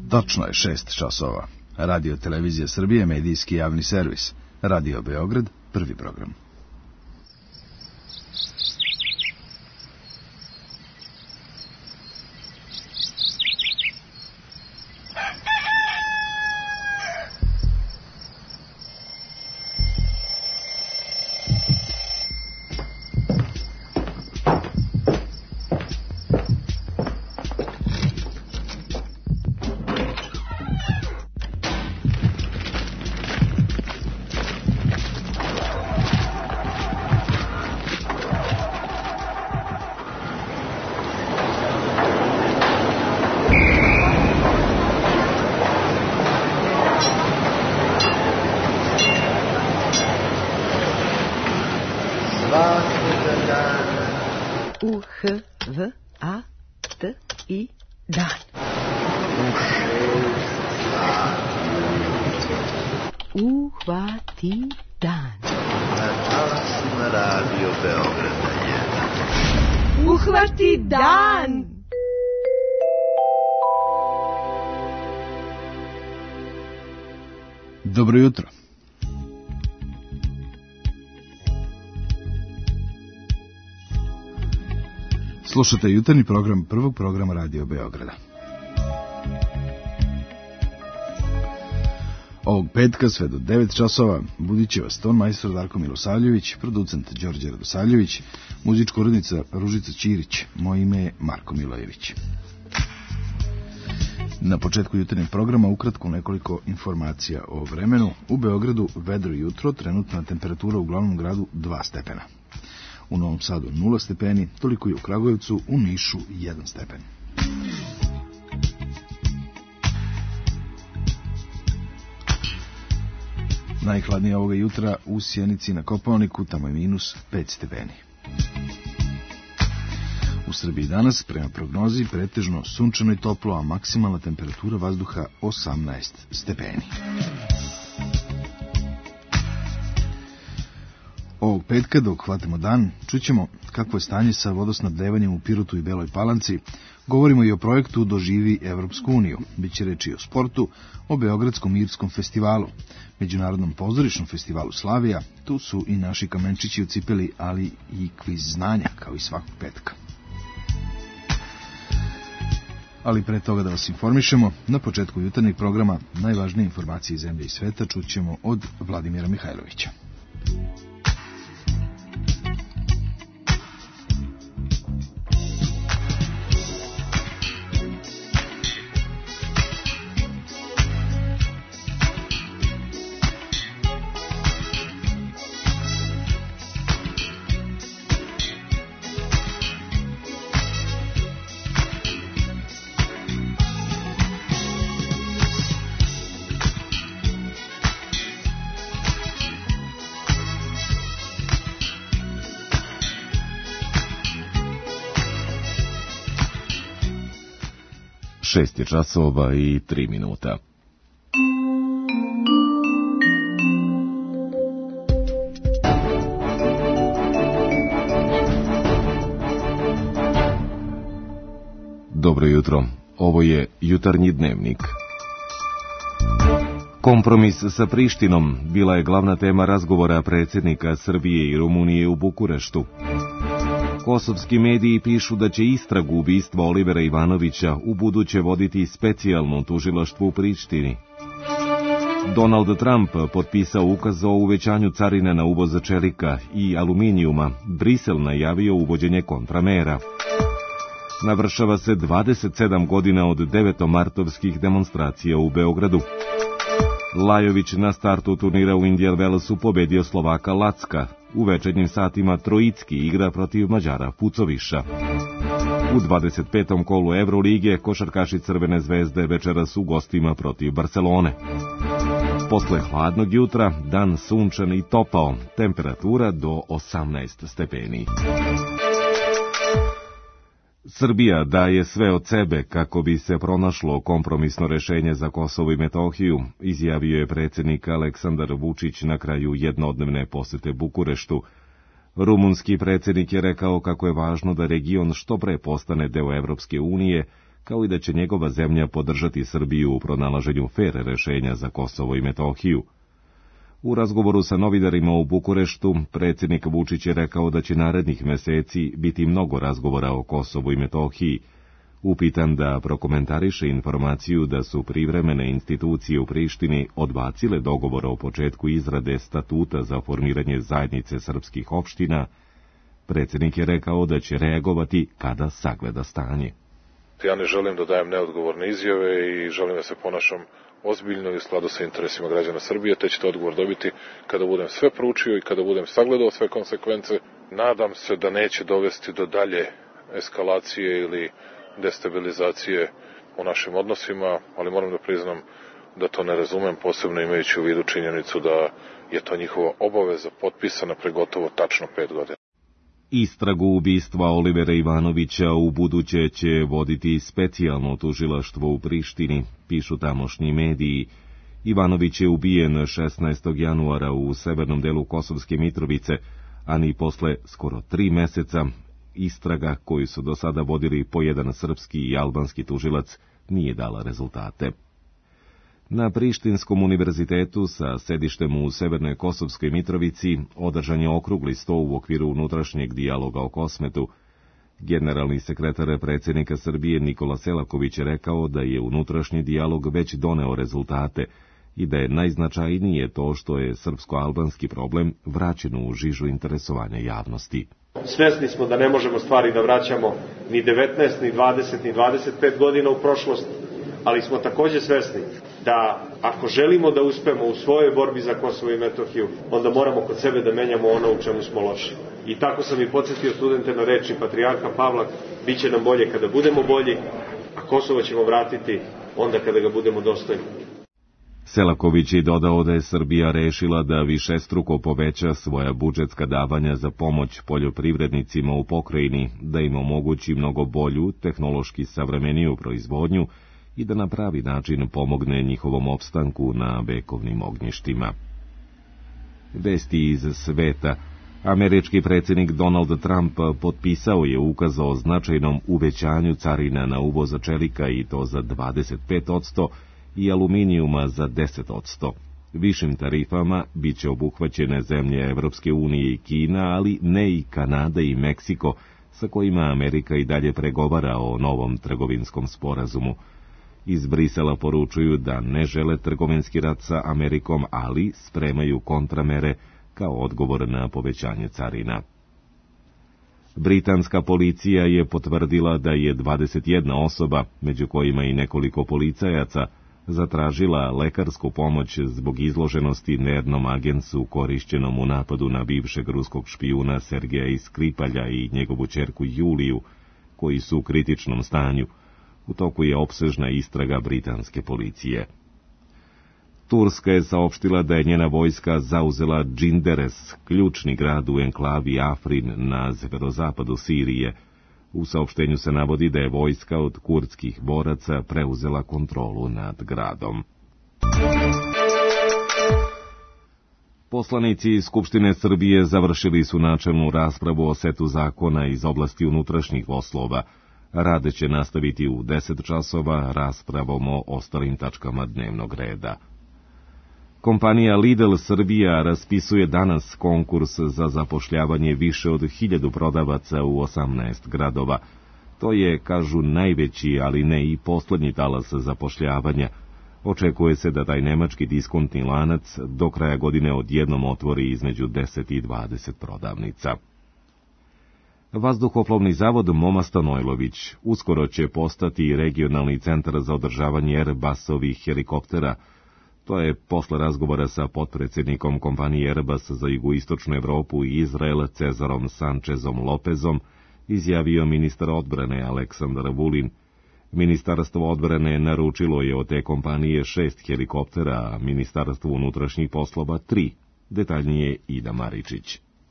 Točno je 6 časova. Radio Televizija Srbije, medijski javni servis. Radio Beograd, prvi program. U-H-V-A-T-I dan. Uhvati dan. Na talasima Radio Beograda 1. Uhvati dan. Dobro jutro. Slušate jutarnji program prvog programa Radio Beograda. Ovog petka sve do 9 časova budit će vas ton majstor Darko Milosavljević, producent Đorđe Radosavljević, muzička urednica Ružica Ćirić, moje ime je Marko Milojević. Na početku jutarnjeg programa ukratko nekoliko informacija o vremenu. U Beogradu vedro jutro, trenutna temperatura u glavnom gradu 2 stepena. U Novom Sadu 0 stepeni, toliko i u Kragujevcu, u Nišu 1 stepen. Najhladnije ovoga jutra u Sjenici na Kopaoniku, tamo je minus 5 stepeni. U Srbiji danas, prema prognozi, pretežno sunčano i toplo, a maksimalna temperatura vazduha 18 stepeni. Ovog petka, dok hvatimo dan, čućemo kakvo je stanje sa vodosnabdevanjem u Pirotu i Beloj Palanci. Govorimo i o projektu Doživi Evropsku uniju. Biće reči o sportu, o Beogradskom irskom festivalu, Međunarodnom pozorišnom festivalu Slavija. Tu su i naši kamenčići u cipeli, ali i kviz znanja, kao i svakog petka. Ali pre toga da vas informišemo, na početku jutarnjeg programa najvažnije informacije iz zemlje i sveta čućemo od Vladimira Mihajlovića. Šest je časova i 3 minuta. Dobro jutro, ovo je jutarnji dnevnik. Kompromis sa Prištinom bila je glavna tema razgovora predsjednika Srbije i Rumunije u Bukureštu. Kosovski mediji pišu da će istragu ubistva Olivera Ivanovića ubuduće voditi specijalno tužilaštvo u Prištini. Donald Trump potpisao ukaz o uvećanju carine na uvoz čelika i aluminijuma. Brisel najavio uvođenje kontramera. Navršava se 27 godina od 9. demonstracija u Beogradu. Lajović na startu turnira u Indian Wellsu pobedio Slovaka Lacka. U večernjim satima Trojicki igra protiv Mađara Pucoviša. U 25. kolu Evrolige košarkaši Crvene zvezde večeras u gostima protiv Barcelone. Posle hladnog jutra, dan sunčan i topao, temperatura do 18 stepeni. Srbija daje sve od sebe kako bi se pronašlo kompromisno rešenje za Kosovo i Metohiju, izjavio je predsjednik Aleksandar Vučić na kraju jednodnevne posete Bukureštu. Rumunski predsjednik je rekao kako je važno da region što pre postane deo Evropske unije, kao i da će njegova zemlja podržati Srbiju u pronalaženju fer rešenja za Kosovo i Metohiju. U razgovoru sa novinarima u Bukureštu, predsjednik Vučić je rekao da će narednih meseci biti mnogo razgovora o Kosovu i Metohiji. Upitan da prokomentariše informaciju da su privremene institucije u Prištini odbacile dogovor o početku izrade statuta za formiranje zajednice srpskih opština, predsjednik je rekao da će reagovati kada sagleda stanje. Ja ne želim da dajem neodgovorne izjave i želim da se ponašam ozbiljno i u skladu sa interesima građana Srbije, te ćete odgovor dobiti kada budem sve proučio i kada budem sagledao sve konsekvence. Nadam se da neće dovesti do dalje eskalacije ili destabilizacije u našim odnosima, ali moram da priznam da to ne razumem, posebno imajući u vidu činjenicu da je to njihova obaveza potpisana pre gotovo tačno 5 godina. Istragu ubistva Olivera Ivanovića u buduće će voditi specijalno tužilaštvo u Prištini, pišu tamošnji mediji. Ivanović je ubijen 16. januara u severnom delu Kosovske Mitrovice, a ni posle skoro 3 meseca istraga koju su do sada vodili po jedan srpski i albanski tužilac nije dala rezultate. Na Prištinskom univerzitetu sa sedištem u severnoj Kosovskoj Mitrovici održan je okrugli sto u okviru unutrašnjeg dijaloga o Kosmetu. Generalni sekretar predsjednika Srbije Nikola Selaković je rekao da je unutrašnji dijalog već doneo rezultate i da je najznačajnije to što je srpsko-albanski problem vraćen u žižu interesovanja javnosti. Svesni smo da ne možemo stvari da vraćamo ni 19, ni 20, ni 25 godina u prošlost, ali smo također svesni da ako želimo da uspemo u svojoj borbi za Kosovo i Metohiju, onda moramo kod sebe da menjamo ono u čemu smo loši. I tako sam i podsjetio studente na reči patrijarha Pavla, bit će nam bolje kada budemo bolji, a Kosovo ćemo vratiti onda kada ga budemo dostojni. Selaković je dodao da je Srbija rešila da višestruko poveća svoja budžetska davanja za pomoć poljoprivrednicima u pokrajini, da im omogući mnogo bolju, tehnološki savremeniju proizvodnju i da na pravi način pomogne njihovom opstanku na vekovnim ognjištima. Vesti iz sveta. Američki predsjednik Donald Trump potpisao je ukaz o značajnom uvećanju carina na uvoz čelika i to za 25% i aluminijuma za 10%. Višim tarifama bit će obuhvaćene zemlje Evropske unije i Kina, ali ne i Kanada i Meksiko, sa kojima Amerika i dalje pregovara o novom trgovinskom sporazumu. Iz Brisela poručuju da ne žele trgovinski rat sa Amerikom, ali spremaju kontramere kao odgovor na povećanje carina. Britanska policija je potvrdila da je 21 osoba, među kojima i nekoliko policajaca, zatražila lekarsku pomoć zbog izloženosti nervnom agensu korišćenom u napadu na bivšeg ruskog špijuna Sergeja Skripalja i njegovu ćerku Juliju, koji su u kritičnom stanju. U toku je opsežna istraga britanske policije. Turska je saopštila da je njena vojska zauzela Džinderes, ključni grad u enklavi Afrin na severozapadu Sirije. U saopštenju se navodi da je vojska od kurdskih boraca preuzela kontrolu nad gradom. Poslanici Skupštine Srbije završili su načelnu raspravu o setu zakona iz oblasti unutrašnjih poslova. Rade će nastaviti u 10 časova raspravom o ostalim tačkama dnevnog reda. Kompanija Lidl Srbija raspisuje danas konkurs za zapošljavanje više od 1000 prodavaca u 18 gradova. To je, kažu, najveći, ali ne i poslednji talas zapošljavanja. Očekuje se da taj nemački diskontni lanac do kraja godine odjednom otvori između 10 i 20 prodavnica. Vazduhoplovni zavod Moma Stanojlović uskoro će postati regionalni centar za održavanje Airbusovih helikoptera. To je posle razgovora sa potpredsjednikom kompanije Airbus za jugoistočnu Evropu i Izrael Cezarom Sančezom Lopezom izjavio ministar odbrane Aleksandar Vulin. Ministarstvo odbrane naručilo je od te kompanije 6 helikoptera, a Ministarstvo unutrašnjih poslova 3. Detaljnije Ida Maričić.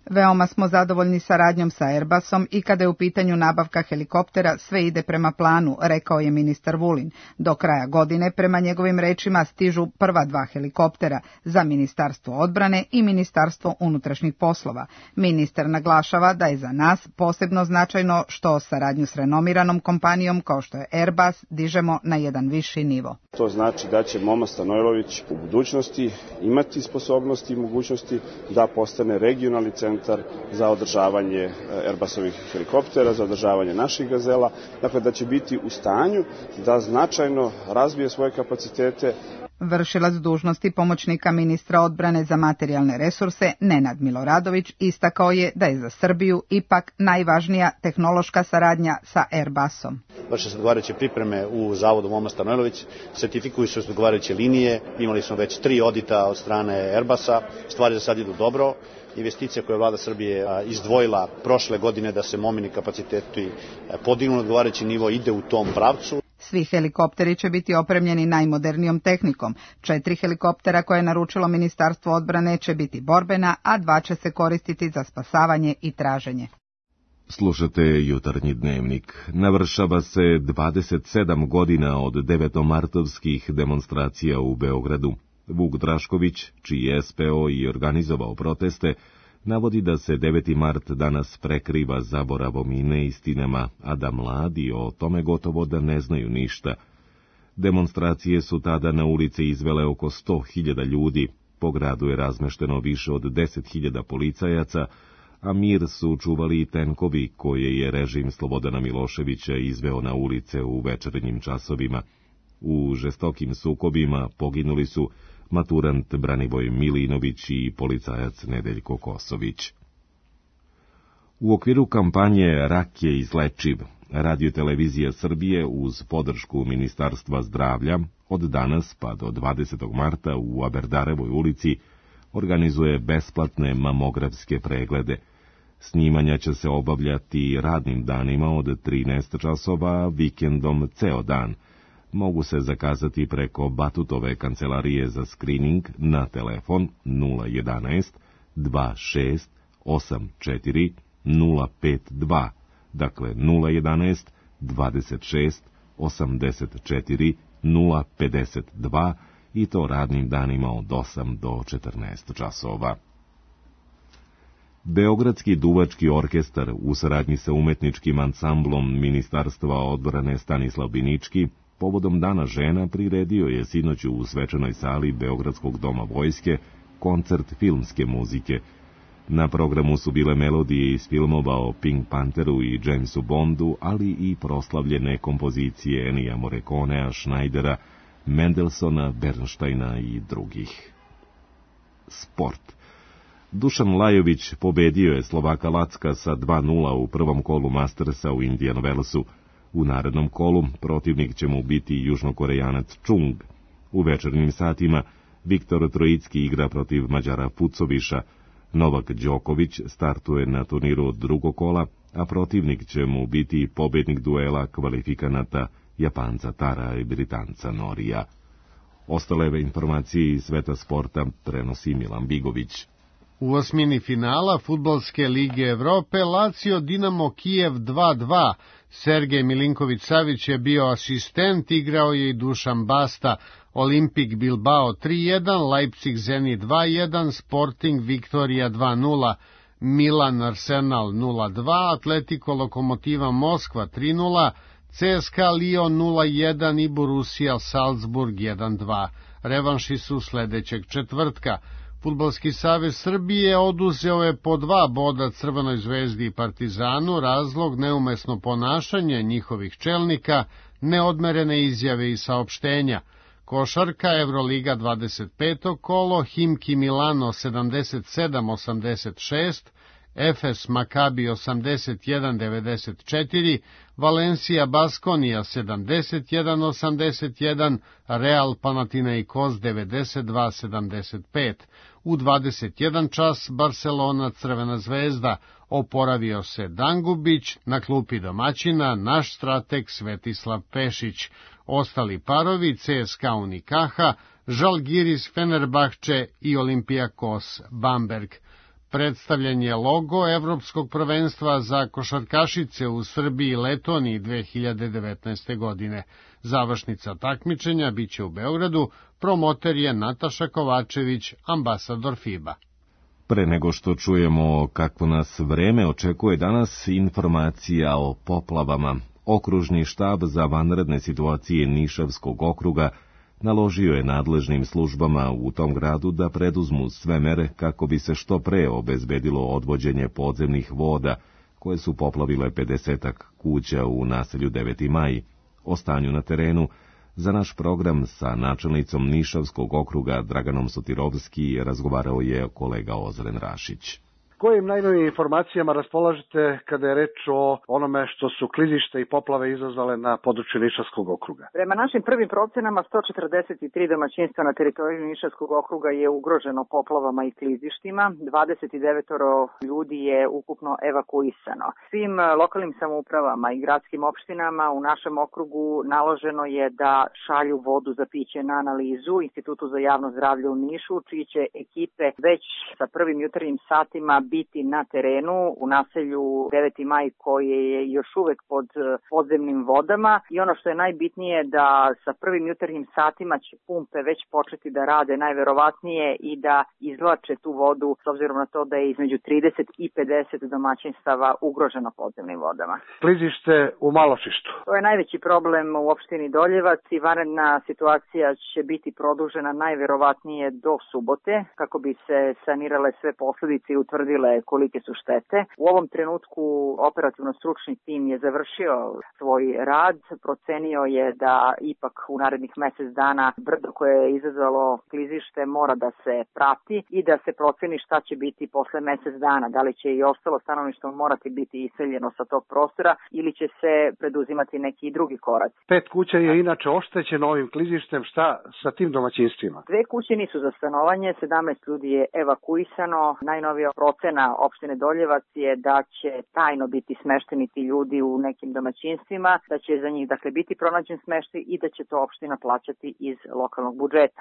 Veoma smo zadovoljni saradnjom sa Airbusom i kada je u pitanju nabavka helikoptera sve ide prema planu, rekao je ministar Vulin. Do kraja godine, prema njegovim rečima, stižu prva 2 helikoptera za Ministarstvo odbrane i Ministarstvo unutrašnjih poslova. Ministar naglašava da je za nas posebno značajno što saradnju s renomiranom kompanijom kao što je Airbus dižemo na jedan viši nivo. To znači da će Momo Stanojlović u budućnosti imati sposobnosti i mogućnosti da postane regionalni centar za održavanje Airbusovih helikoptera, za održavanje naših Gazela, dakle da će biti u stanju da značajno razvije svoje kapacitete. Vršilac dužnosti pomoćnika ministra odbrane za materijalne resurse Nenad Miloradović istakao je da je za Srbiju ipak najvažnija tehnološka saradnja sa Airbusom. Vrše se odgovarajuće pripreme u zavodu Momo Stanojlović, sertifikuju se odgovarajuće linije, imali smo već 3 odita od strane Airbusa, stvari za sad idu dobro. Investicija koje je vlada Srbije izdvojila prošle godine da se Momini kapaciteti podignu na odgovarajući nivo ide u tom pravcu. Svi helikopteri će biti opremljeni najmodernijom tehnikom. 4 helikoptera koje je naručilo Ministarstvo odbrane će biti borbena, a 2 će se koristiti za spasavanje i traženje. Slušate Jutarnji dnevnik. Navršava se 27 godina od 9. demonstracija u Beogradu. Vuk Drašković, čiji je SPO i organizovao proteste, navodi da se 9. mart danas prekriva zaboravom i neistinama, a da mladi o tome gotovo da ne znaju ništa. Demonstracije su tada na ulice izvele oko 100.000 ljudi, po gradu je razmešteno više od 10.000 policajaca, a mir su čuvali i tenkovi koje je režim Slobodana Miloševića izveo na ulice u večernjim časovima. U žestokim sukobima poginuli su maturant Braniboj Milinović i policajac Nedeljko Kosović. U okviru kampanje Rak je izlečiv, Radio-televizija Srbije uz podršku Ministarstva zdravlja od danas pa do 20. marta u Aberdarevoj ulici organizuje besplatne mamografske preglede. Snimanja će se obavljati radnim danima od 13 časova, vikendom ceo dan. Mogu se zakazati preko Batutove kancelarije za skrining na telefon 011 26 84 052, dakle 011 26 84 052 i to radnim danima od 8 do 14 časova. Beogradski duvački orkestar u saradnji sa umetničkim ansamblom Ministarstva odbrane Stanislav Binički povodom Dana žena priredio je sinoć u svečanoj sali Beogradskog doma vojske koncert filmske muzike. Na programu su bile melodije iz filmova o Pink Pantheru i Jamesu Bondu, ali i proslavljene kompozicije Ennija Morriconea, Schneidera, Mendelssohna, Bernsteina i drugih. Sport. Dušan Lajović pobedio je Slovaka Lacka sa 2:0 u prvom kolu Mastersa u Indian Wellsu. U narednom kolu protivnik će mu biti Južnokorejanac Chung. U večernjim satima Viktor Trojicki igra protiv Mađara Pucoviša. Novak Đoković startuje na turniru od drugog kola, a protivnik će mu biti pobednik duela kvalifikanata Japanca Tara i Britanca Norija. Ostale informacije iz sveta sporta prenosi Milan Bigović. U osmini finala Fudbalske lige Evrope Lazio Dinamo Kijev 2:2. Sergej Milinković-Savić je bio asistent, igrao je i Dušan Basta. Olimpik Bilbao 3:1, Leipzig Zenit 2:1, Sporting Viktorija 2:0, Milan Arsenal 0:2, Atletico Lokomotiva Moskva 3:0, CSKA Lyon 0:1 i Borussia Salzburg 1:2. Revanši su sledećeg četvrtka. Fudbalski savez Srbije oduzeo je po 2 boda Crvenoj zvezdi i Partizanu, razlog neumesno ponašanje njihovih čelnika, neodmerene izjave i saopštenja. Košarka Evroliga 25. kolo, Himki Milano 77-86, Efes Makabi 81-94, Valencija Baskonija 71-81, Real Panathinaikos 92-75. U 21 čas Barcelona Crvena zvezda, oporavio se Dangubić, na klupi domaćina naš strateg Svetislav Pešić. Ostali parovi CSKA Unikaha, Žalgiris Fenerbahče i Olympiakos Bamberg. Predstavljen je logo Evropskog prvenstva za košarkašice u Srbiji i Letoniji 2019. godine. Završnica takmičenja biće u Beogradu, promoter je Nataša Kovačević, ambasador FIBA. Pre nego što čujemo kako nas vreme očekuje danas, informacija o poplavama. Okružni štab za vanredne situacije Nišavskog okruga naložio je nadležnim službama u tom gradu da preduzmu sve mere kako bi se što pre obezbedilo odvođenje podzemnih voda koje su poplavile 50-ak kuća u naselju 9. maj. O stanju na terenu za naš program sa načelnicom Nišavskog okruga Draganom Sotirovski razgovarao je kolega Ozren Rašić. Kojim najnovijim informacijama raspolažete kada je reč o onome što su klizište i poplave izazvale na području Nišavskog okruga? Prema našim prvim procenama 143 domaćinstva na teritoriju Nišavskog okruga je ugroženo poplavama i klizištima. 29 ljudi je ukupno evakuisano. Svim lokalnim samoupravama i gradskim opštinama u našem okrugu naloženo je da šalju vodu za piće na analizu Institutu za javno zdravlje u Nišu, čiji će ekipe već sa prvim jutarnjim satima biti na terenu u naselju 9. maj koje je još uvek pod podzemnim vodama i ono što je najbitnije da sa prvim jutarnjim satima će pumpe već početi da rade najverovatnije i da izvlače tu vodu s obzirom na to da je između 30 i 50 domaćinstava ugroženo podzemnim vodama. Klizište u Maločištu. To je najveći problem u opštini Doljevac i vanredna situacija će biti produžena najverovatnije do subote kako bi se sanirale sve posledice i utvrdile kolike su štete. U ovom trenutku operativno stručni tim je završio svoj rad, procenio je da ipak u narednih mesec dana brdo koje je izazvalo klizište mora da se prati i da se proceni šta će biti posle mesec dana, da li će i ostalo stanovništvo morati biti iseljeno sa tog prostora ili će se preduzimati neki drugi korac. 5 kuća je inače oštećeno ovim klizištem, šta sa tim domaćinstvima? 2 kuće nisu za stanovanje, 17 ljudi je evakuisano, najnovija procena opštine Doljevac je da će tajno biti smešteni ti ljudi u nekim domaćinstvima, da će za njih biti pronađen smeštaj i da će to opština plaćati iz lokalnog budžeta.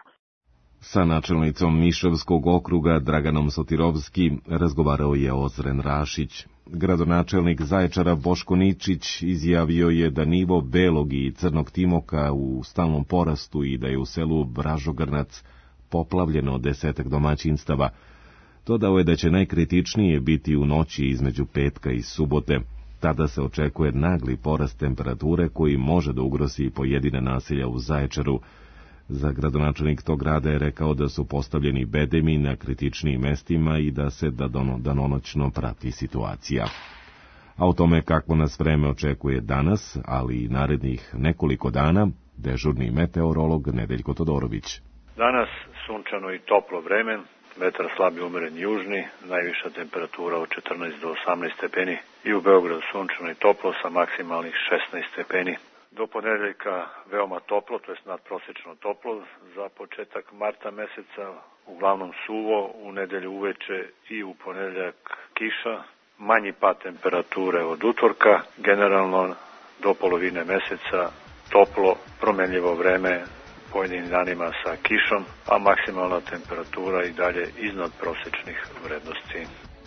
Sa načelnicom Nišavskog okruga Draganom Sotirovski razgovarao je Ozren Rašić. Gradonačelnik Zaječara Boško Ničić izjavio je da nivo belog i crnog timoka u stalnom porastu i da je u selu Bražogrnac poplavljeno 10 domaćinstava. Dodao je da će najkritičnije biti u noći između petka i subote. Tada se očekuje nagli porast temperature koji može da ugrozi pojedine naselja u Zaječaru. Za gradonačelnik tog grada je rekao da su postavljeni bedemi na kritičnijim mestima i da se danonoćno prati situacija. A o tome kako nas vreme očekuje danas, ali i narednih nekoliko dana, dežurni meteorolog Nedeljko Todorović. Danas sunčano i toplo vreme. Vetar slab i umeren južni, najviša temperatura od 14 do 18 stepeni i u Beogradu sunčano i toplo sa maksimalnih 16 stepeni. Do ponedeljka veoma toplo, to jest nadprosečno toplo, za početak marta meseca uglavnom suvo, u nedelju uveče i u ponedeljak kiša, manji pad temperature od utorka, generalno do polovine meseca toplo, promenljivo vreme, pojedinim danima sa kišom, a maksimalna temperatura i dalje iznad prosečnih vrednosti.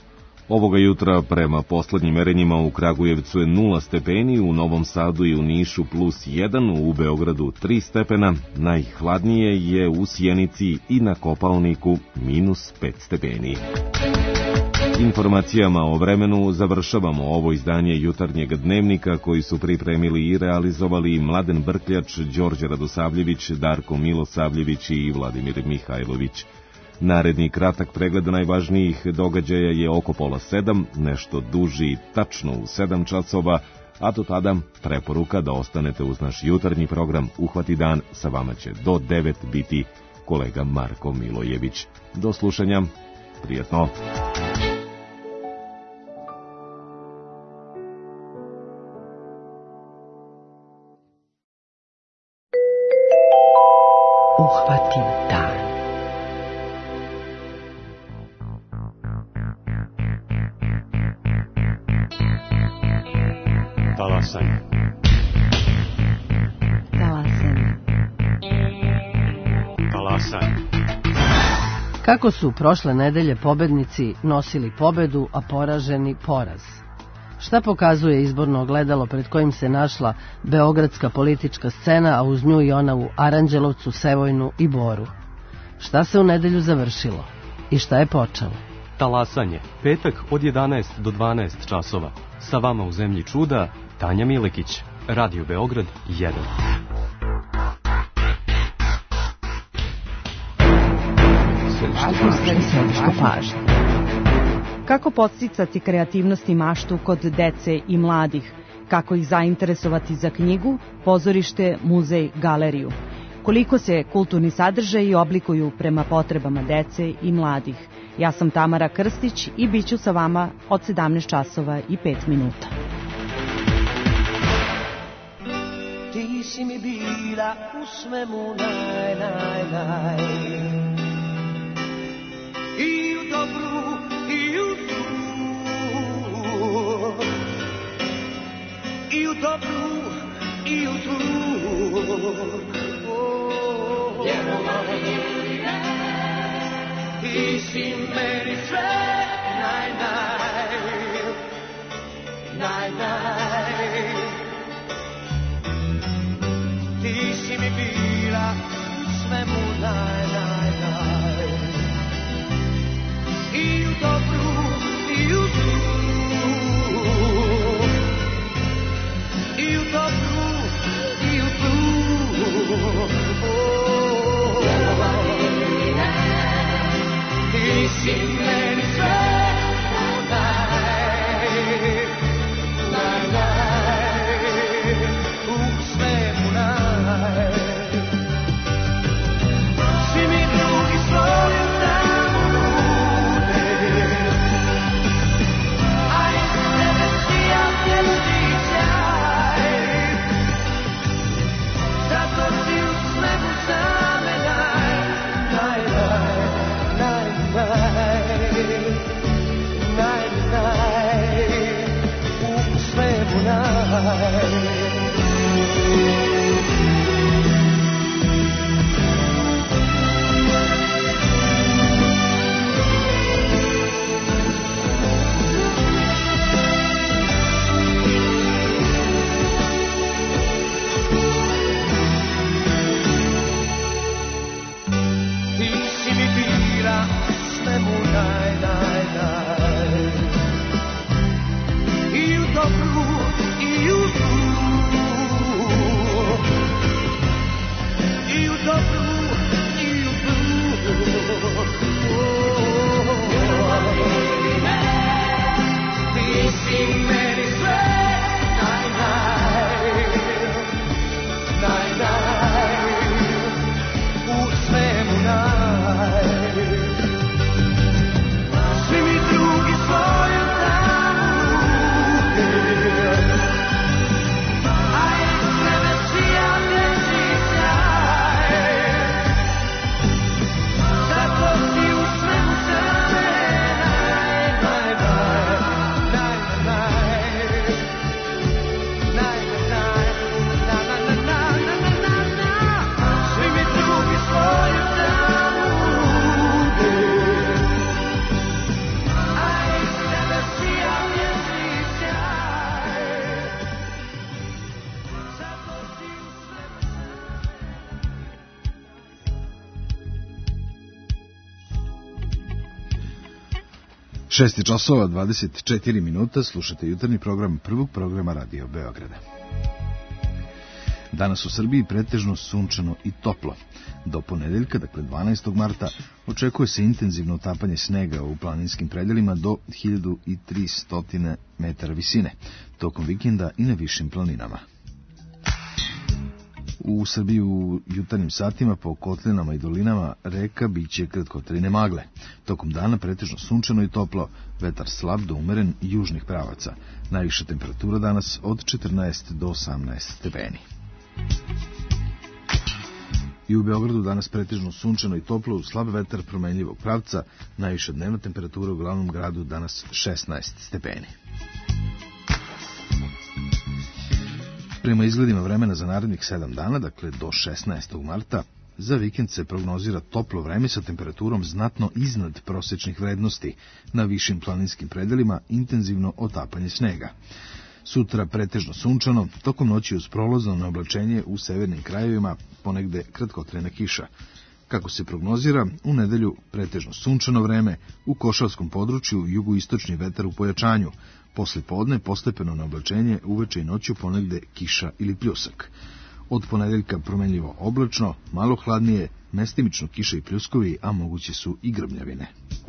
Ovoga jutra prema poslednjim merenjima u Kragujevcu je 0 stepeni, u Novom Sadu i u Nišu +1, u Beogradu 3 stepena, najhladnije je u Sjenici i na Kopaoniku -5 stepeni. Informacijama o vremenu završavamo ovo izdanje jutarnjeg dnevnika koji su pripremili i realizovali Mladen Brkljač, Đorđe Radosavljević, Darko Milosavljević i Vladimir Mihajlović. Naredni kratak pregled najvažnijih događaja je oko 6:30, nešto duži tačno u 7 časova, a do tada preporuka da ostanete uz naš jutarnji program Uhvati dan, sa vama će do 9 biti kolega Marko Milojević. Do slušanja, prijatno! Uhvati dan. Talasanje. Talasanje. Talasanje. Kako su prošle nedelje pobednici nosili pobedu, a poraženi poraz? Šta pokazuje izborno ogledalo pred kojim se našla beogradska politička scena, a uz nju i ona u Aranđelovcu, Sevojnu i Boru? Šta se u nedelju završilo? I šta je počelo? Talasanje, petak od 11 do 12 časova. Sa vama u zemlji čuda, Tanja Milekić, Radio Beograd 1. Kako podsticati kreativnost i maštu kod dece i mladih? Kako ih zainteresovati za knjigu, pozorište, muzej, galeriju? Koliko se kulturni sadržaji oblikuju prema potrebama dece i mladih? Ja sam Tamara Krstić i bit ću sa vama od 17 časova i 5 minuta. Ti si mi bila u svemu naj. I u dobru, i u zlu. I u dobru, i u zlu. Ti si meni sve naj. Ti si mi bila u svemu naj. I u dobru, i u zlu. I u dobru, i u zlu. Ti si meni sve naj, u svemu naj. Svi mi drugi svoju tamo nude, a iz tebe sija vječni sjaj. Zato si u svemu same naj. U svemu naj. Ti si mi bila svemu naj. I u dobru, i u zlu. I u dobru, i u zlu. Ti si meni sve naj. U svemu naj. Svi mi drugi svoju tamo nude, a iz tebe sija vječni sjaj. Zato si u svemu same Svi mi drugi svoju tamo nude, a iz tebe sija vječni sjaj. Zato si u svemu Šest časova 24 minuta, slušate jutarnji program prvog programa Radio Beograda. Danas u Srbiji pretežno sunčano i toplo. Do ponedeljka, dakle 12. marta, očekuje se intenzivno otapanje snega u planinskim predelima do 1300 metara visine, tokom vikenda i na višim planinama. U Srbiji u jutarnjim satima po kotlinama i dolinama reka biće kratkotrajne magle. Tokom dana pretežno sunčano i toplo, vetar slab do umeren južnih pravaca. Najviša temperatura danas od 14 do 18 stepeni. I u Beogradu danas pretežno sunčano i toplo, uz slab vetar promenljivog pravca. Najviša dnevna temperatura u glavnom gradu danas 16 stepeni. Prema izgledima vremena za narednih 7 dana, dakle do 16. marta, Za vikend se prognozira toplo vreme sa temperaturom znatno iznad prosečnih vrednosti. Na višim planinskim predelima intenzivno otapanje snega. Sutra pretežno sunčano, tokom noći uz prolazno neoblačenje u severnim krajevima, ponegde kratkotrajna kiša. Kako se prognozira, u nedelju pretežno sunčano vreme, u Košavskom području jugoistočni vetar u pojačanju, posle podne postepeno neoblačenje, uveče i noću ponegde kiša ili pljusak. Od ponedeljka promenljivo oblačno, malo hladnije, mestimično kiša i pljuskovi, a moguće su i grmljavine.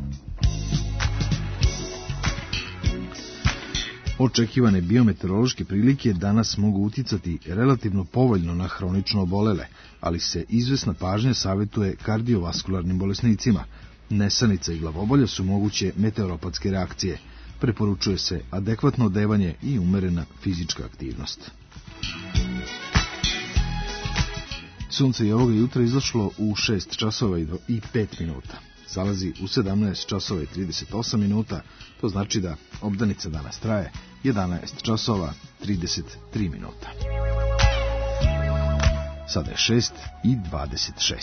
Očekivane biometeorološke prilike danas mogu uticati relativno povoljno na hronično obolele, ali se izvesna pažnja savjetuje kardiovaskularnim bolesnicima. Nesanica i glavobolja su moguće meteoropatske reakcije. Preporučuje se adekvatno odevanje i umerena fizička aktivnost. Sunce je ovoga jutra izašlo u 6 časova i 5 minuta. Zalazi u 17 časova i 38 minuta, to znači da obdanica danas traje 11 časova 33 minuta. Sada je 6 i 26.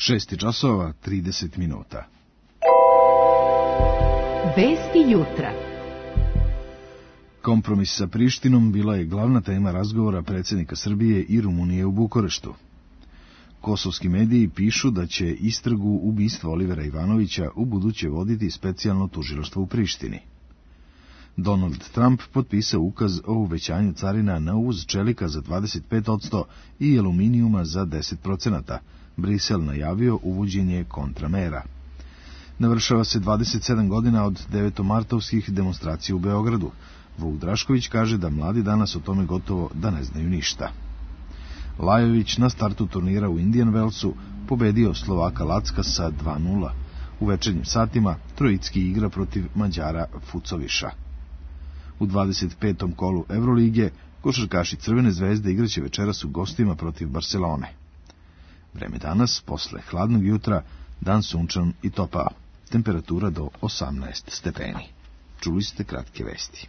6:30. Vesti jutra. Kompromis sa Prištinom bila je glavna tema razgovora predsjednika Srbije i Rumunije u Bukureštu. Kosovski mediji pišu da će istragu ubistva Olivera Ivanovića u buduće voditi specijalno tužilaštvo u Prištini. Donald Trump potpisao ukaz o uvećanju carina na uvoz čelika za 25% i aluminijuma za 10%. Brisel najavio uvođenje kontramera. Navršava se 27 godina od 9. demonstracija u Beogradu. Vuk Drašković kaže da mladi danas o tome gotovo da ne znaju ništa. Lajović na startu turnira u Indian Wellsu pobedio Slovaka Lacka sa 2:0. U večernjim satima Trojicki igra protiv Mađara Fucoviša. U 25. kolu Evrolige košarkaši Crvene zvezde igraće večeras u gostima protiv Barcelone. Vreme danas, posle hladnog jutra, dan sunčan i topao. Temperatura do 18 stepeni. Čuli ste kratke vesti.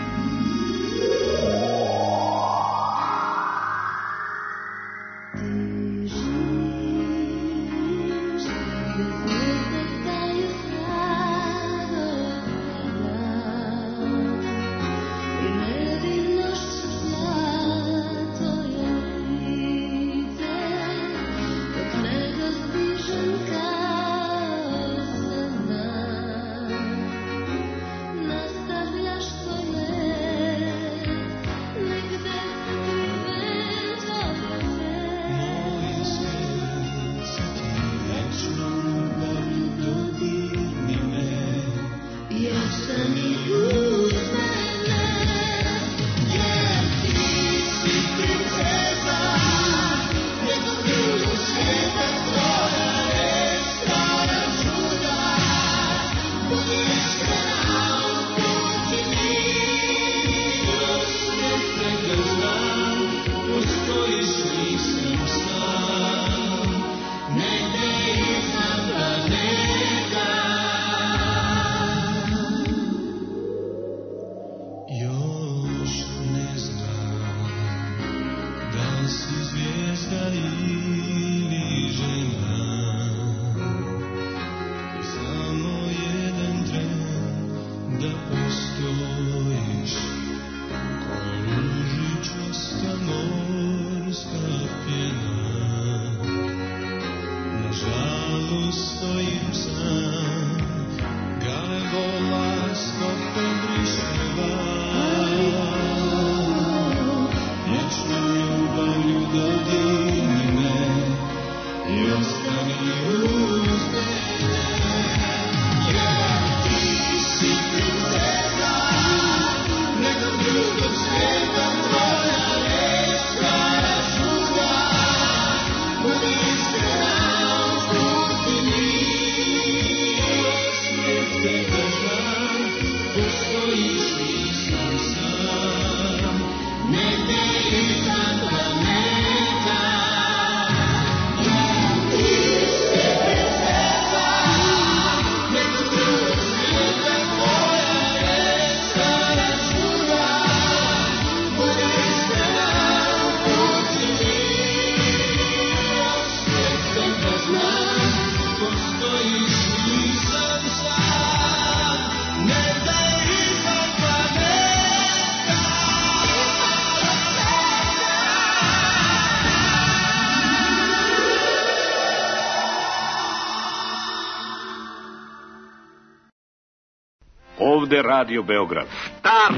Ovde Radio Beograd. Stop!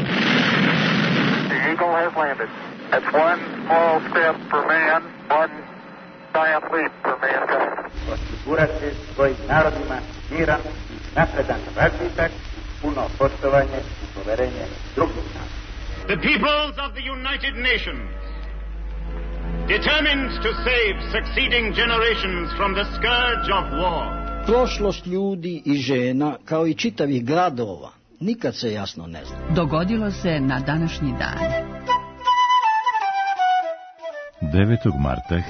The Eagle has landed. That's one small step for man, one giant leap for mankind. Osigurati svojim narodima miran i napredan razvitak, puno poštovanje i poverenje drugih naroda. The peoples of the United Nations, determined to save succeeding generations from the scourge of war. Prošlost ljudi i žena, kao i čitavih gradova, nikad se jasno ne zna. Dogodilo se na današnji dan. 9. marta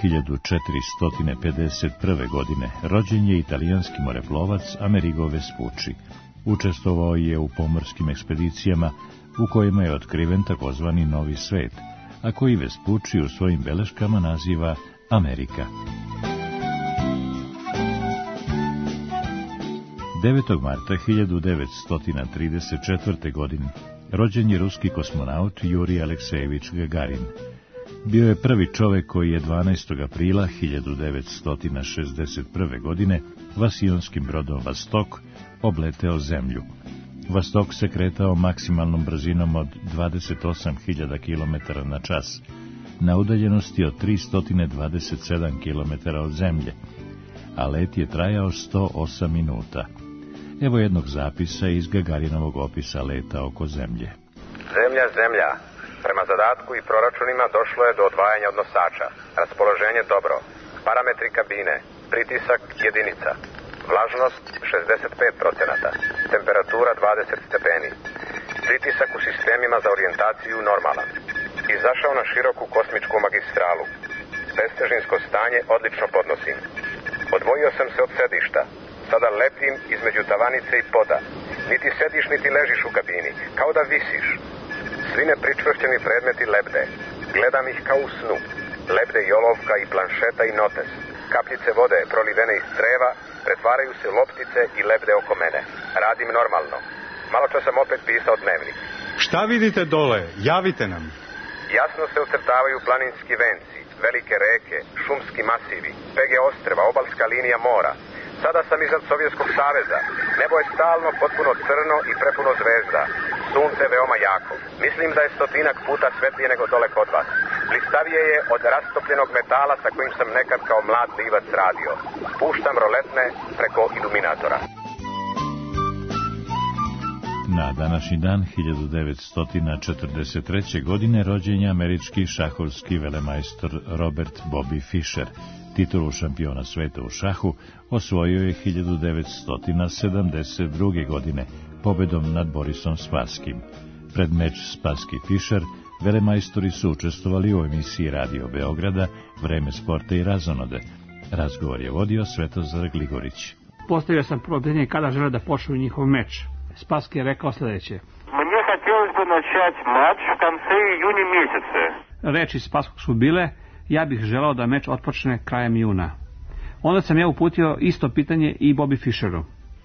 1451. godine rođen je italijanski moreplovac Amerigo Vespucci. Učestvovao je u pomorskim ekspedicijama u kojima je otkriven takozvani Novi svet, a koji Vespucci u svojim beleškama naziva Amerika. 9. marta 1934. godine rođen je ruski kosmonaut Jurij Aleksejevič Gagarin. Bio je prvi čovek koji je 12. aprila 1961. godine vasionskim brodom Vostok obleteo zemlju. Vostok se kretao maksimalnom brzinom od 28.000 km na čas, na udaljenosti od 327 km od zemlje, a let je trajao 108 minuta. Evo jednog zapisa iz Gagarinovog opisa leta oko zemlje. Zemlja, zemlja. Prema zadatku i proračunima došlo je do odvajanja od nosača. Raspoloženje dobro. Parametri kabine. Pritisak jedinica. Vlažnost 65%. Temperatura 20 stepeni. Pritisak u sistemima za orijentaciju normalan. Izašao na široku kosmičku magistralu. Bestežinsko stanje odlično podnosim. Odvojio sam se od sedišta. Sada letim između tavanice i poda. Niti sediš, niti ležiš u kabini. Kao da visiš. Svi nepričvršćeni predmeti lebde. Gledam ih kao u snu. Lebde i olovka i planšeta i notes. Kapljice vode prolivene iz creva pretvaraju se loptice i lebde oko mene. Radim normalno. Maločas sam opet pisao dnevnik. Šta vidite dole? Javite nam. Jasno se ucrtavaju planinski venci, velike reke, šumski masivi, pege ostrva, obalska linija mora. Sada sam iznad Sovjetskog saveza. Nebo je stalno potpuno crno i prepuno zvezda. Sunce veoma jako. Mislim da je 100-ak puta svetlije nego dole kod vas. Blistavije je od rastopljenog metala sa kojim sam nekad kao mlad livac radio. Puštam roletne preko iluminatora. Na današnji dan 1943. godine rođen je američki šahovski velemajstor Robert Bobby Fischer. Titulu šampiona sveta u šahu osvojio je 1972. godine pobedom nad Borisom Spaskim. Pred meč Spassky-Fischer velemajstori su učestvovali u emisiji Radio Beograda Vreme sporta i razonode. Razgovor je vodio Svetozar Gligorić. Postavio sam prvo pitanje kada žele da počnu njihov meč. Spassky je rekao sljedeće. Мне хотелось бы начать матч в конце июня месяца. Reči Spasskog su bile, ja bih želao da meč otpočne krajem juna. Onda sam ja uputio isto pitanje i Bobby Fischeru.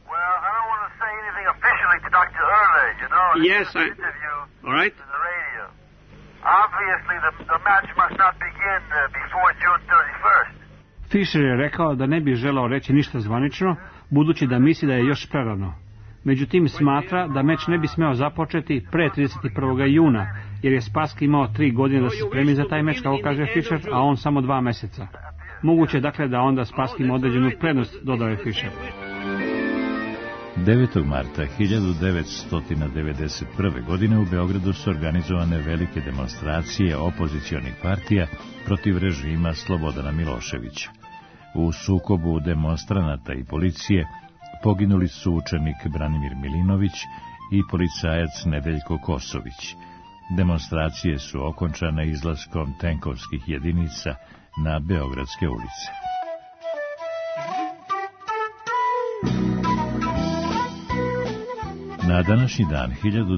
Yes, all right. Obviously, the match must not begin before June 31st. Fischer je rekao da ne bi želao reći ništa zvanično, budući da misli da je još prerano. Međutim, smatra da meč ne bi smeo započeti pre 31. juna, jer je Spassky imao 3 godine da se spremi za taj meč, kako kaže Fischer, a on samo 2 meseca. Moguće dakle da onda Spassky ima određenu prednost, dodao je Fischer. 9. marta 1991. godine u Beogradu su organizovane velike demonstracije opozicionih partija protiv režima Slobodana Miloševića. U sukobu demonstranata i policije poginuli su učenik Branimir Milinović i policajac Nedeljko Kosović. Demonstracije su okončane izlaskom tenkovskih jedinica na beogradske ulice. Na današnji dan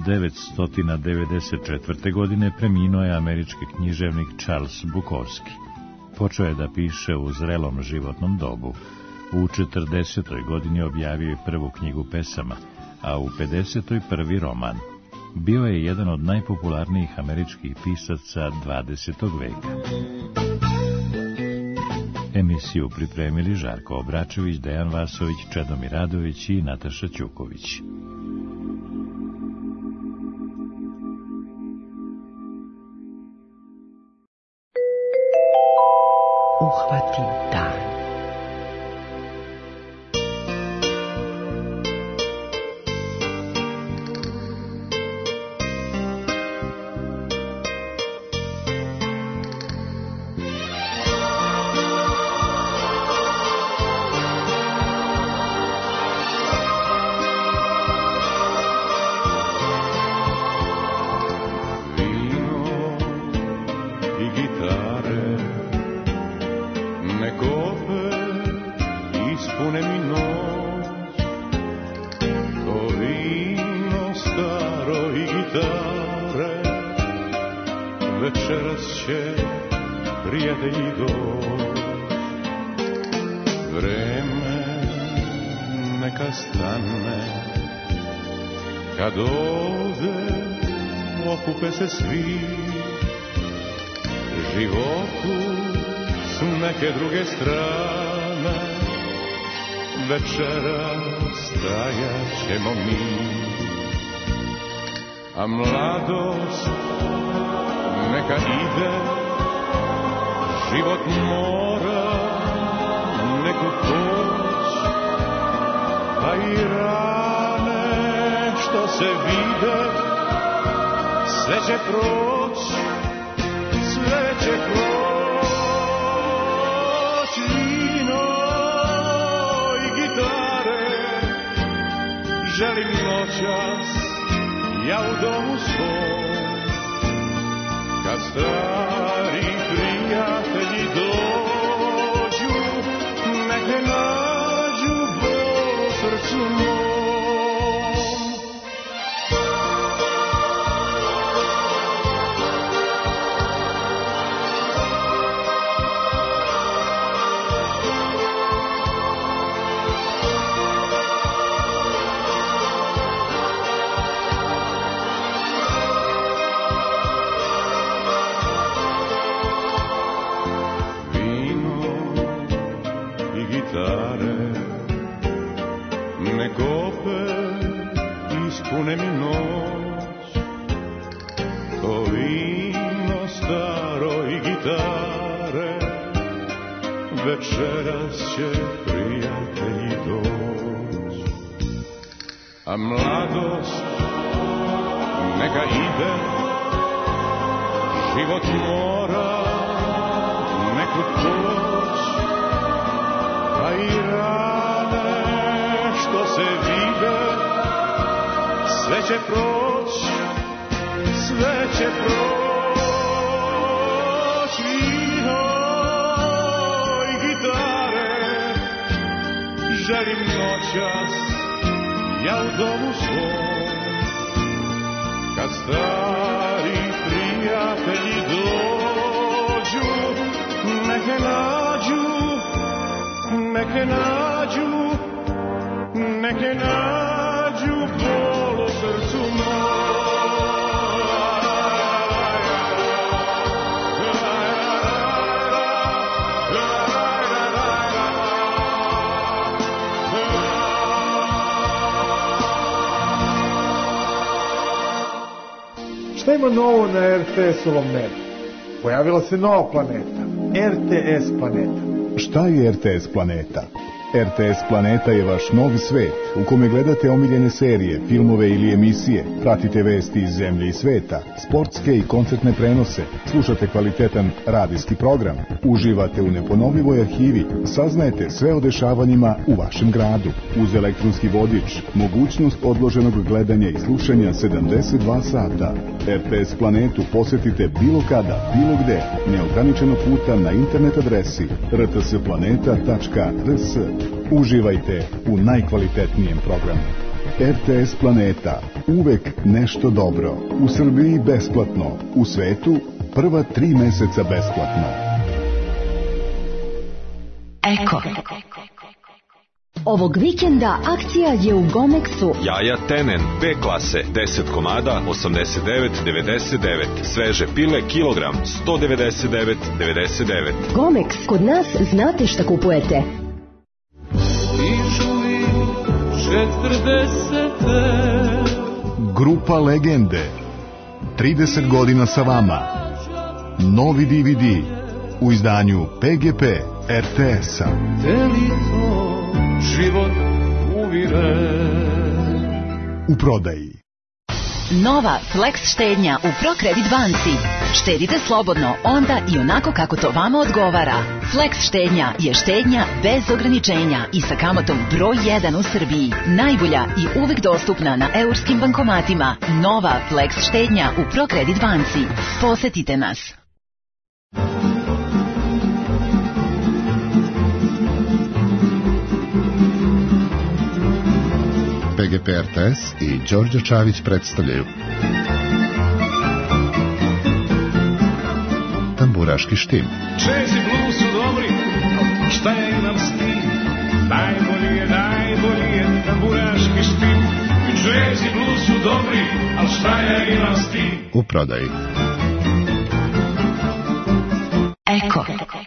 1994. godine preminuo je američki književnik Charles Bukowski. Počeo je da piše u zrelom životnom dobu. U 40. godini objavio je prvu knjigu pesama, a u 50. prvi roman. Bio je jedan od najpopularnijih američkih pisaca 20. veka. Emisiju pripremili Žarko Obračević, Dejan Vasović, Čedomir Radović i Nataša Ćuković. Uhvati dan. neka stane. Kad ode, okupe se svi, životu su neke druge strane. Večera stajat ćemo mi, a mladost neka ide, život mora neku poć, pa i rane što se vide, sve će proć, sve će proć. Vino i gitare želim noćas ja u domu svom, kad stari prijatelji dođu, neke nađu bol u srcu mom. Ispune mi noć, to vino staro i gitare, večeras će prijatelji doć. A mladost neka ide, život mora neku poć, a i rane što se vide, sve će proć, sve će proć. Vino i gitare želim noćas ja u domu svom, kad stari prijatelji dođu, neke nađu, neke nađu, neke nađu bol u srcu moj. Šta ima novo na RTS-ovom nebu? Pojavila se nova planeta, RTS planeta. Šta je RTS planeta? RTS Planeta je vaš novi svet u kome gledate omiljene serije, filmove ili emisije, pratite vesti iz zemlje i sveta, sportske i koncertne prenose, slušate kvalitetan radijski program, uživate u neponovljivoj arhivi, saznajete sve o dešavanjima u vašem gradu. Uz elektronski vodič, mogućnost odloženog gledanja i slušanja 72 sata. RTS Planetu posetite bilo kada, bilo gde, neograničeno puta na internet adresi rtsplaneta.rs. Uživajte u najkvalitetnijem programu. RTS Planeta. Uvek nešto dobro. U Srbiji besplatno. U svetu prva 3 meseca besplatno. Eko. Ovog vikenda akcija je u Gomexu. Jaja Tenen, B klase, 10 komada, 89,99. Sveže pile, kilogram, 199,99. Gomex, kod nas znate šta kupujete. Grupa Legende. 30 godina sa vama. Novi DVD u izdanju PGP RTS-a. Život uvire. U prodaji. Nova Flex štednja u ProCredit banci. Štedite slobodno onda i onako kako to vama odgovara. Flex štednja je štednja bez ograničenja i sa kamatom broj 1 u Srbiji. Najbolja i uvek dostupna na eurskim bankomatima. Nova Flex štednja u ProCredit banci. Posetite nas. PGP RTS i Đorđe Čavić predstavljaju Tamburaški štim. Jazz i blues su dobri, šta je nam s tim? Najbolji je dobri, al šta je i nas ti? U prodaji. Eko.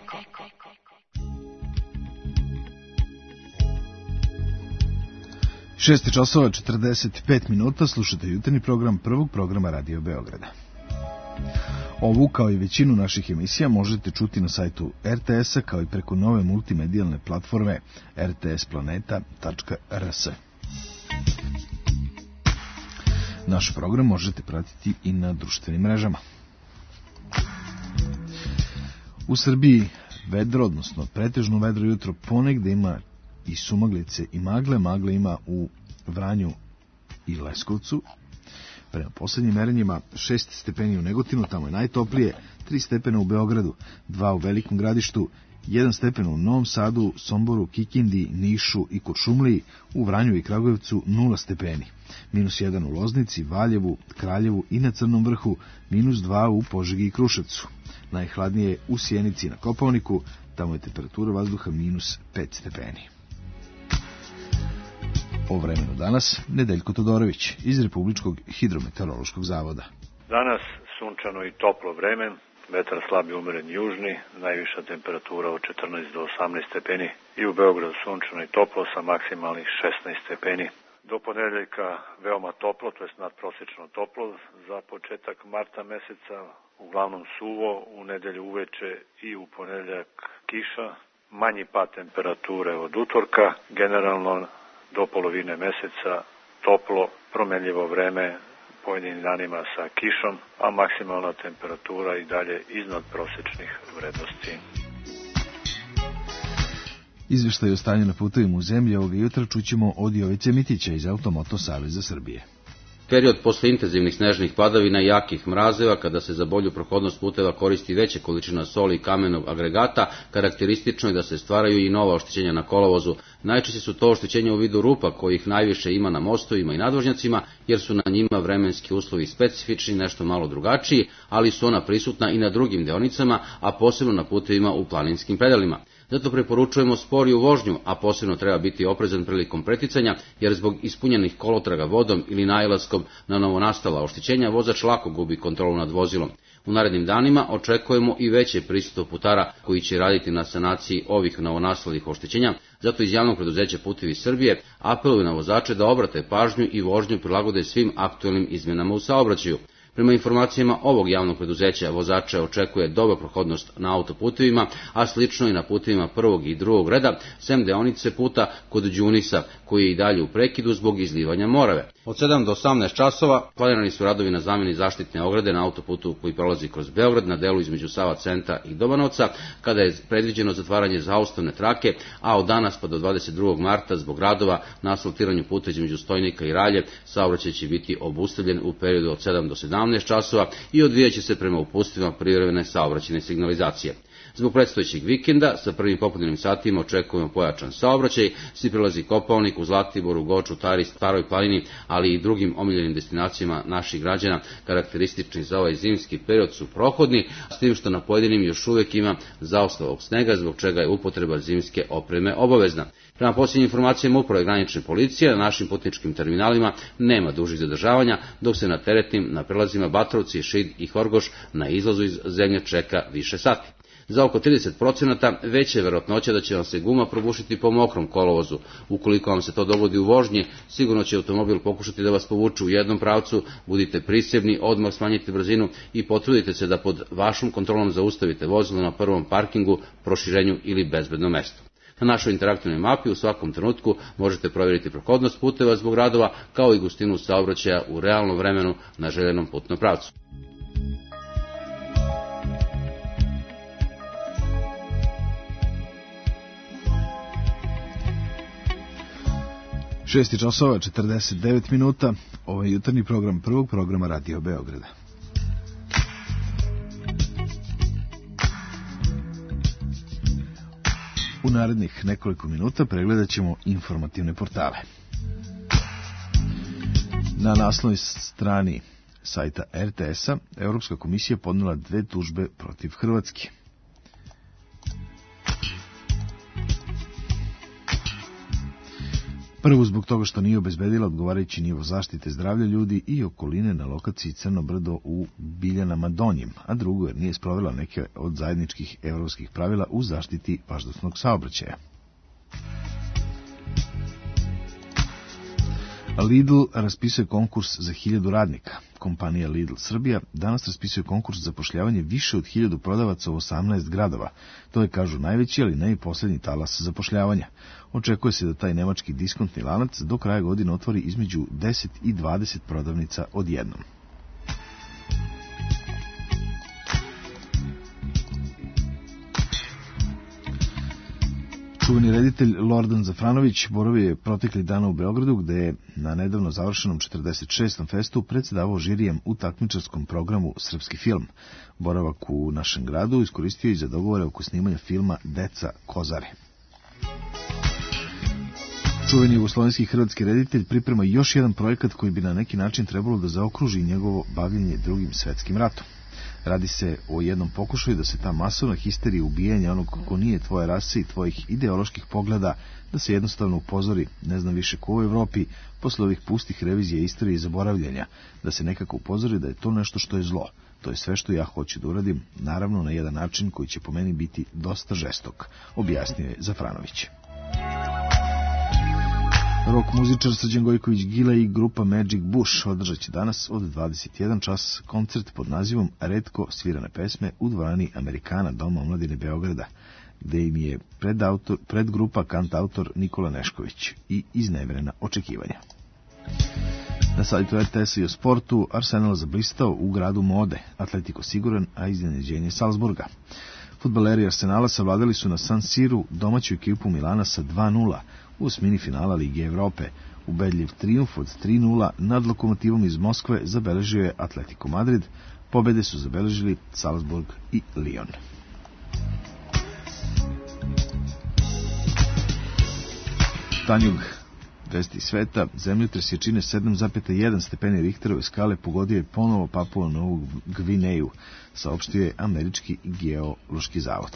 6 časova 45 minuta, slušate jutarnji program prvog programa Radio Beograda. Ovu, kao i većinu naših emisija, možete čuti na sajtu RTS-a, kao i preko nove multimedijalne platforme rtsplaneta.rs. Naš program možete pratiti i na društvenim mrežama. U Srbiji vedro, odnosno pretežno vedro jutro, ponegde ima i sumaglice i magle. Magle ima u Vranju i Leskovcu. Prema poslednjim merenjima 6 stepeni u Negotinu, tamo je najtoplije, 3 stepena u Beogradu, 2 u Velikom Gradištu, 1 stepen u Novom Sadu, Somboru, Kikindi, Nišu i Kuršumliji, u Vranju i Kragujevcu 0 stepeni, -1 u Loznici, Valjevu, Kraljevu i na Crnom Vrhu, -2 u Požegi i Kruševcu. Najhladnije je u Sjenici i na Kopaoniku, tamo je temperatura vazduha -5 stepeni. O vremenu danas, Nedeljko Todorović iz Republičkog hidrometeorološkog zavoda. Danas sunčano i toplo vreme, vetar slab i umeren južni, najviša temperatura od 14 do 18 stepeni i u Beogradu sunčano i toplo sa maksimalnih 16 stepeni. Do ponedeljka veoma toplo, to jest nadprosečno toplo, za početak marta meseca uglavnom suvo, u nedelju uveče i u ponedeljak kiša, manji pad temperature od utorka, generalno do polovine meseca toplo, promenljivo vreme pojedinim danima sa kišom, a maksimalna temperatura i dalje iznad prosečnih vrednosti. Izveštaj o stanju na putevima u zemlji ovoga jutra čućemo od Jovice Mitića iz Automoto Saveza Srbije. Period posle intenzivnih snežnih padavina i jakih mrazeva, kada se za bolju prohodnost puteva koristi veća količina soli i kamenog agregata, karakteristično je da se stvaraju i nova oštećenja na kolovozu. Najčešće su to oštećenja u vidu rupa, kojih najviše ima na mostovima i nadvožnjacima, jer su na njima vremenski uslovi specifični, nešto malo drugačiji, ali su ona prisutna i na drugim deonicama, a posebno na putevima u planinskim predelima. Zato preporučujemo sporiju vožnju, a posebno treba biti oprezan prilikom preticanja, jer zbog ispunjenih kolotraga vodom ili nailaskom na novonastala oštećenja vozač lako gubi kontrolu nad vozilom. U narednim danima očekujemo i veće prisustvo putara koji će raditi na sanaciji ovih novonastalih oštećenja, zato iz Javnog preduzeća Putevi Srbije apeluju na vozače da obrate pažnju i vožnju prilagode svim aktuelnim izmenama u saobraćaju. Prema informacijama ovog javnog preduzeća, vozače očekuje dobra prohodnost na autoputevima, a slično i na putevima prvog i drugog reda, sem deonice puta kod Đunisa, koji je i dalje u prekidu zbog izlivanja Morave. Od 7 do 18 časova planirani su radovi na zamjeni zaštitne ograde na autoputu koji prolazi kroz Beograd na delu između Sava centra i Dobanovca, kada je predviđeno zatvaranje zaustavne trake, a od danas pa do 22. marta zbog radova na asfaltiranju puta između Stojnika i Ralje saobraćaj će biti obustavljen u periodu od 7 do 17 časova i odvijaće se prema upustvima privremene saobraćajne signalizacije. Zbog predstojećeg vikenda sa prvim popodnevnim satima očekujemo pojačan saobraćaj, svi prilazi Kopaonik, u Zlatiboru, Goču, Tari, Staroj planini, ali i drugim omiljenim destinacijama naših građana, karakteristični za ovaj zimski period su prohodni, s tim što na pojedinim još uvijek ima zaostalog snega, zbog čega je upotreba zimske opreme obavezna. Prema posljednjim informacijama Uprave granične policije, na našim putničkim terminalima nema dužih zadržavanja, dok se na teretnim na prelazima Batrovci, Šid i Horgoš na izlazu iz zemlje čeka više sati. Za oko 30% veća je verovatnoća da će vam se guma probušiti po mokrom kolovozu. Ukoliko vam se to dogodi u vožnji, sigurno će automobil pokušati da vas povuče u jednom pravcu, budite prisebni, odmah smanjite brzinu i potrudite se da pod vašom kontrolom zaustavite vozilo na prvom parkingu, proširenju ili bezbednom mestu. Na našoj interaktivnoj mapi u svakom trenutku možete provjeriti prohodnost puteva zbog radova, kao i gustinu saobraćaja u realnom vremenu na željenom putnom pravcu. 6 časova 49 minuta, ovo je jutarnji program prvog programa Radio Beograda. U narednih nekoliko minuta pregledat ćemo informativne portale. Na naslovnoj strani sajta RTS-a Evropska komisija podnela 2 tužbe protiv Hrvatske. Prvo zbog toga što nije obezbedila odgovarajući nivo zaštite zdravlja ljudi i okoline na lokaciji Crno brdo u Biljanama Donjim, a drugo jer nije sprovela neke od zajedničkih evropskih pravila u zaštiti vazdušnog saobraćaja. Lidl raspisuje konkurs za 1000 radnika. Kompanija Lidl Srbija danas raspisuje konkurs za zapošljavanje više od 1000 prodavaca u 18 gradova. To je, kažu, najveći, ali ne i posljednji talas zapošljavanja. Očekuje se da taj nemački diskontni lanac do kraja godine otvori između 10 i 20 prodavnica odjednom. Čuveni reditelj Lordan Zafranović boravio je proteklih dana u Beogradu, gde je na nedavno završenom 46. festu predsjedavao žirijem u takmičarskom programu Srpski film. Boravak u našem gradu iskoristio i za dogovore oko snimanja filma Deca Kozare. Čuveni jugoslovenski hrvatski reditelj priprema još jedan projekat koji bi na neki način trebalo da zaokruži njegovo bavljenje Drugim svetskim ratom. Radi se o jednom pokušaju da se ta masovna histerija ubijanja onog ko nije tvoje rase i tvojih ideoloških pogleda, da se jednostavno upozori, ne znam više ko u Evropi, posle ovih pustih revizija istorije i zaboravljanja, da se nekako upozori da je to nešto što je zlo. To je sve što ja hoću da uradim, naravno na jedan način koji će po meni biti dosta žestok, objasnio je Zafranović. Rock muzičar Srđan Gojković Gila i grupa Magic Bush održat će danas od 21 čas koncert pod nazivom Retko svirane pesme u dvorani Amerikana Doma omladine Beograda, gde im je predgrupa kantautor Nikola Nešković i Izneverena očekivanja. Na sajtu RTS-a i o sportu Arsenal zablistao u gradu mode, Atletico siguran, a iznenađenje Salzburga. Fudbaleri Arsenala savladali su na San Siru domaću ekipu Milana sa 2:0 u osmini finala Lige Evrope. Ubedljiv trijumf od 3:0 nad Lokomotivom iz Moskve zabeležio je Atletico Madrid, pobede su zabeležili Salzburg i Lyon. Tanjug, vesti sveta, zemljotres jačine 7,1 stepeni Richterove skale pogodio je ponovo Papua Novu Gvineju, saopštio je Američki geološki zavod.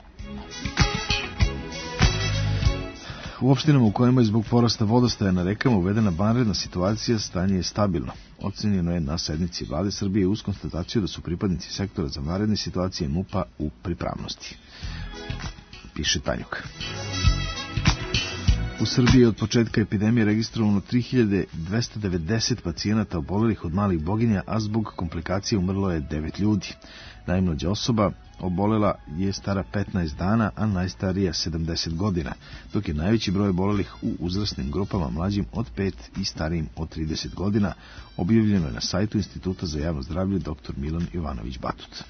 U opštinama u kojima je zbog porasta vodostaja na rekama uvedena vanredna situacija, stanje je stabilno. Ocenjeno je na sednici Vlade Srbije uz konstataciju da su pripadnici sektora za vanredne situacije MUP-a u pripravnosti, piše Tanjug. U Srbiji je od početka epidemije registrovano 3290 pacijenata obolelih od malih boginja, a zbog komplikacije umrlo je 9 ljudi. Najmlađa osoba obolela je stara 15 dana, a najstarija 70 godina, dok je najveći broj obolelih u uzrasnim grupama mlađim od 5 i starijim od 30 godina, objavljeno je na sajtu Instituta za javno zdravlje dr. Milan Jovanović Batut.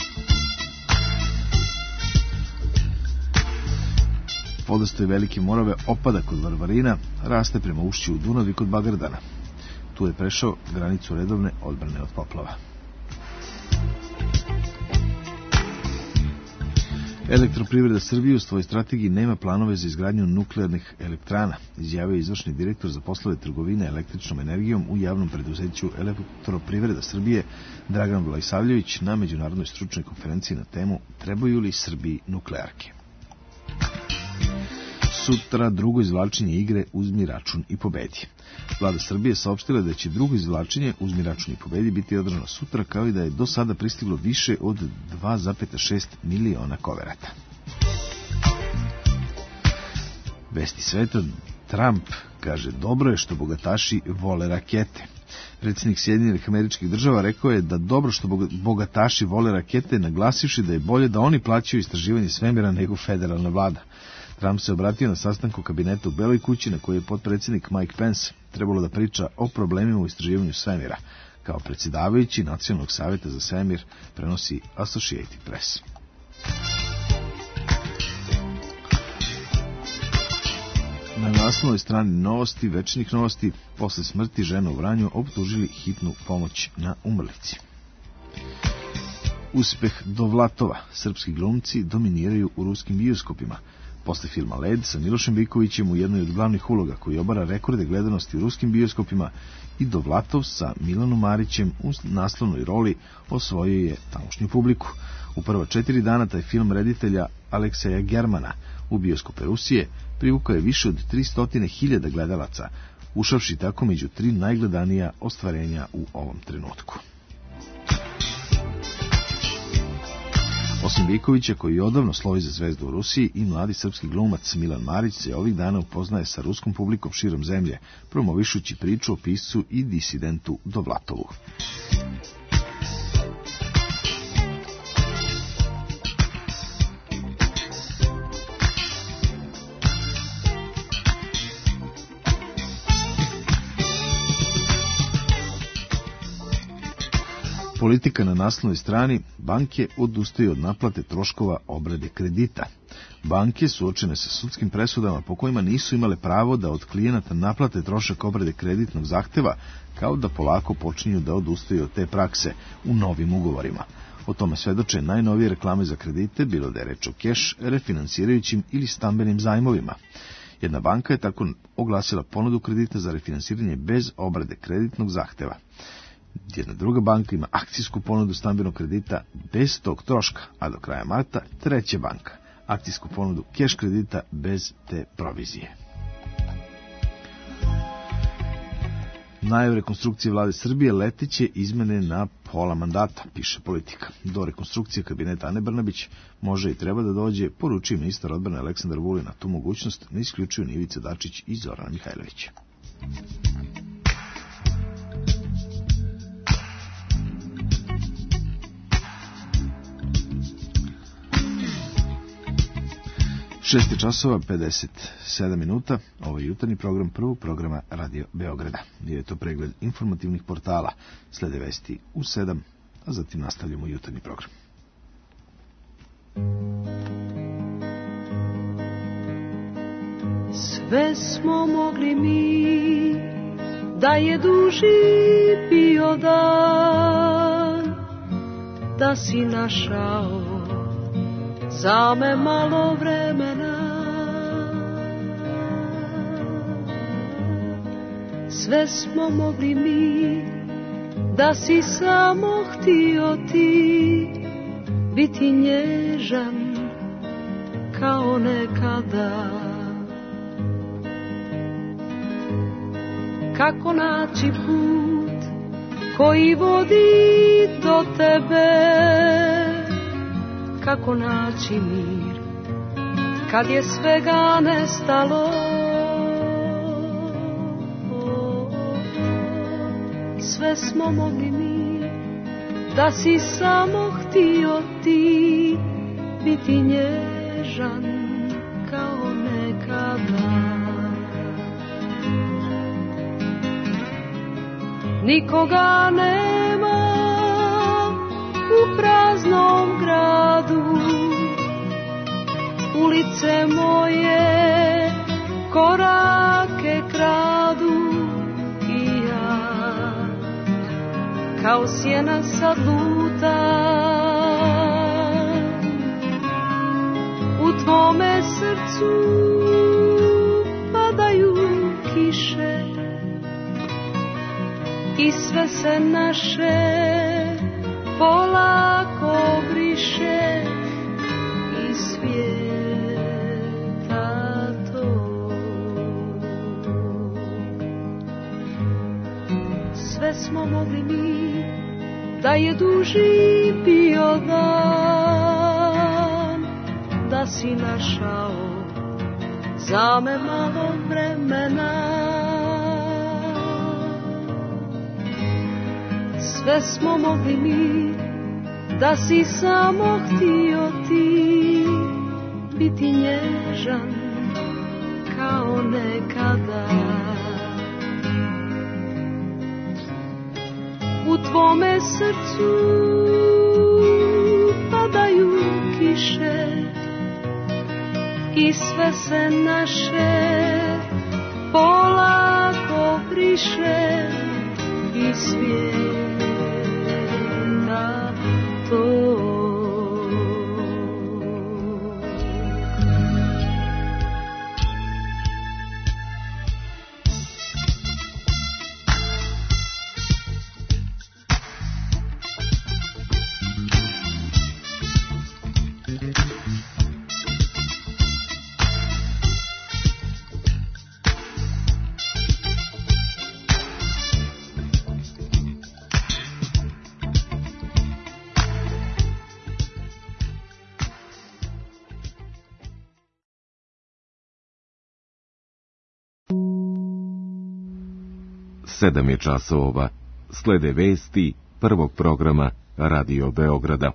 Vodostoj Velike Morave opada kod Varvarina, raste prema ušću u Dunav i kod Bagardana. Tu je prešao granicu redovne odbrane od poplava. Elektroprivreda Srbije u svojoj strategiji nema planove za izgradnju nuklearnih elektrana, izjavio je izvršni direktor za poslove trgovine električnom energijom u javnom preduzeću Elektroprivreda Srbije Dragan Vlajsavljević na međunarodnoj stručnoj konferenciji na temu Trebaju li Srbiji nuklearke. Sutra drugo izvlačenje igre Uzmi račun i pobedi. Vlada Srbije saopštila da će drugo izvlačenje Uzmi račun i pobedi biti održano sutra, kao i da je do sada pristiglo više od 2,6 miliona koverata. Vesti sveta, Trump kaže dobro je što bogataši vole rakete. Predsjednik Sjedinjenih Američkih Država rekao je da dobro što bogataši vole rakete, naglasivši da je bolje da oni plaćaju istraživanje svemira nego federalna vlada. Trump se obratio na sastanku kabineta u Beloj kući na kojoj je potpredsjednik Mike Pence trebalo da priča o problemima u istraživanju svemira. Kao predsjedavajući Nacionalnog savjeta za svemir, prenosi Associated Press. Na naslovnoj strani novosti, Večernjih novosti, posle smrti žena u Vranju optužili hitnu pomoć na umrlici. Uspeh Dovlatova, srpski glumci dominiraju u ruskim bioskopima. Posle filma Led sa Milošem Bikovićem u jednoj od glavnih uloga koji obara rekorde gledanosti u ruskim bioskopima i Dovlatov sa Milanom Marićem u naslovnoj roli osvojio je tamošnju publiku. U prva 4 dana taj film reditelja Alekseja Germana u bioskope Rusije privukao je više od 300.000 gledalaca, ušavši tako među 3 najgledanija ostvarenja u ovom trenutku. Osim Bikovića, koji odavno slovi za zvezdu u Rusiji, i mladi srpski glumac Milan Marić se ovih dana upoznaje sa ruskom publikom širom zemlje, promovišući priču o piscu i disidentu Dovlatovu. Politika na naslovnoj strani: banke odustaju od naplate troškova obrade kredita. Banke suočene sa sudskim presudama po kojima nisu imale pravo da od klijenata naplate trošak obrade kreditnog zahteva, kao da polako počinju da odustaju od te prakse u novim ugovorima. O tome svedoče najnovije reklame za kredite, bilo da je reč o keš, refinansirajućim ili stambenim zajmovima. Jedna banka je tako oglasila ponudu kredita za refinansiranje bez obrade kreditnog zahteva. Jedna druga banka ima akcijsku ponudu stambenog kredita bez tog troška, a do kraja marta treća banka akcijsku ponudu keš kredita bez te provizije. Najave rekonstrukcije vlade Srbije leteće izmene na pola mandata, piše Politika. Do rekonstrukcije kabineta Ane Brnabić može i treba da dođe, poručio ministar odbrane Aleksandar Vulin. Na tu mogućnost ne isključuju ni Ivica Dačić i Zoran Mihajlović. 6:57. Ovo je jutarnji program prvog programa Radio Beograda. Bio je to pregled informativnih portala. Slede vesti u 7, a zatim nastavljamo jutarnji program. Sve smo mogli mi, da je duži bio dan, da si našao za me malo vremena. Sve smo mogli mi, da si samo htio ti biti nježan kao nekada. Kako naći put koji vodi do tebe, kako naći mir kad je svega nestalo. Sve smo mogli mi, da si samo htio ti biti nježan kao nekada. Nikoga nema u praznom gradu, ulice moje korake kradu i ja kao sjena sad lutam u tvome srcu padaju kiše i sve se naše polako briše iz svijeta tog. Sve smo mogli mi, da je duži bio dan, da si našao za me malo vremena. Sve smo mogli mi, da si samo htio ti biti nježan kao nekada. U tvome srcu padaju kiše i sve se naše polako briše i svijeta tog. 7 je časova. Slede vesti prvog programa Radio Beograda.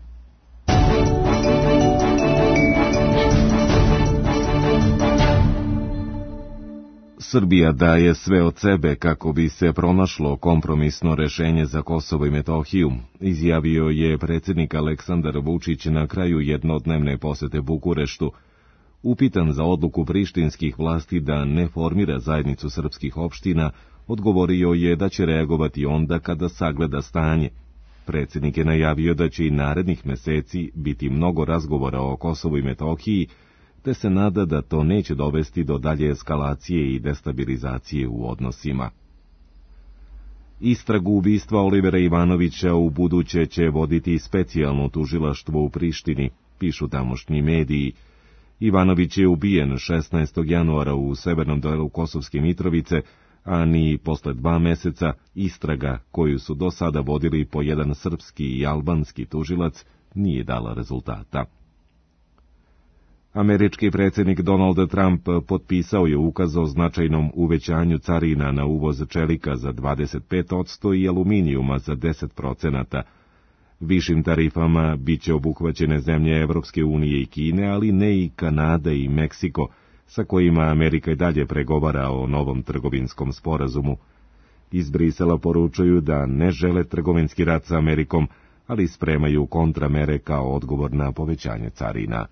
Srbija daje sve od sebe kako bi se pronašlo kompromisno rešenje za Kosovo i Metohiju, izjavio je predsjednik Aleksandar Vučić na kraju jednodnevne posete Bukureštu. Upitan za odluku prištinskih vlasti da ne formira zajednicu srpskih opština, odgovorio je da će reagovati onda kada sagleda stanje. Predsjednik je najavio da će i narednih meseci biti mnogo razgovora o Kosovu i Metohiji, te se nada da to neće dovesti do dalje eskalacije i destabilizacije u odnosima. Istragu ubistva Olivera Ivanovića u buduće će voditi specijalno tužilaštvo u Prištini, pišu tamošnji mediji. Ivanović je ubijen 16. januara u severnom delu Kosovske Mitrovice, a ni posle 2 meseca istraga koju su do sada vodili po jedan srpski i albanski tužilac nije dala rezultata. Američki predsjednik Donald Trump potpisao je ukaz o značajnom uvećanju carina na uvoz čelika za 25% i aluminijuma za 10%. Višim tarifama biće obuhvaćene zemlje Evropske unije i Kine, ali ne i Kanada i Meksiko, sa kojima Amerika i dalje pregovara o novom trgovinskom sporazumu. Iz Brisela poručuju da ne žele trgovinski rat sa Amerikom, ali spremaju kontramere kao odgovor na povećanje carina.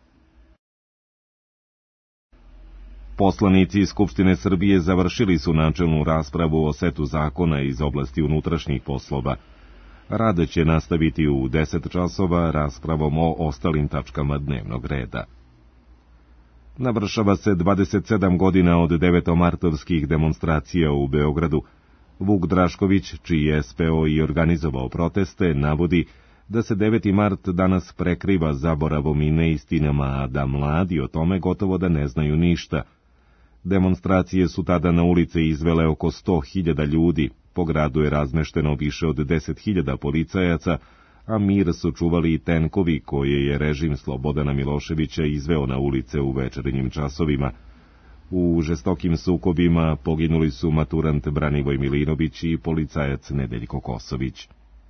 Poslanici Skupštine Srbije završili su načelnu raspravu o setu zakona iz oblasti unutrašnjih poslova. Rad će nastaviti u 10 časova raspravom o ostalim tačkama dnevnog reda. Navršava se 27 godina od 9. demonstracija u Beogradu. Vuk Drašković, čiji je SPO i organizovao proteste, navodi da se 9. mart danas prekriva zaboravom i neistinama, a da mladi o tome gotovo da ne znaju ništa. Demonstracije su tada na ulice izvele oko 100.000 ljudi, po gradu je razmešteno više od 10.000 policajaca, a mir su čuvali i tenkovi koje je režim Slobodana Miloševića izveo na ulice u večernjim časovima. U žestokim sukobima poginuli su maturant Branivoj Milinović i policajac Nedeljko Kosović.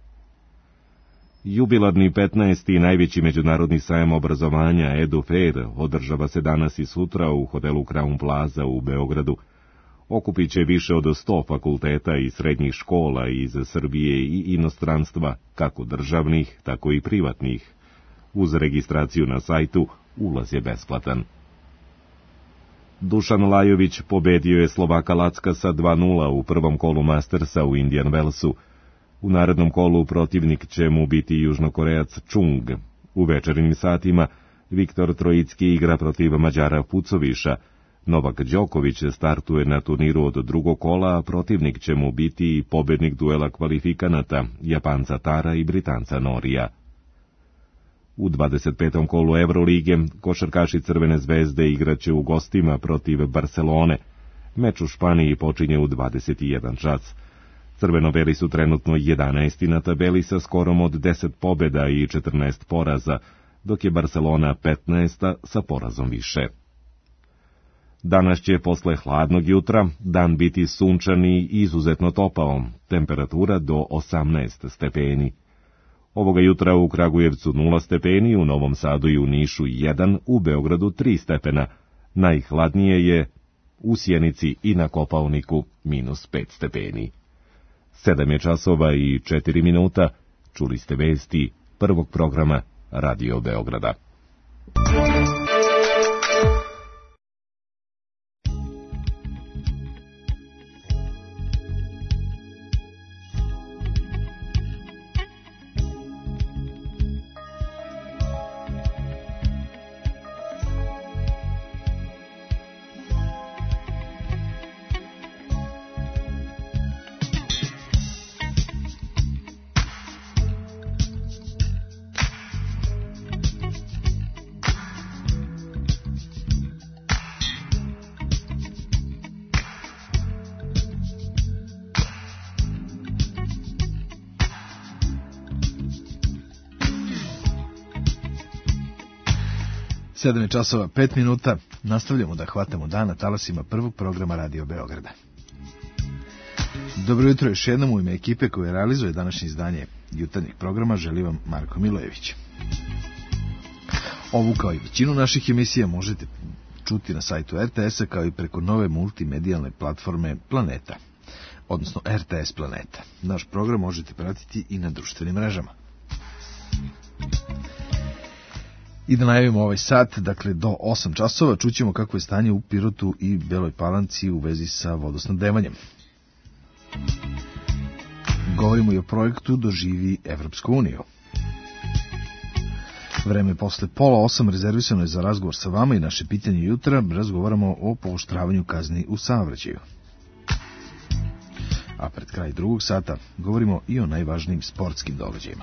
Jubilarni 15. najveći međunarodni sajam obrazovanja EduFair održava se danas i sutra u hotelu Crown Plaza u Beogradu. Okupit će više od 100 fakulteta i srednjih škola iz Srbije i inostranstva, kako državnih, tako i privatnih. Uz registraciju na sajtu ulaz je besplatan. Dušan Lajović pobedio je Slovaka Lackasa 2:0 u prvom kolu Mastersa u Indian Wellsu. U narednom kolu protivnik će mu biti Južnokorejac Chung. U večernjim satima Viktor Trojicki igra protiv Mađara Pucoviša. Novak Đoković startuje na turniru od drugog kola, a protivnik će mu biti i pobednik duela kvalifikanata, Japanca Tara i Britanca Norija. U 25. kolu Evrolige košarkaši Crvene zvezde igraće u gostima protiv Barcelone. Meč u Španiji počinje u 21 čas. Crveno-beli su trenutno 11. na tabeli sa skorom od 10 pobjeda i 14 poraza, dok je Barcelona 15. sa porazom više. Danas će posle hladnog jutra dan biti sunčan i izuzetno topao, temperatura do 18 stepeni. Ovoga jutra u Kragujevcu 0 stepeni, u Novom Sadu i u Nišu 1, u Beogradu 3 stepena. Najhladnije je u Sjenici i na Kopaoniku -5 stepeni. 7 je časova i 4 minuta, čuli ste vesti prvog programa Radio Beograda. Sedam je časova 5 minuta, nastavljamo da hvatamo dan na talasima prvog programa Radio Beograda. Dobro jutro još jednom u ime ekipe koje realizuje današnje izdanje jutarnjeg programa. Želim vam Marko Milojević. Ovu kao i većinu naših emisija možete čuti na sajtu RTS-a kao i preko nove multimedijalne platforme Planeta, odnosno RTS Planeta. Naš program možete pratiti i na društvenim mrežama. I da najavimo ovaj sat, dakle do 8 časova, čućemo kako je stanje u Pirotu i Beloj Palanci u vezi sa vodosnabdevanjem. Govorimo i o projektu Doživi Evropsku uniju. Vreme posle 7:30 rezervisano je za razgovor sa vama i naše pitanje jutra. Razgovaramo o pooštravanju kazni u saobraćaju. A pred kraj drugog sata govorimo i o najvažnijim sportskim događajima.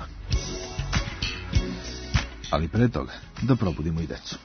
Ali pre toga da probudimo i decu.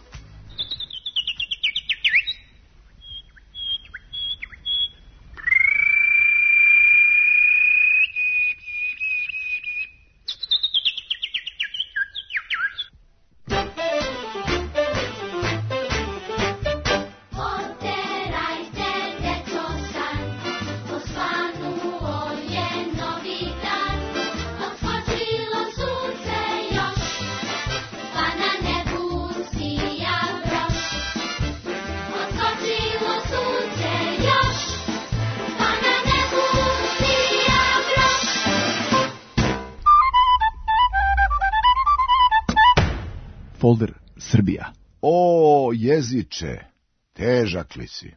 Folder Srbija. O, jeziče, težak li si?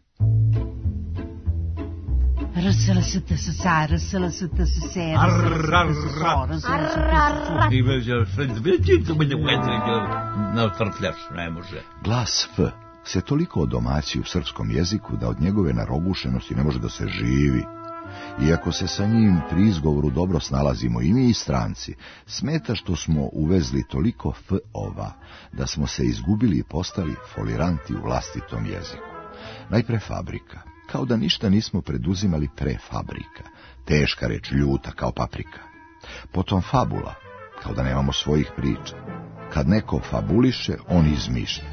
Glas F se toliko odomaći u srpskom jeziku da od njegove narogušenosti ne može da se živi. Iako se sa njim pri izgovoru dobro snalazimo i mi i stranci, smeta što smo uvezli toliko f-ova, da smo se izgubili i postali foliranti u vlastitom jeziku. Najpre fabrika, kao da ništa nismo preduzimali pre fabrika, teška reč, ljuta kao paprika. Potom fabula, kao da nemamo svojih priča. Kad neko fabuliše, on izmišlja.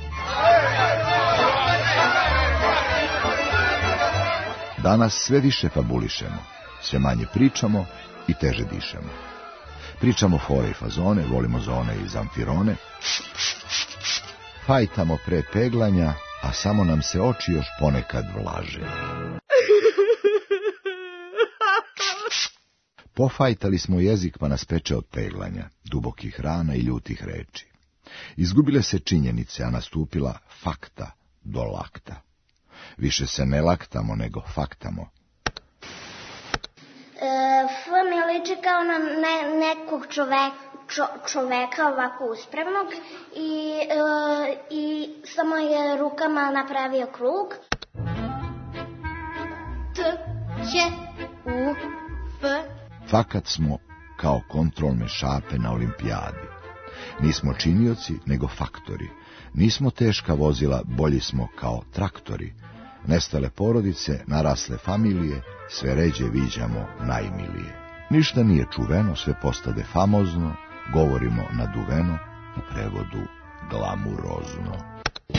Danas sve više fabulišemo, sve manje pričamo i teže dišemo. Pričamo fore i fazone, volimo zone i zamfirone. Fajtamo pre peglanja, a samo nam se oči još ponekad vlaže. Pofajtali smo jezik pa nas peče od peglanja, dubokih rana i ljutih reči. Izgubile se činjenice, a nastupila fakta do lakta. Više se ne laktamo, nego faktamo. F mi liči kao na nekog čoveka ovako uspravnog i samo je rukama napravio krug. T, Ć, U, F. Fakat smo kao kontrolne šape na olimpijadi. Nismo činioci, nego faktori. Nismo teška vozila, bolji smo kao traktori. Nestale porodice, narasle familije, sve ređe viđamo najmilije. Ništa nije čuveno, sve postade famozno, govorimo naduveno, u prevodu glamurozno.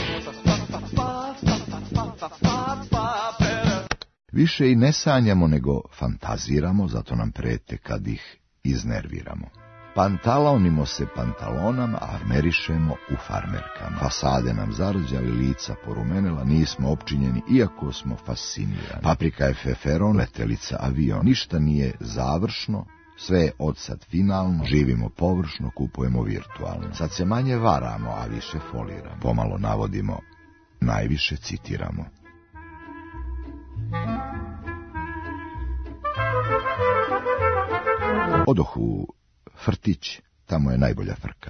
Više i ne sanjamo, nego fantaziramo, zato nam prete kad ih iznerviramo. Pantalonimo se pantalonama, a armerišemo u farmerkama. Fasade nam zarđali, lica porumenela, nismo opčinjeni, iako smo fascinirani. Paprika je feferon, letelica avion. Ništa nije završno, sve je odsad finalno, živimo površno, kupujemo virtualno. Sad se manje varamo, a više foliramo. Pomalo navodimo, najviše citiramo. Odoh u Frtić, tamo je najbolja frka.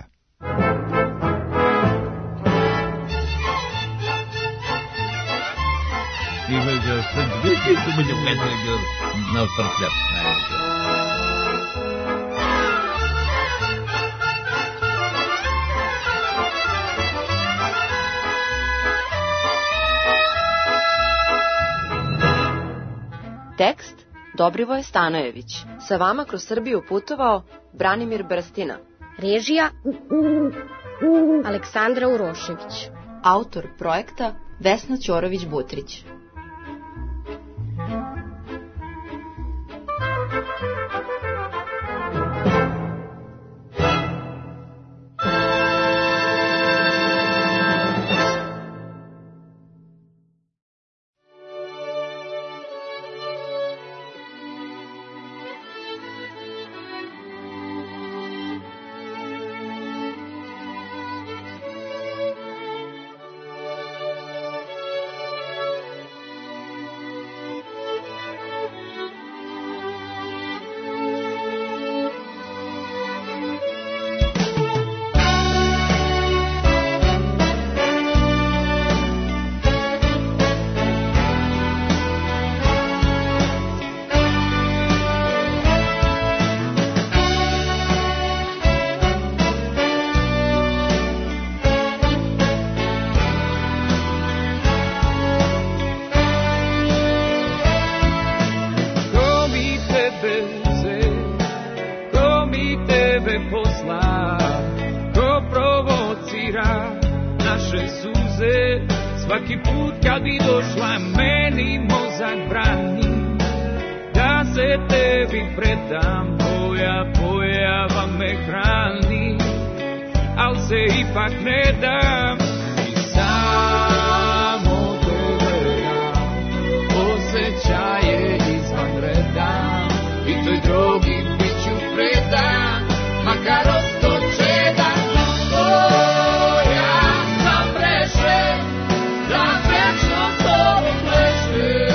Tekst Dobrivoje Stanojević. Sa vama kroz Srbiju putovao Branimir Brstina. Režija Aleksandra Urošević. Autor projekta Vesna Ćorović-Butrić. veze, ko mi tebe posla, ko provocira naše suze. Svaki put kad bi došla meni mozak brani da se tebi predam, tvoja pojava me hrani, al se ipak ne dam. I samo te gledam, osjećaje izvan reda, i toj drogi bit ću predan, makar ostoče da tvoja sam preše, da večno s tobom pleše.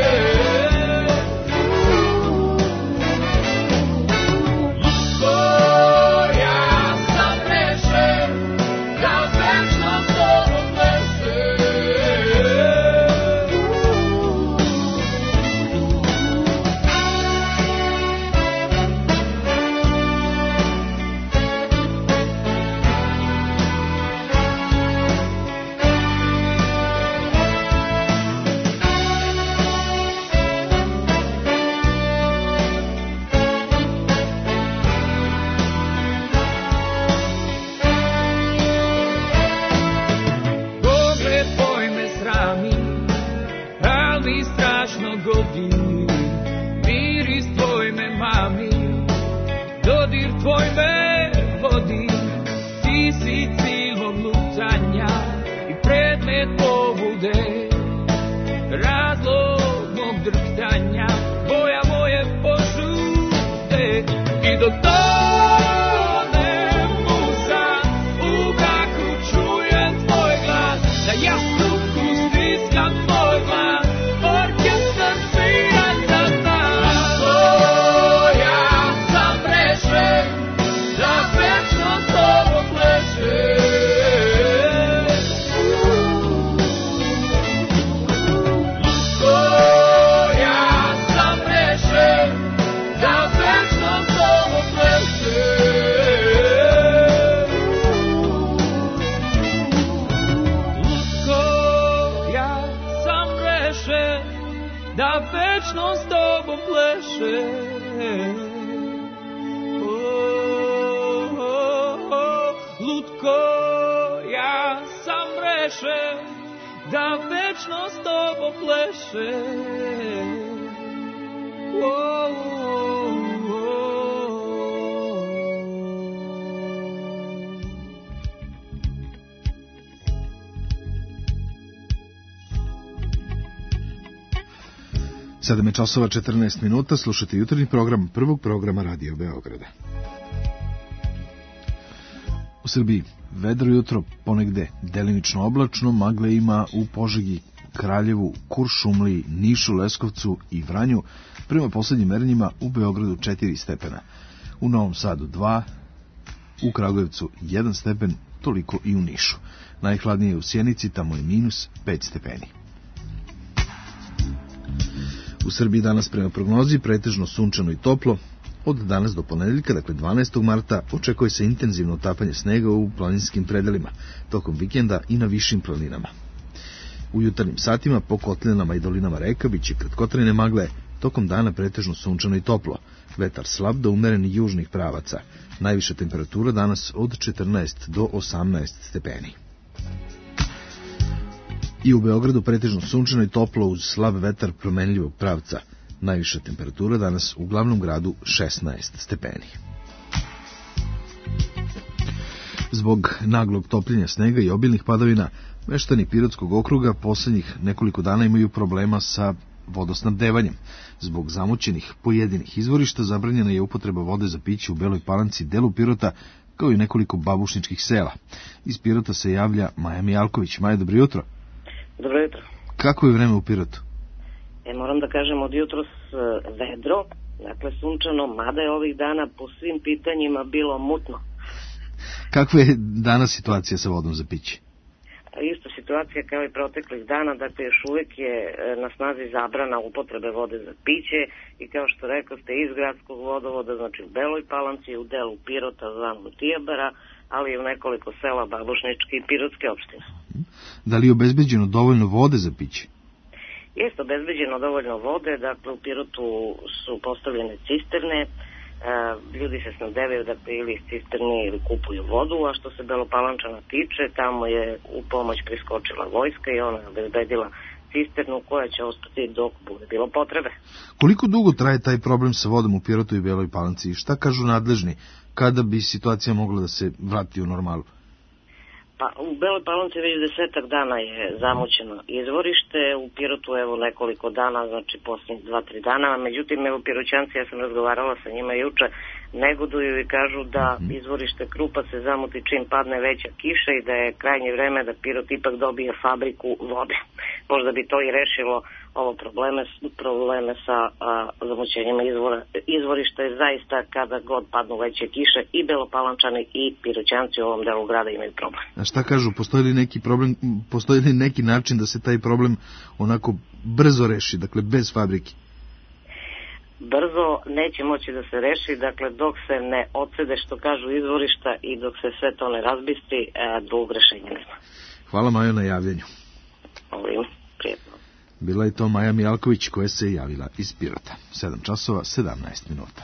Sedam je časova 14 minuta, slušate jutarnji program prvog programa Radio Beograda. U Srbiji vedro jutro, ponegde delimično oblačno, magle ima u Požegi, Kraljevu, Kuršumliji, Nišu, Leskovcu i Vranju, prema poslednjim merenjima u Beogradu 4 stepena, u Novom Sadu 2, u Kragujevcu 1 stepen, toliko i u Nišu. Najhladnije je u Sjenici, tamo je minus 5 stepeni. U Srbiji danas prema prognozi pretežno sunčano i toplo. Od danas do ponedeljka, dakle 12. marta, očekuje se intenzivno otapanje snega u planinskim predelima, tokom vikenda i na višim planinama. U jutarnjim satima po kotlinama i dolinama reka biće kratkotrajne magle, tokom dana pretežno sunčano i toplo. Vetar slab do umeren južnih pravaca. Najviša temperatura danas od 14 do 18 stepeni. I u Beogradu pretežno sunčano i toplo uz slab vetar promenljivog pravca. Najviša temperatura danas u glavnom gradu 16 stepeni. Zbog naglog topljenja snega i obilnih padavina, meštani Pirotskog okruga poslednjih nekoliko dana imaju problema sa vodosnabdevanjem. Zbog zamućenih pojedinih izvorišta zabranjena je upotreba vode za piće u Beloj Palanci, delu Pirota, kao i nekoliko babušničkih sela. Iz Pirota se javlja Maja Mijalković. Maja, dobro jutro. Dobro jutro. Kako je vreme u Pirotu? Moram da kažem od jutros vedro, dakle sunčano, mada je ovih dana po svim pitanjima bilo mutno. Kakva je danas situacija sa vodom za piće? Isto situacija kao i proteklih dana, dakle još uvijek je na snazi zabrana upotrebe vode za piće i kao što rekao ste iz gradskog vodovoda, znači u Beloj Palanci, u delu Pirota, zvanog Tijabara, ali i u nekoliko sela Babušničke i Pirotske opštine. Da li je obezbeđeno dovoljno vode za piće? Jeste obezbeđeno dovoljno vode, dakle u Pirotu su postavljene cisterne, ljudi se snabdevaju ili iz cisterni ili kupuju vodu, a što se Belopalančana tiče, tamo je u pomoć priskočila vojska i ona je obezbedila cisternu koja će ostati dok bude bilo potrebe. Koliko dugo traje taj problem sa vodom u Pirotu i Beloj Palanci i šta kažu nadležni kada bi situacija mogla da se vrati u normalu? Pa, u Beloj Palanci već 10 dana je zamućeno izvorište, u Pirotu evo nekoliko dana, znači posljednjih 2-3 dana, međutim evo Piroćanci, ja sam razgovarala sa njima juče, negoduju i kažu da izvorište Krupa se zamuti čim padne veća kiša i da je krajnje vreme da Pirot ipak dobije fabriku vode. Možda bi to i rešilo ovo probleme sa zamućenjima izvorišta je zaista kada god padnu veće kiše i Belopalančani i Piroćanci u ovom delu grada imaju problem. A šta kažu, postoji li neki način da se taj problem onako brzo reši, dakle bez fabrike? Brzo neće moći da se reši, dakle dok se ne odsede što kažu izvorišta i dok se sve to ne razbistri, drugog rešenja nema. Hvala Majo na javljanju. Ovim, prijetno. Bila je to Maja Mijalković koja se javila iz Pirota. 7 časova, 17 minuta.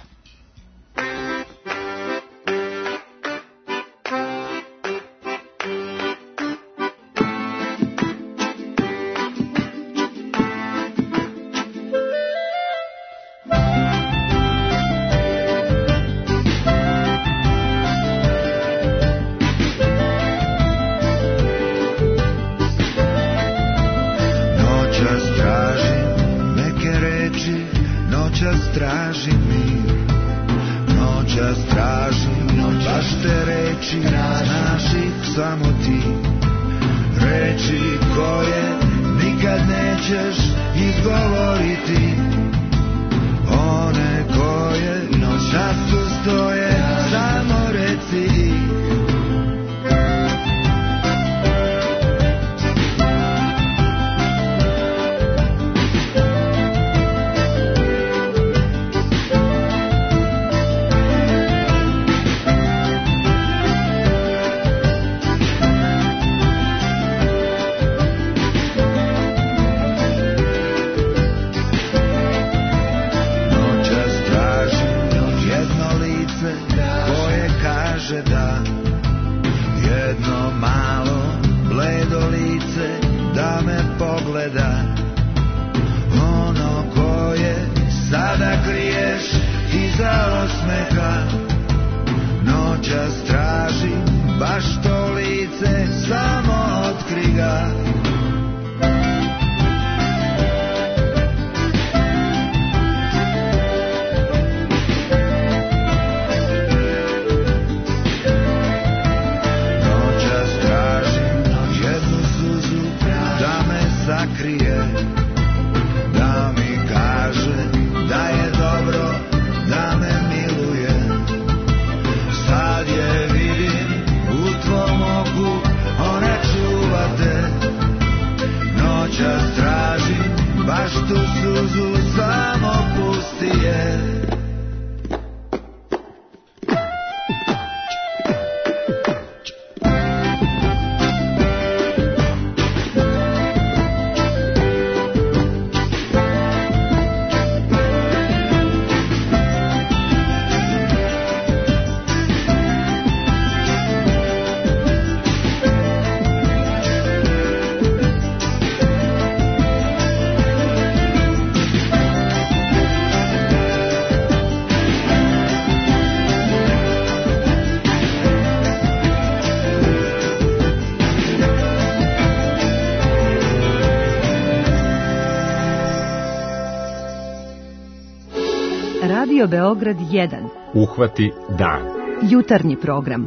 Radio Beograd 1. Uhvati dan. Jutarnji program.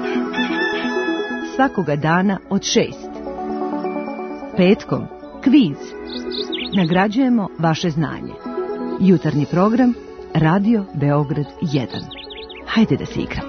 Svakoga dana od 6. Petkom kviz. Nagrađujemo vaše znanje. Jutarnji program Radio Beograd 1. Hajde da se igramo.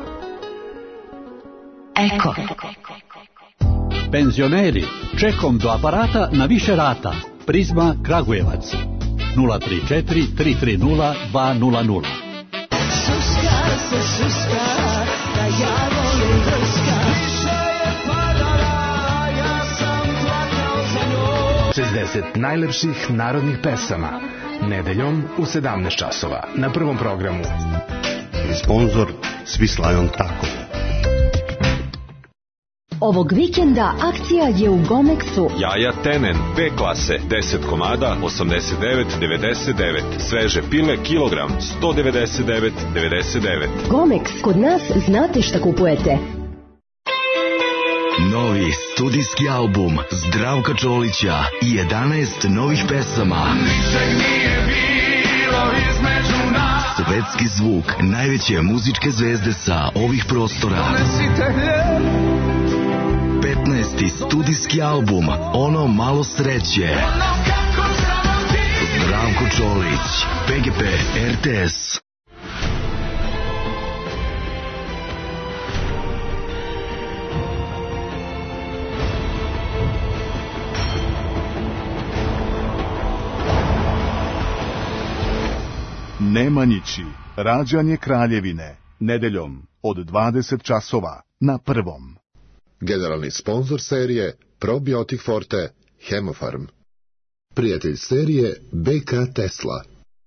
Eko. Penzioneri, čekom do aparata na više rata. Prizma Kragujevac. 034 330 200. Suska se suska, da ja volim drska. Više je padala, ja sam plakao za njom. 60 najlepših narodnih pesama. Nedeljom u 17 časova na Prvom programu. Sponzor Swiss Tako. Ovog vikenda akcija je u Gomexu. Jaja Tenen, B klase, 10 komada, 89,99. Sveže pile, kilogram, 199,99. Gomex, kod nas znate šta kupujete. Novi studijski album Zdravka Čolića i 11 novih pesama. Ničeg nije bilo između nas. Svetski zvuk najveće muzičke zvezde sa ovih prostora. Donesite hljeb. 15. studijski album Ono malo sreće. Zdravko Čolić, PGP RTS. Nemanjići, rađanje Kraljevine, nedeljom od 20 časova na Prvom. Generalni sponzor serije Probiotik Forte Hemofarm. Prijatelj serije BK Tesla.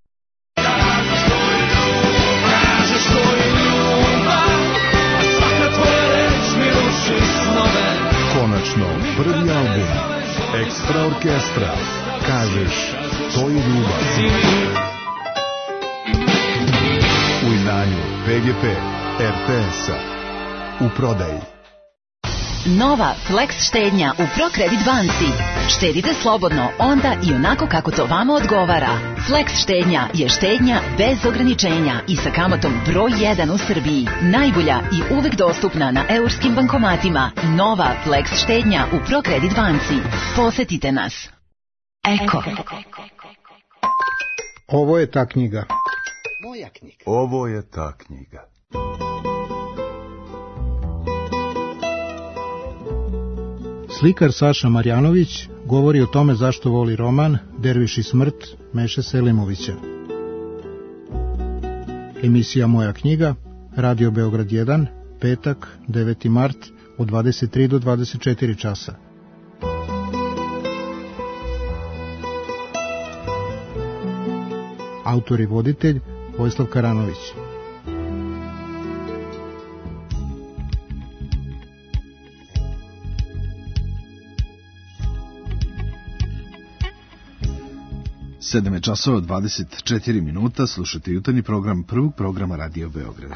Konačno, prvi album Ekstra orkestra. Kažeš, to je ljubav. U izdanju PGP RTS-a. U prodaji. Nova Flex štednja u ProCredit banci. Štedite slobodno, onda i onako kako to vama odgovara. Flex štednja je štednja bez ograničenja i sa kamatom broj 1 u Srbiji. Najbolja i uvek dostupna na eurskim bankomatima. Nova Flex štednja u ProCredit banci. Posetite nas. Eko. Ovo je ta knjiga. Moja knjiga. Ovo je ta knjiga. Slikar Saša Marjanović govori o tome zašto voli roman Derviš i smrt Meše Selimovića. Emisija Moja knjiga, Radio Beograd 1, petak, 9. mart, od 23 do 24 časa. Autor i voditelj Vojislav Karanović. Sedam je časova 24 minuta, slušate jutarnji program prvog programa Radio Beograda.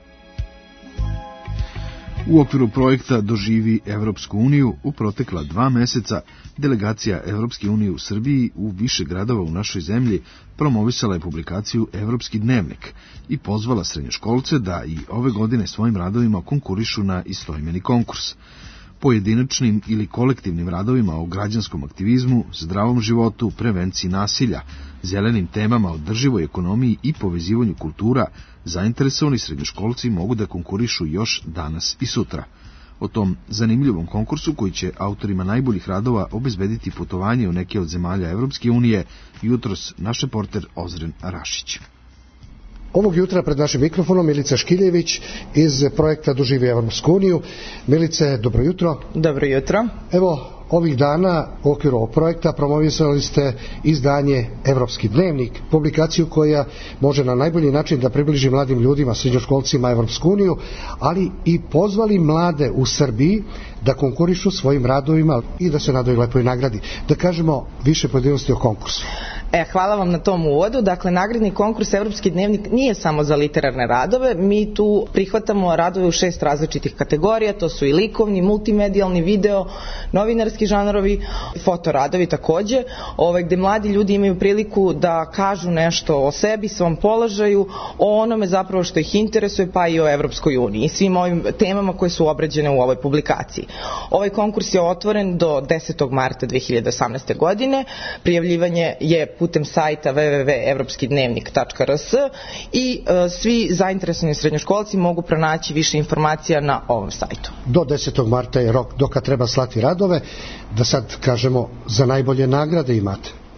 U okviru projekta Doživi Evropsku uniju u protekla 2 meseca delegacija Evropske unije u Srbiji u više gradova u našoj zemlji promovisala je publikaciju Evropski dnevnik i pozvala srednjoškolce da i ove godine svojim radovima konkurišu na istoimeni konkurs. Pojedinačnim ili kolektivnim radovima o građanskom aktivizmu, zdravom životu, prevenciji nasilja, zelenim temama, održivoj ekonomiji i povezivanju kultura, zainteresovani srednjoškolci mogu da konkurišu još danas i sutra. O tom zanimljivom konkursu, koji će autorima najboljih radova obezbediti putovanje u neke od zemalja Evropske unije, jutros naš reporter Ozren Rašić. Ovog jutra pred našim mikrofonom Milica Škiljević iz projekta Doživi Evropsku uniju. Milice, dobro jutro. Dobro jutro. Evo, ovih dana u okviru ovog projekta promovisali ste izdanje Evropski dnevnik, publikaciju koja može na najbolji način da približi mladim ljudima, srednjoškolcima Evropsku uniju, ali i pozvali mlade u Srbiji da konkurišu svojim radovima i da se nadaju lepoj nagradi. Da kažemo više pojedinosti o konkursu. Hvala vam na tom uvodu. Dakle, nagradni konkurs Evropski dnevnik nije samo za literarne radove. Mi tu prihvatamo radove u 6 različitih kategorija. To su i likovni, multimedijalni, video, novinarski žanrovi, fotoradovi takođe, gde mladi ljudi imaju priliku da kažu nešto o sebi, svom položaju, o onome zapravo što ih interesuje, pa i o Evropskoj uniji i svim ovim temama koje su obrađene u ovoj publikaciji. Ovaj konkurs je otvoren do 10. marta 2018. godine. Prijavljivanje je putem sajta www.evropskidnevnik.rs i svi zainteresovani srednjoškolci mogu pronaći više informacija na ovom sajtu. Do 10. marta je rok do kad treba slati radove. Da sad kažemo, za najbolje nagrade imate.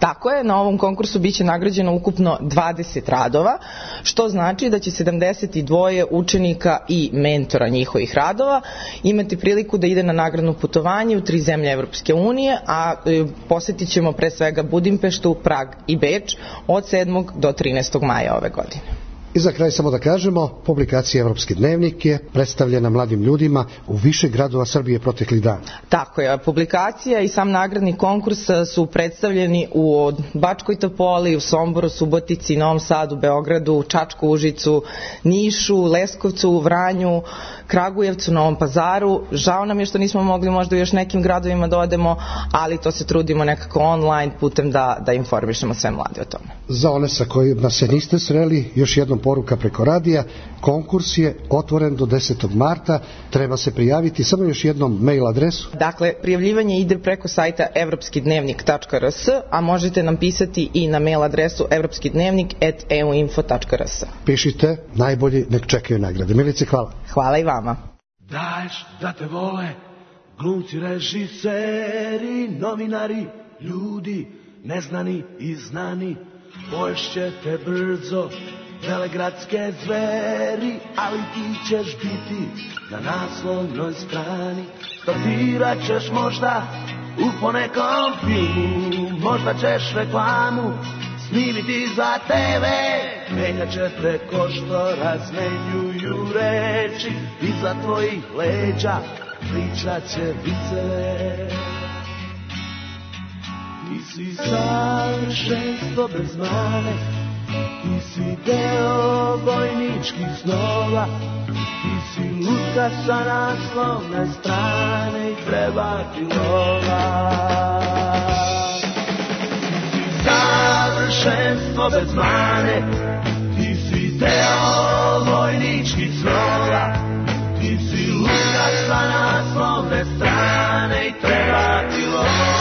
Tako je, na ovom konkursu biće nagrađeno ukupno 20 radova, što znači da će 72 učenika i mentora njihovih radova imati priliku da ide na nagradno putovanje u 3 zemlje Evropske unije, a posetit ćemo pre svega Budimpeštu, Prag i Beč od 7. do 13. maja ove godine. I za kraj samo da kažemo, publikacija Evropski dnevnik je predstavljena mladim ljudima u više gradova Srbije proteklih dana. Tako je, publikacija i sam nagradni konkurs su predstavljeni u Bačkoj Topoli, u Somboru, Subotici, Novom Sadu, Beogradu, Čačku, Užicu, Nišu, Leskovcu, Vranju, Kragujevcu, Novom Pazaru. Žao nam je što nismo mogli možda u još nekim gradovima da odemo, ali to se trudimo nekako online putem da informišemo sve mlade o tome. Za one sa kojima se niste sreli, još jednom poruka preko radija, konkurs je otvoren do 10. marta, treba se prijaviti, samo još jednom mail adresu. Dakle, prijavljivanje ide preko sajta evropskidnevnik.rs, a možete nam pisati i na mail adresu evropskidnevnik@euinfo.rs. Pišite, najbolji nek čekaju nagrade. Milice, hvala. Hvala i vama. Daješ da te vole, glumci, režiseri, novinari, ljudi, neznani i znani, poješće te brzo, velegradske zveri, ali ti ćeš biti na naslovnoj strani. Statirat ćeš možda u ponekom filmu, možda ćeš reklamu snimiti za TV. Menjat će te ko što razmenjuju reči, iza tvojih leđa pričat će viceve. Ti si savršenstvo bez mane, ti si deo vojničkih snova, ti si lutka sa naslovne strane i treba ti lova. Ti si savršenstvo bez mane, ti si deo vojničkih snova, ti si lutka sa naslovne strane i treba ti lova.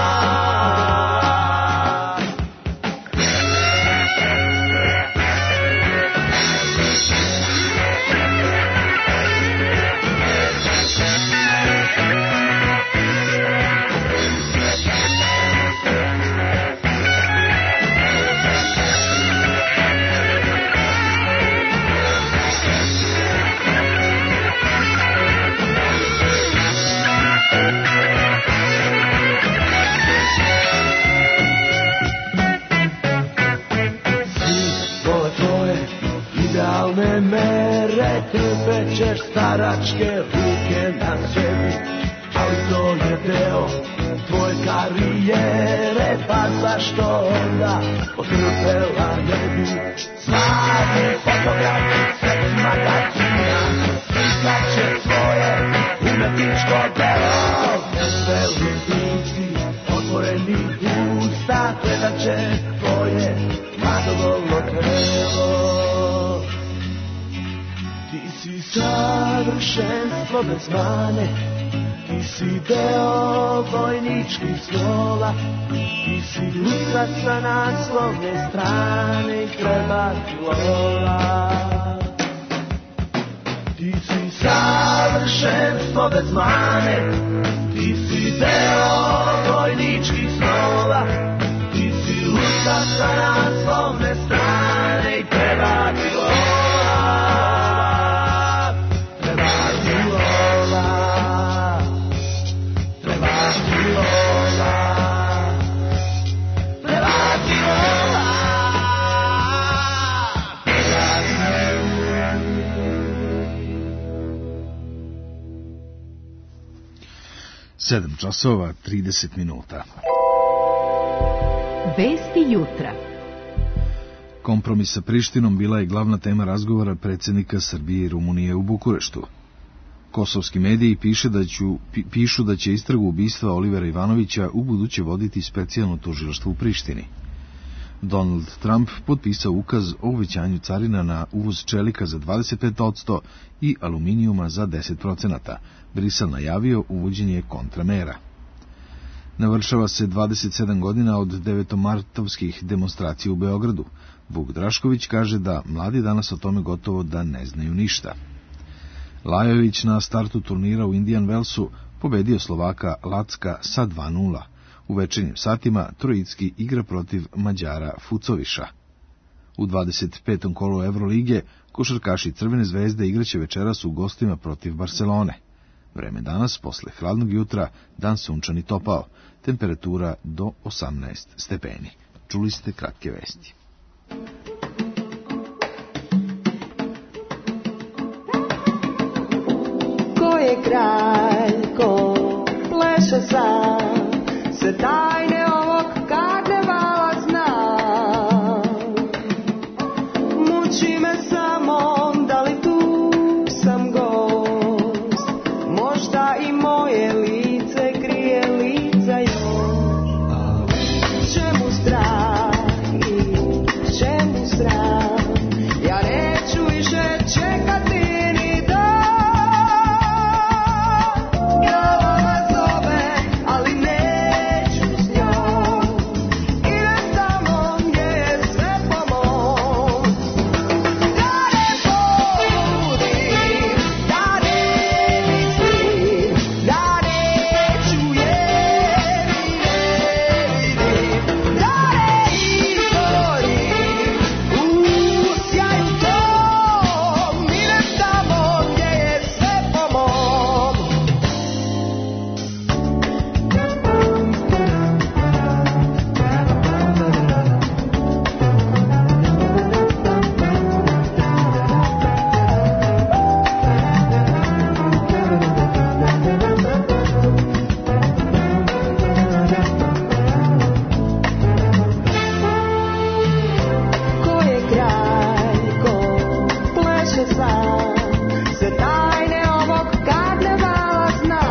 Mere, trpećeš staračke ruke na sebi, ali to je deo tvoje karijere, pa zašto onda otrpela ne bi? Svaki fotograf, sebi magazina, pisat će tvoje umetničko delo. Sve lici, otvoreni usta, gledat će tvoje mladovolno telo. Ti si savršenstvo bez mane, ti si deo vojničkih snova, ti si lutka sa naslovne strane i treba ti lova. Ti si savršenstvo bez mane, ti si deo vojničkih snova, ti si lutka sa naslovne strane i treba ti lova. Sedam časova, 30 minuta. Vesti jutra. Kompromis sa Prištinom bila je glavna tema razgovora predsjednika Srbije i Rumunije u Bukureštu. Kosovski mediji pišu da će istragu ubistva Olivera Ivanovića u buduće voditi specijalno tužilaštvo u Prištini. Donald Trump potpisao ukaz o uvećanju carina na uvoz čelika za 25% i aluminijuma za 10%. Brisel najavio uvođenje kontramera. Navršava se 27 godina od 9-martovskih demonstracija u Beogradu. Vuk Drašković kaže da mladi danas o tome gotovo da ne znaju ništa. Lajović na startu turnira u Indian Wellsu pobedio Slovaka Lacka sa 2:0. U večernjim satima Trojicki igra protiv Mađara Fucoviša. U 25. kolu Evrolige košarkaši Crvene zvezde igraće večeras u gostima protiv Barcelone. Vreme danas, posle hladnog jutra, dan sunčan i topao, temperatura do 18 stepeni. Čuli ste kratke vesti. Ko je kralj, ko pleše sam, sve tajne ovog karnevala zna. Muči me samo, da li tu sam gost, možda i moje lice krije lica još. Čemu strah i čemu sram, ja neću više čekati ni dan. Glava zove, ali neću s njom, idem tamo gdje je sve po mom. Da ne pobudim, da ne mislim, da neću jer i ne vidim, da ne izgorim u sjaju tom, idem tamo gdje je sve po mom. Ko je kralj, ko pleše sam, sve tajne ovog karnevala zna.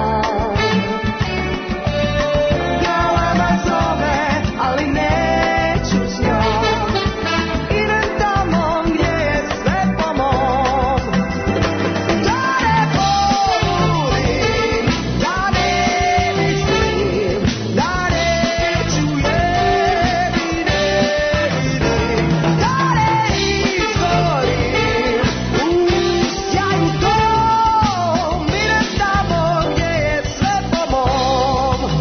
Galeba zove, ali neću s njom, idem tamo gdje je sve po mom. Da ne pobudim, da ne mislim, da neću jer i ne vidim, da ne izgorim u sjaju tom, idem tamo gdje je sve po mom.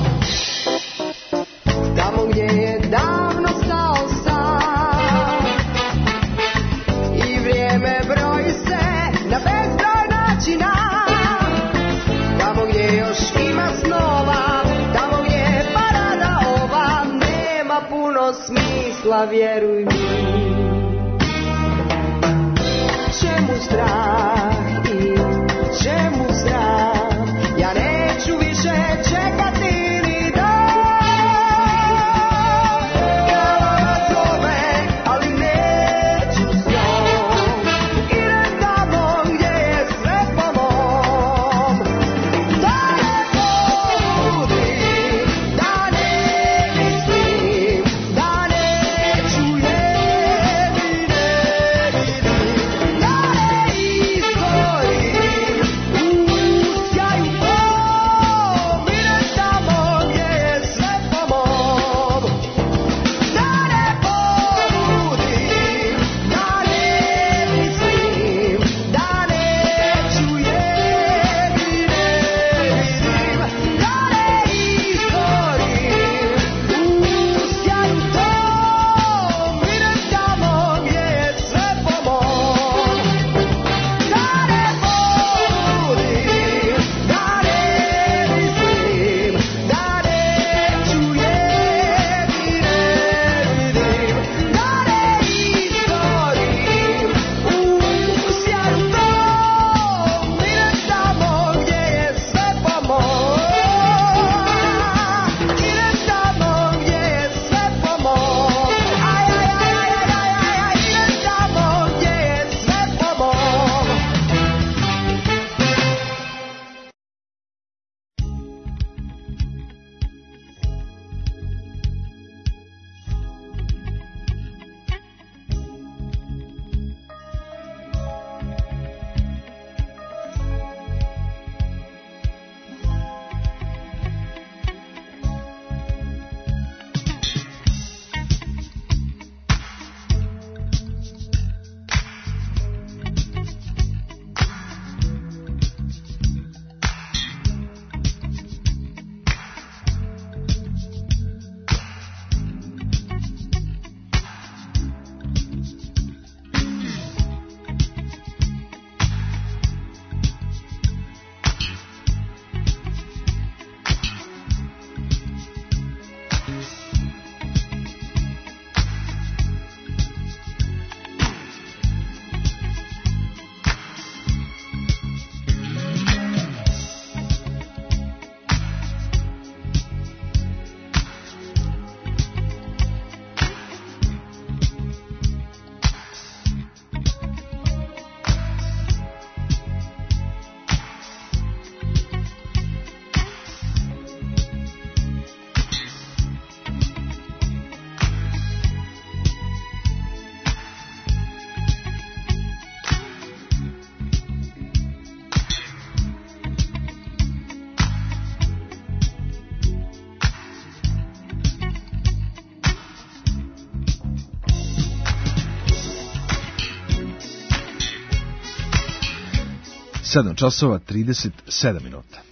Tamo gdje je davno stao sam i vrijeme broji se na bezbroj načina. Tamo gdje još ima snova, tamo gdje je parada ova, nema puno smisla, vjeruj mi. Čemu strah i čemu sram, ja neću više čekati ni dan. Glava zove, ali neću s njom, idem tamo gdje je sve po mom. Da ne pobudim, da ne mislim, da neću jer 7 časova 37 minuta.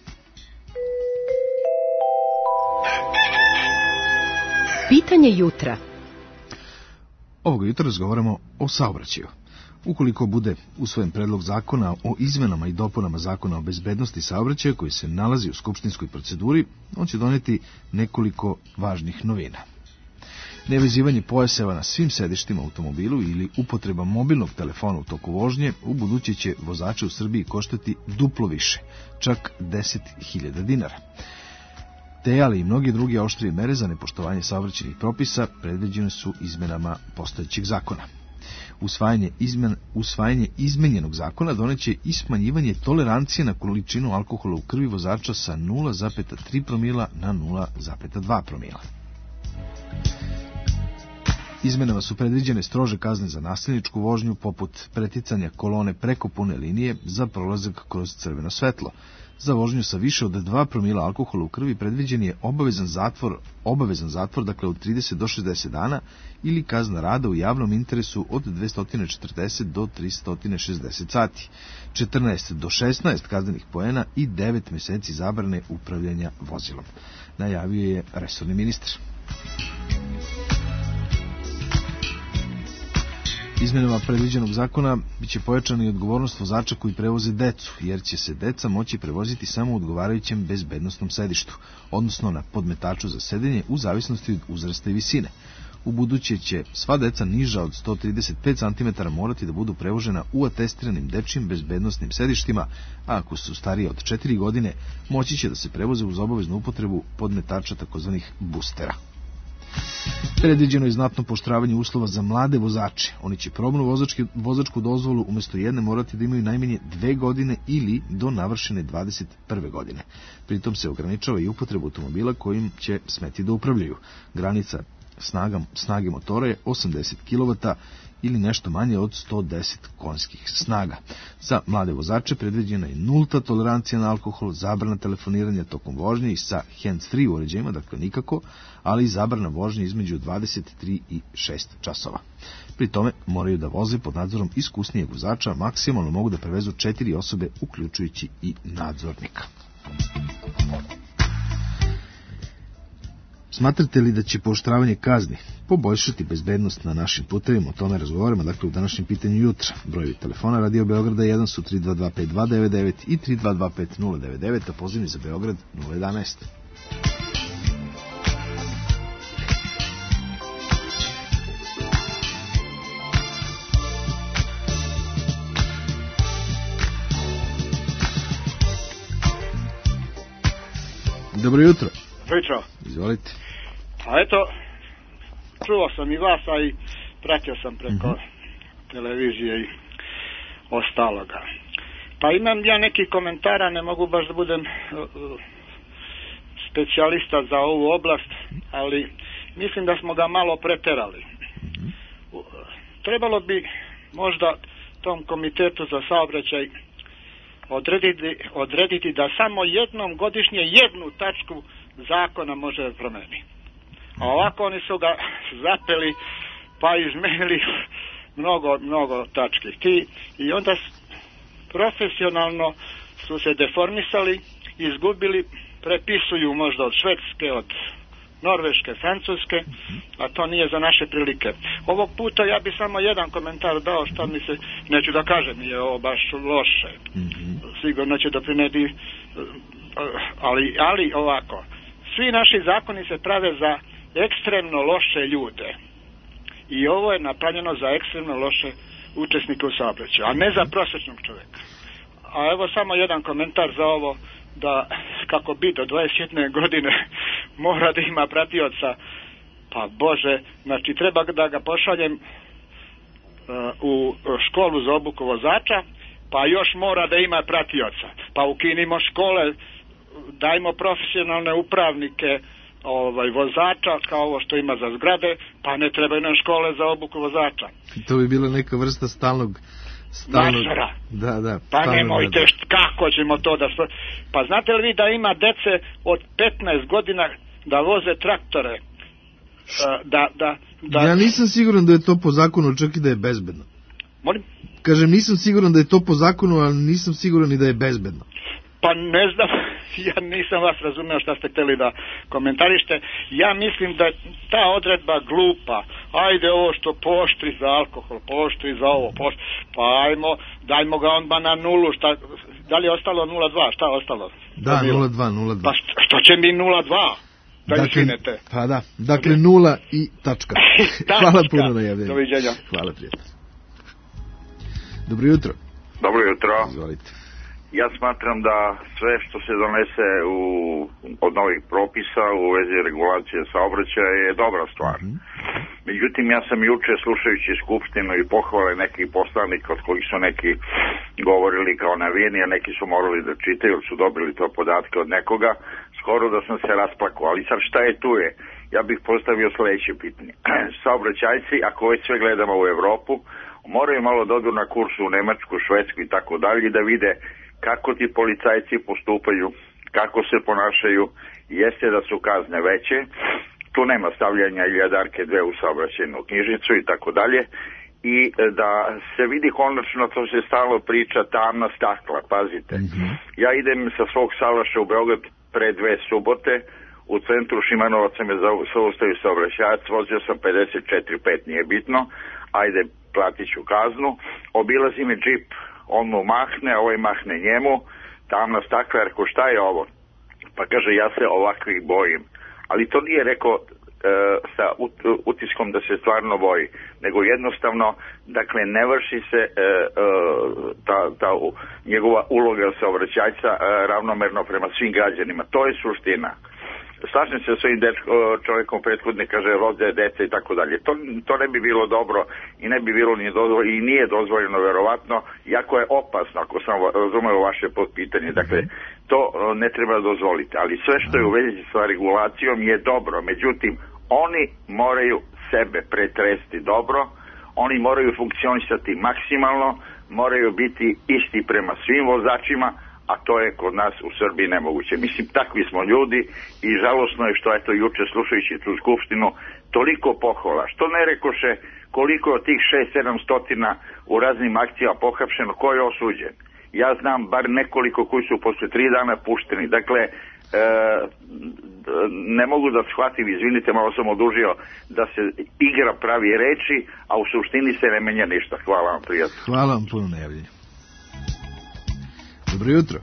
Pitanje jutra. Ovoga jutra razgovaramo o saobraćaju. Ukoliko bude usvojen predlog zakona o izmenama i dopunama zakona o bezbednosti saobraćaja koji se nalazi u skupštinskoj proceduri, on će doneti nekoliko važnih novina. Nevezivanje pojaseva na svim sedištima automobilu ili upotreba mobilnog telefona u toku vožnje u buduće će vozače u Srbiji koštati duplo više, čak 10.000 dinara. Te, ali i mnoge druge oštrije mere za nepoštovanje saobraćajnih propisa predviđene su izmenama postojećeg zakona. Usvajanje izmenjenog zakona doneće i smanjivanje tolerancije na količinu alkohola u krvi vozača sa 0,3 promila na 0,2 promila. Izmenama su predviđene strože kazne za nasilničku vožnju, poput preticanja kolone preko pune linije za prolazak kroz crveno svetlo. Za vožnju sa više od 2 promila alkohola u krvi predviđen je obavezan zatvor, dakle od 30 do 60 dana, ili kazna rada u javnom interesu od 240 do 360 sati, 14 do 16 kaznenih poena i 9 meseci zabrane upravljanja vozilom, najavio je resorni ministar. Izmenama predviđenog zakona biće pojačana i odgovornost vozača koji prevoze decu, jer će se deca moći prevoziti samo u odgovarajućem bezbednosnom sedištu, odnosno na podmetaču za sedenje u zavisnosti od uzrasta i visine. U buduće će sva deca niža od 135 cm morati da budu prevožena u atestiranim dečjim bezbednosnim sedištima, a ako su starije od 4 godine, moći će da se prevoze uz obaveznu upotrebu podmetača tzv. Boostera. Predviđeno je znatno pooštravanje uslova za mlade vozače. Oni će probnu vozačku dozvolu umjesto jedne morati da imaju najmanje 2 godine ili do navršene 21. godine. Pritom se ograničava i upotreba automobila kojim će smeti da upravljaju. Granica snage motora je 80 kW ili nešto manje od 110 konjskih snaga. Za mlade vozače predviđena je nulta tolerancija na alkohol, zabrana telefoniranja tokom vožnje i sa hands-free uređajima, dakle nikako, ali i zabrana vožnje između 23 i 6 časova. Pri tome moraju da voze pod nadzorom iskusnijeg vozača, maksimalno mogu da prevezu 4 osobe, uključujući i nadzornika. Smatrate li da će pooštravanje kazni poboljšati bezbednost na našim putevima? O tome razgovaramo, dakle, u današnjem pitanju jutra. Brojevi telefona Radio Beograda 1 su 322-5299 i 322-5099, a pozivni za Beograd 011. Dobro jutro. Jutro. Izvolite. A eto, čuo sam i vas, a i pratio sam preko televizije i ostaloga. Pa imam ja neki komentara, ne mogu baš da budem specijalista za ovu oblast, ali mislim da smo ga malo preterali. Trebalo bi možda tom komitetu za saobraćaj odrediti da samo jednom godišnje jednu tačku zakona može promeni. A ovako oni su ga zapeli pa izmenili mnogo tački. I onda profesionalno su se deformisali, izgubili, prepisuju možda od Švedske, od Norveške, Francuske, a to nije za naše prilike. Ovog puta ja bi samo jedan komentar dao, što mi se, neću da kažem, je ovo baš loše. Sigurno će doprineti, ali ovako. Svi naši zakoni se prave za ekstremno loše ljude. I ovo je napravljeno za ekstremno loše učesnike u saobraćaju, a ne za prosječnog čovjeka. A evo samo jedan komentar za ovo, da kako bi do 21 godine mora da ima pratioca, pa Bože, znači treba da ga pošaljem u školu za obuku vozača, pa još mora da ima pratioca. Pa ukinimo škole, dajmo profesionalne upravnike vozača kao ovo što ima za zgrade, pa ne trebaju nam škole za obuku vozača. To bi bila neka vrsta stalnog nadzora. Da. Pa nemojte, kako ćemo to da... Pa znate li vi da ima dece od 15 godina da voze traktore? Ja nisam siguran da je to po zakonu čak i da je bezbedno. Molim? Kažem, nisam siguran da je to po zakonu, ali nisam siguran i da je bezbedno. Pa ne znam, ja nisam vas razumeo šta ste hteli da komentarište. Ja mislim da ta odredba glupa. Ajde ovo što poštri za alkohol, poštri za ovo, poštri. Pa dajmo ga onda na nulu. Šta, da li je ostalo 0,2? Šta je ostalo? Da, 0,2. Pa što će mi 0,2? Dakle, pa da, dakle 0 i tačka. Hvala puno na javljanju. Doviđenja. Hvala, prijatno. Dobro jutro. Dobro jutro. Izvolite. Ja smatram da sve što se donese od novih propisa u vezi regulacije saobraćaja je dobra stvar. Međutim, ja sam juče slušajući Skupštinu i pohvale nekih poslanika od kojih su neki govorili kao navijeni, a neki su morali da čitaju jer su dobili to podatke od nekoga, skoro da sam se rasplakao. Ali sad šta je tu je? Ja bih postavio sledeće pitanje. Saobraćajci, ako već sve gledamo u Evropu, moraju malo da odu na kursu u Nemačku, Švedsku i tako dalje da vide kako ti policajci postupaju, kako se ponašaju, jeste da su kazne veće, tu nema stavljanja iljadarke 2 u saobraćajnu knjižicu i tako dalje, i da se vidi konačno, to se stalo priča, tamna stakla, pazite. Ja idem sa svog salaša u Beograd pre 2 subote, u centru Šimanovaca me zaustavio saobraćajac, vozio sam 54,5, nije bitno, ajde, platit ću kaznu, obilazi me džip, on mu mahne, ovaj mahne njemu, tamna stakla, rekao šta je ovo? Pa kaže, ja se ovakvih bojim. Ali to nije rekao sa utiskom da se stvarno boji, nego jednostavno, dakle, ne vrši se ta njegova uloga saobraćajca ravnomerno prema svim građanima. To je suština. Slažem se s ovim čovjekom prethodne, kaže rode, deca i tako dalje. To ne bi bilo dobro i ne bi bilo ni dozvoljeno i nije dozvoljeno verovatno, jako je opasno ako sam razumeo vaše podpitanje. Dakle, to ne treba dozvoliti, ali sve što je u vezi sa regulacijom je dobro. Međutim, oni moraju sebe pretresti dobro, oni moraju funkcionisati maksimalno, moraju biti isti prema svim vozačima, a to je kod nas u Srbiji nemoguće. Mislim, takvi smo ljudi i žalosno je što eto juče slušajući tu skupštinu toliko pohvala. Što ne rekoše koliko od tih 600-700 u raznim akcijama pohapšeno, ko je osuđen. Ja znam bar nekoliko koji su posle 3 dana pušteni. Dakle, ne mogu da shvatim, izvinite, malo sam odužio, da se igra pravi reči, a u suštini se ne menja ništa. Hvala vam, prijatno. Hvala vam puno na javljenju. Dobro jutro.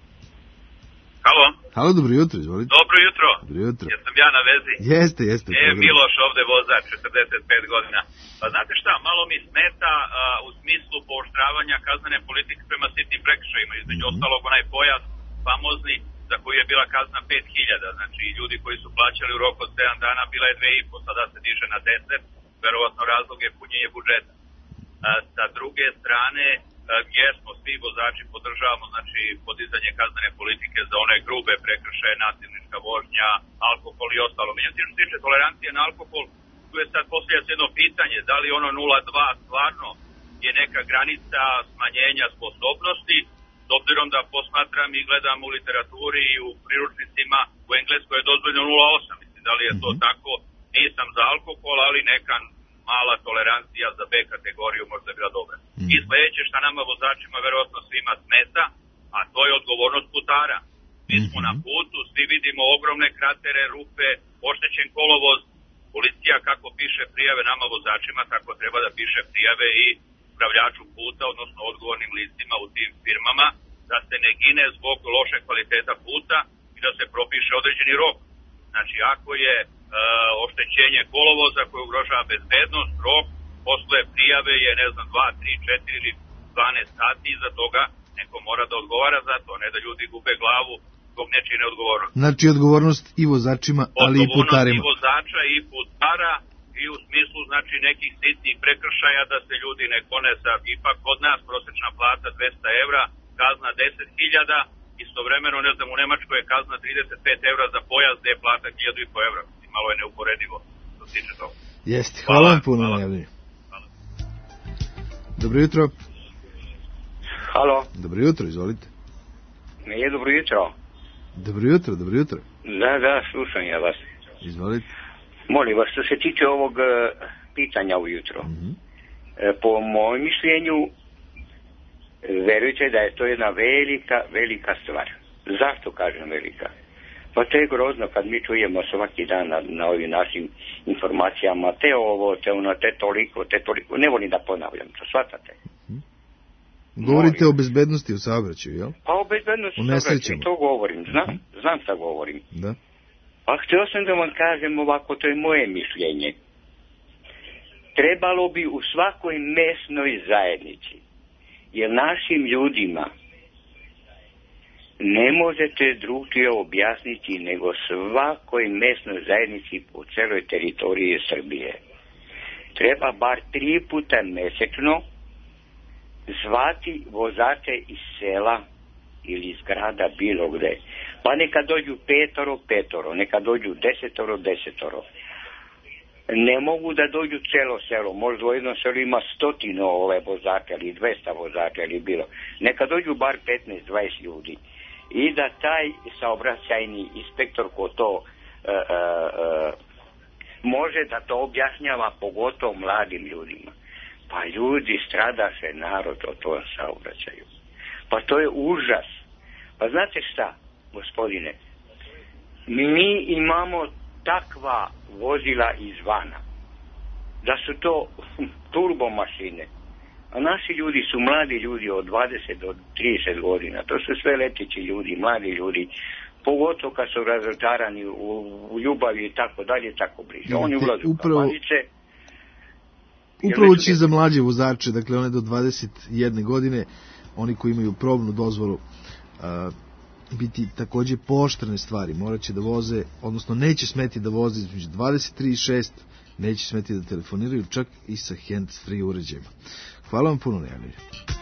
Halo? Halo, dobro jutro, izvolite. Dobro jutro. Dobro jutro. Jesam ja na vezi? Jeste. Miloš ovde vozač, 45 godina. Pa znate šta, malo mi smeta u smislu pooštravanja kaznene politike prema sitnim prekršajima. Između ostalog onaj pojas famozni za koji je bila kazna 5.000. Znači ljudi koji su plaćali u roku od 7 dana bila je 2,5, sada se diže na 10. Verovatno razlog je punjenje budžeta. Sa druge strane, gdje smo svi vozači podržavamo, znači podizanje kaznene politike za one grube prekršaje, nasilnička vožnja, alkohol i ostalo. Međutim, što se tiče tolerancije na alkohol, tu je sad postavlja se jedno pitanje, da li ono 0,2 stvarno je neka granica smanjenja sposobnosti, s obzirom da posmatram i gledam u literaturi i u priručnicima, u Engleskoj je dozvoljeno 0,8, mislim da li je to tako, nisam za alkohol, ali neka mala tolerancija za B kategoriju možda je bila dobra. I sledeće šta nama vozačima verovatno svima smeta, a to je odgovornost putara. Mi smo na putu, svi vidimo ogromne kratere, rupe, oštećen kolovoz. Policija kako piše prijave nama vozačima, tako treba da piše prijave i upravljaču puta, odnosno odgovornim licima u tim firmama, da se ne gine zbog loše kvaliteta puta i da se propiše određeni rok. Znači, ako je oštećenje kolovoza koje ugrožava bezbednost, rok posle prijave je, 2, 3, 4 ili 12 sati, iza toga neko mora da odgovara za to, ne da ljudi gube glavu zbog nečije neodgovornosti. Znači, odgovornost i vozačima, ali i putarima. Odgovornost i vozača i putara i u smislu, znači, nekih sitnih prekršaja da se ljudi ne konesa. Ipak kod nas prosječna plata 200 evra, kazna 10.000, istovremeno, u Nemačkoj je kazna 35 evra za pojas, gde je plata 1.500 evra. Malo je neuporedivo, što se tiče toga. Jeste, hvala vam puno na javljenju. Dobro jutro. Halo. Dobro jutro, izvolite. Nije dobro jutro. Dobro jutro. Da, slušam ja vas. Izvolite. Molim vas, što se tiče ovog pitanja ujutro. Po mojem mišljenju, verujte da je to jedna velika stvar. Zašto kažem velika? Pa to je grozno kad mi čujemo svaki dan na ovim našim informacijama, te ovo, te ono, te toliko. Ne volim da ponavljam to, shvatate? Govorite o bezbednosti u saobraćaju, jel? Pa o bezbednosti u saobraćaju, to govorim, znam šta govorim. Da. A htio sam da vam kažem ovako, to je moje mišljenje. Trebalo bi u svakoj mesnoj zajednici, jer našim ljudima ne možete drugčije objasniti nego svakoj mesnoj zajednici po celoj teritoriji Srbije. Treba bar 3 puta mesečno zvati vozače iz sela ili iz grada bilo gde. Pa neka dođu 5, neka dođu 10. Ne mogu da dođu celo selo, možda u jednom selu ima 100 vozača ili 200 vozača ili bilo. Neka dođu bar 15-20 ljudi. I da taj saobraćajni inspektor ko to može da to objašnjava pogotovo mladim ljudima. Pa ljudi, strada se narod o tom saobraćaju. Pa to je užas. Pa znate šta, gospodine, mi imamo takva vozila izvana, da su to turbomašine. A naši ljudi su mladi ljudi od 20 do 30 godina. To su sve letići ljudi, mladi ljudi. Pogotovo kad su razočarani u ljubavi i tako dalje, tako bliže. Oni ulaze u kapanice. Upravo će za mlađe vozače, dakle one do 21 godine, oni koji imaju probnu dozvolu, biti takođe pooštrene stvari. Morat će da voze, odnosno neće smeti da voze između 23 i 6, neće smeti da telefoniraju čak i sa hands-free uređajima. Hvala vam puno na javljanju.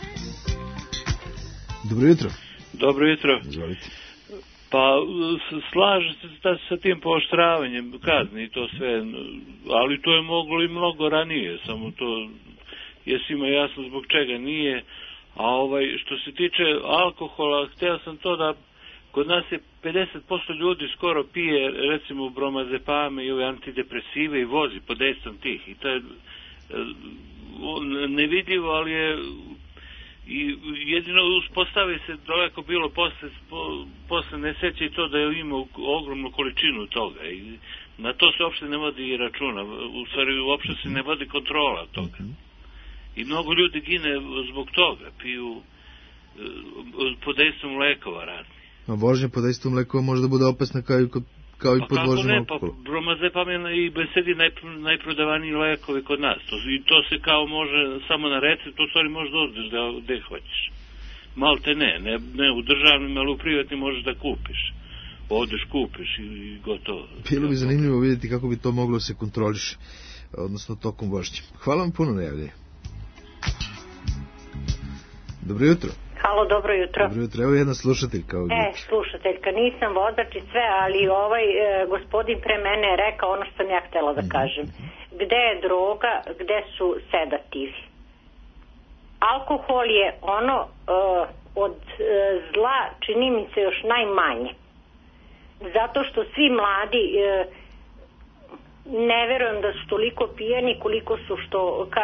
Dobro jutro. Dobro jutro. Izvolite. Pa slažem se sa tim pooštravanjem kazni i to sve, ali to je moglo i mnogo ranije, samo to je svima jasno zbog čega nije. A što se tiče alkohola, hteo sam to da kod nas je 50% ljudi skoro pije recimo bromazepame i ove antidepresive i vozi pod dejstvom tih. I to je nevidljivo, ali je i jedino uspostavi se daleko bilo posle nesreće i to da je imao ogromnu količinu toga. I na to se uopšte ne vodi računa. U stvari uopšte se ne vodi kontrola toga. I mnogo ljudi gine zbog toga. Piju pod dejstvom lekova razni. A vožnja pod dejstvom lekova može da bude opasna kao i pod vožnjom alkohola. Pa bromazepam je i besedi najprodavaniji lekovi kod nas. I to se kao može samo na recept, u stvari možeš da odeš gde hoćeš. Malte ne u državnim, ali u privatnim možeš da kupiš. Odeš, kupiš i gotovo. Bilo bi zanimljivo vidjeti kako bi to moglo se kontroliše, odnosno tokom vožnje. Hvala vam puno na javljanju. Dobro jutro. Halo, dobro jutro. Dobro jutro, evo jedna slušateljka ovdje. Slušateljka, nisam vozač i sve, ali gospodin pre mene je rekao ono što sam ja htjela da kažem. Gde je droga, gde su sedativi? Alkohol je ono od zla, čini mi se, još najmanje. Zato što svi mladi, ne verujem da su toliko pijani koliko su, što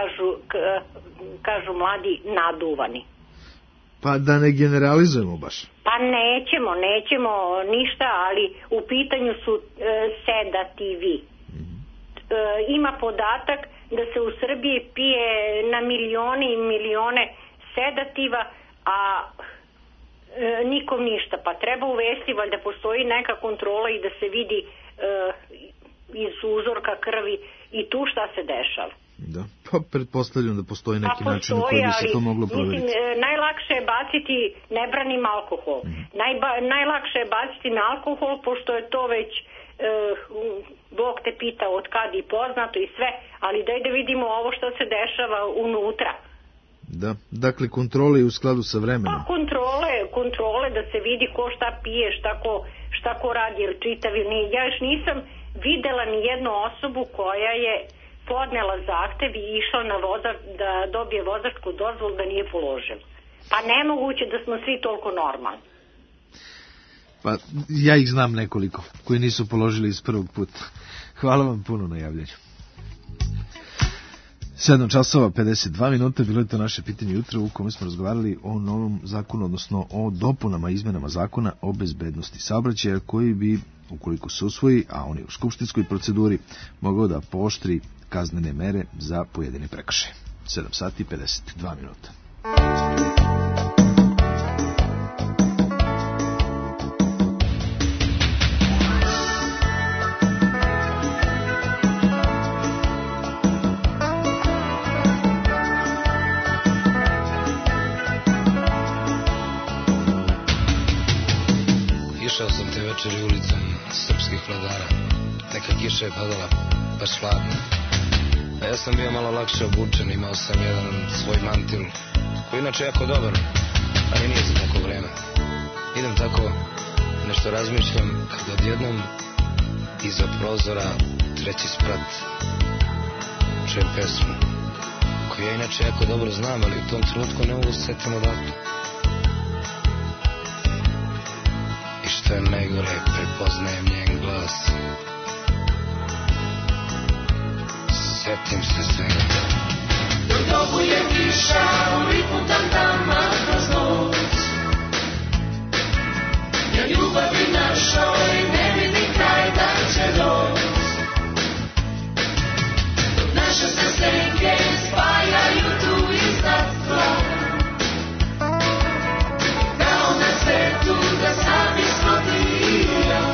kažu mladi, naduvani. Pa da ne generalizujemo baš. Pa nećemo ništa, ali u pitanju su sedativi. Ima podatak da se u Srbiji pije na milione i milione sedativa, a nikom ništa. Pa treba uvesti, valjda postoji neka kontrola i da se vidi iz uzorka krvi i tu šta se dešava. Da, pa pretpostavljam da postoji neki način na koji bi se to moglo provjeriti. Mislim, najlakše je baciti, ne branim alkohol, najlakše je baciti na alkohol, pošto je to već Bog te pita od kad i poznato i sve, ali daj da vidimo ovo što se dešava unutra. Da, dakle kontrole u skladu sa vremenom. Pa kontrole da se vidi ko šta pije, šta ko radi, jer čitavi. Ja još nisam videla ni jednu osobu koja je podnela zahtev i išla na da dobije vozačku dozvolu da nije položila. Pa nemoguće da smo svi toliko normalni. Pa ja ih znam nekoliko koji nisu položili iz prvog puta. Hvala vam puno na javljanju. 7 časova 52 minuta, bilo je to naše pitanje jutra u kome smo razgovarali o novom zakonu, odnosno o dopunama, izmenama zakona o bezbednosti saobraćaja, koji bi, ukoliko se usvoji, a on je u skupštinskoj proceduri, mogao da pooštri kaznene mere za pojedine prekršaje. 7 sati 52 minuta. Išao sam te večeri ulicom srpskih vladara. Neka kiša je padala, baš hladno. A ja sam bio malo lakše obučen, imao sam jedan svoj mantil, koji inače jako dobar, ali nije za tako vreme. Idem tako, nešto razmišljam, kad odjednom iza prozora treći sprat čujem pesmu, koju ja inače jako dobro znam, ali u tom trenutku ne mogu se setim odakle. I što je najgore, prepoznajem njen glas. Setim se svega. Dok dobuje kiša u ritmu tam-tama kroz noć, jer ljubavi našoj ne vidi kraj da će doć. Dok naše se senke spajaju tu iznad tla, kao na svetu da sami smo ti i ja.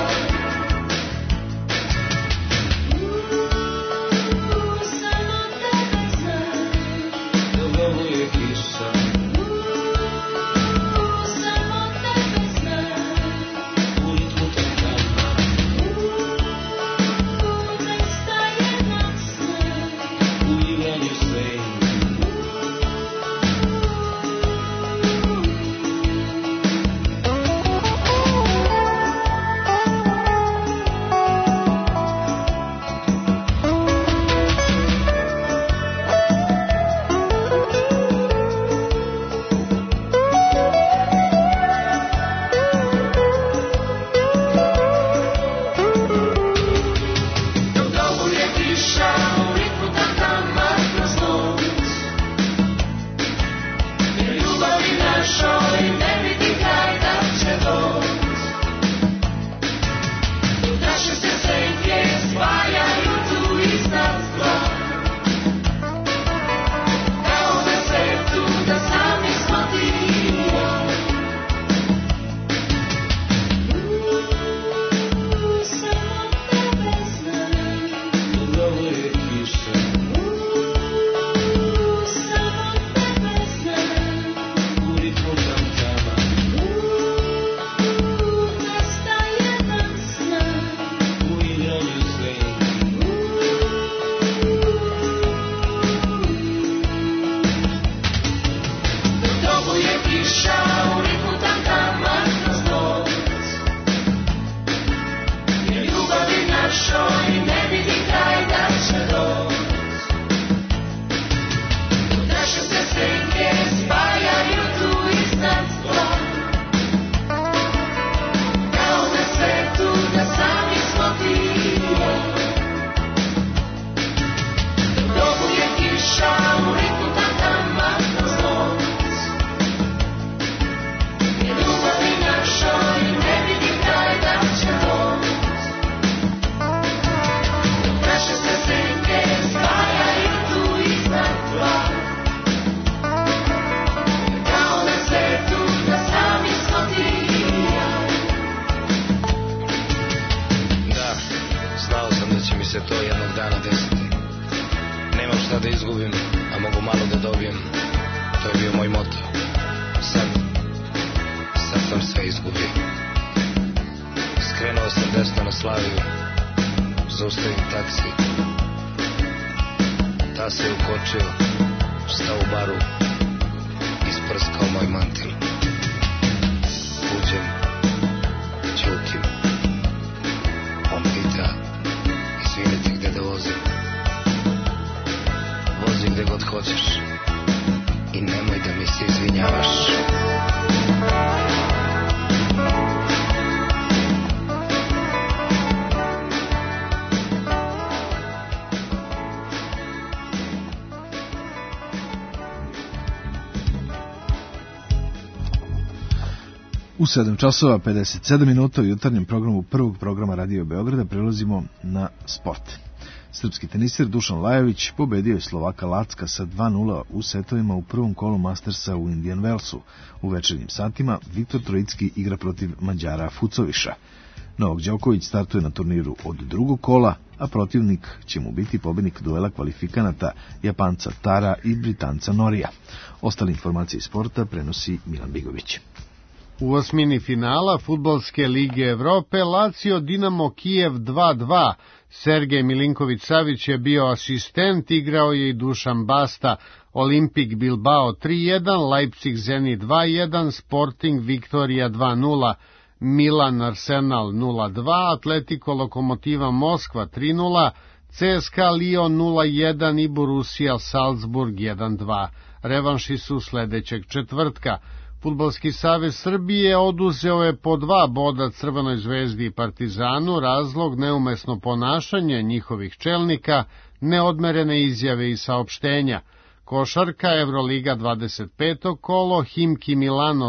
U 7 časova 57 minuta u jutarnjem programu prvog programa Radio Beograda prelazimo na sport. Srpski teniser Dušan Lajović pobedio je Slovaka Lacka sa 2:0 u setovima u prvom kolu Mastersa u Indian Wellsu. U večernjim satima Viktor Trojicki igra protiv Mađara Fucoviša. Novak Đoković startuje na turniru od drugog kola, a protivnik će mu biti pobednik duela kvalifikanata Japanca Tara i Britanca Norija. Ostale informacije iz sporta prenosi Milan Bigović. U osmini finala Fudbalske lige Evrope Lazio Dinamo Kijev 2:2. Sergej Milinković-Savić je bio asistent, igrao je i Dušan Basta. Olimpik Bilbao 3:1, Leipzig Zenit 2:1, Sporting Viktorija 2:0. Milan Arsenal 0:2, Atletico Lokomotiva Moskva 3:0, CSKA Lyon 0:1 i Borussia Salzburg 1:2. Revanši su sledećeg četvrtka. Fudbalski savez Srbije oduzeo je po 2 boda Crvenoj zvezdi i Partizanu, razlog neumesno ponašanje njihovih čelnika, neodmerene izjave i saopštenja. Košarka Evroliga 25. kolo, Himki Milano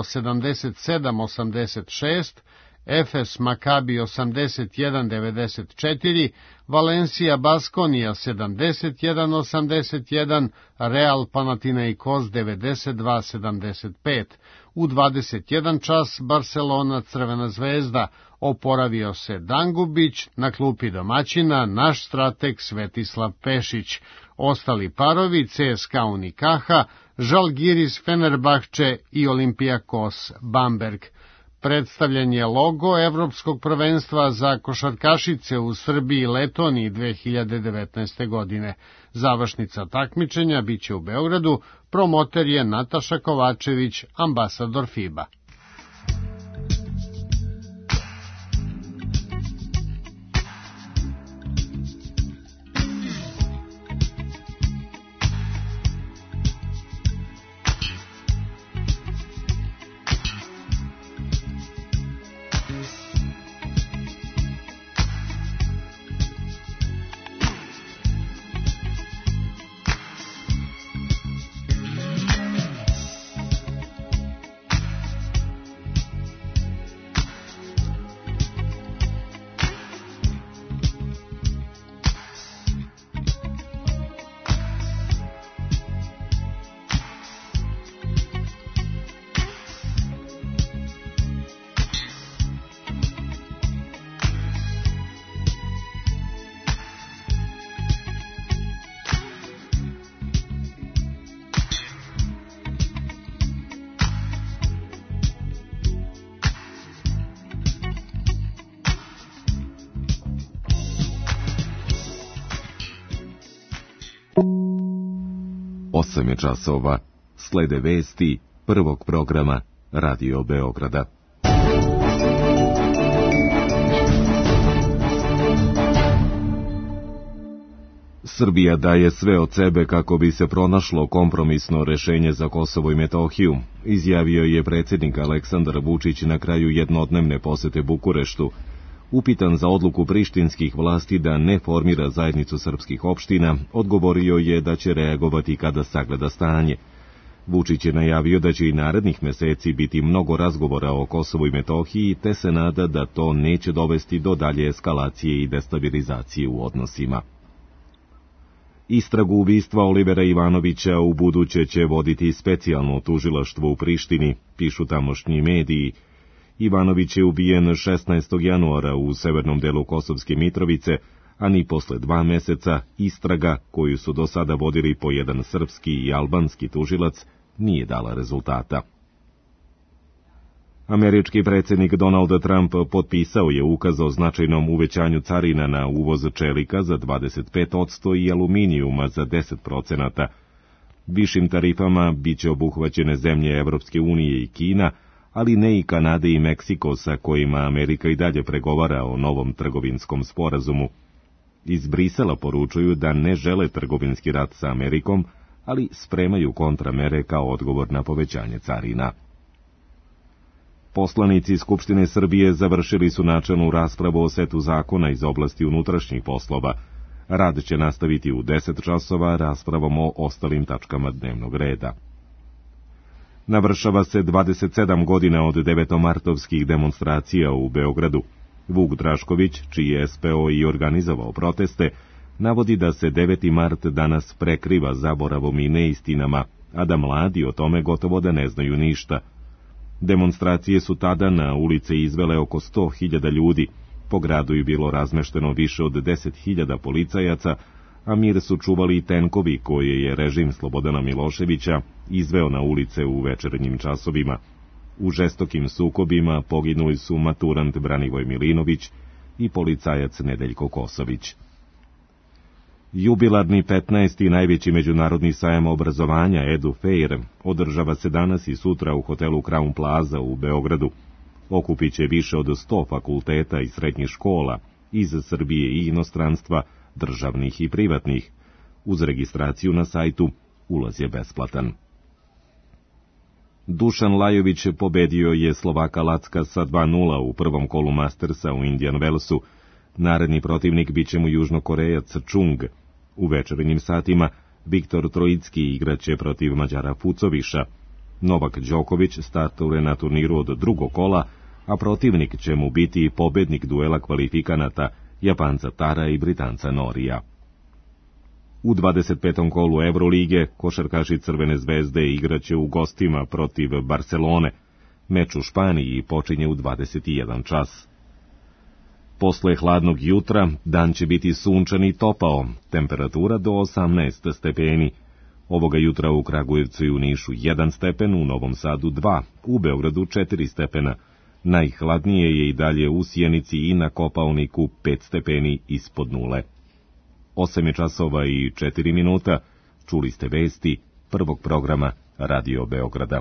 77-86, Efes Makabi 81-94, Valencija Baskonija 71-81, Real Panathinaikos 92-75. U 21 čas Barcelona Crvena zvezda, oporavio se Dangubić, na klupi domaćina naš strateg Svetislav Pešić. Ostali parovi CSKA Unikaha, Žalgiris Fenerbahče i Olympiakos Bamberg. Predstavljen je logo Evropskog prvenstva za košarkašice u Srbiji i Letoniji 2019. godine. Završnica takmičenja biće u Beogradu, promoter je Nataša Kovačević, ambasador FIBA. Osam je časova, slede vesti prvog programa Radio Beograda. Srbija daje sve od sebe kako bi se pronašlo kompromisno rešenje za Kosovo i Metohiju, izjavio je predsjednik Aleksandar Vučić na kraju jednodnevne posete Bukureštu. Upitan za odluku prištinskih vlasti da ne formira zajednicu srpskih opština, odgovorio je da će reagovati kada sagleda stanje. Vučić je najavio da će i narednih meseci biti mnogo razgovora o Kosovu i Metohiji, te se nada da to neće dovesti do dalje eskalacije i destabilizacije u odnosima. Istragu ubistva Olivera Ivanovića u buduće će voditi specijalno tužilaštvo u Prištini, pišu tamošnji mediji. Ivanović je ubijen 16. januara u severnom delu Kosovske Mitrovice, a ni posle 2 meseca istraga koju su do sada vodili po jedan srpski i albanski tužilac nije dala rezultata. Američki predsjednik Donald Trump potpisao je ukaz o značajnom uvećanju carina na uvoz čelika za 25% i aluminijuma za 10%. Višim tarifama biće obuhvaćene zemlje Evropske unije i Kina, ali ne i Kanade i Meksiko sa kojima Amerika i dalje pregovara o novom trgovinskom sporazumu. Iz Brisela poručuju da ne žele trgovinski rat sa Amerikom, ali spremaju kontramere kao odgovor na povećanje carina. Poslanici Skupštine Srbije završili su načelnu raspravu o setu zakona iz oblasti unutrašnjih poslova. Rad će nastaviti u 10 časova raspravom o ostalim tačkama dnevnog reda. Navršava se 27 godina od devetomartovskih demonstracija u Beogradu. Vuk Drašković, čiji je SPO i organizovao proteste, navodi da se 9. mart danas prekriva zaboravom i neistinama, a da mladi o tome gotovo da ne znaju ništa. Demonstracije su tada na ulice izvele oko 100.000 ljudi, po gradu je bilo razmešteno više od 10.000 policajaca, a mir su čuvali i tenkovi koje je režim Slobodana Miloševića izveo na ulice u večernjim časovima. U žestokim sukobima poginuli su maturant Branivoj Milinović i policajac Nedeljko Kosović. Jubilarni 15. najveći međunarodni sajam obrazovanja Edu Fair održava se danas i sutra u hotelu Crown Plaza u Beogradu. Okupit će više od 100 fakulteta i srednjih škola iz Srbije i inostranstva, državnih i privatnih. Uz registraciju na sajtu ulaz je besplatan. Dušan Lajović pobedio je Slovaka Lacka sa 2:0 u prvom kolu Mastersa u Indian Wellsu. Naredni protivnik biće mu Južnokorejac Chung. U večernjim satima Viktor Trojicki igraće protiv Mađara Fucoviša. Novak Đoković startuje na turniru od drugog kola, a protivnik će mu biti pobednik duela kvalifikanata Japanca Tara i Britanca Norija. U 25. kolu Evrolige košarkaši Crvene zvezde igraće u gostima protiv Barcelone. Meč u Španiji počinje u 21 čas. Posle hladnog jutra dan će biti sunčan i topao, temperatura do 18 stepeni. Ovoga jutra u Kragujevcu i u Nišu 1 stepen, u Novom Sadu 2, u Beogradu 4 stepena. Najhladnije je i dalje u Sjenici i na Kopaoniku 5 stepeni ispod nule. 8 časova i 4 minuta, čuli ste vesti prvog programa Radio Beograda.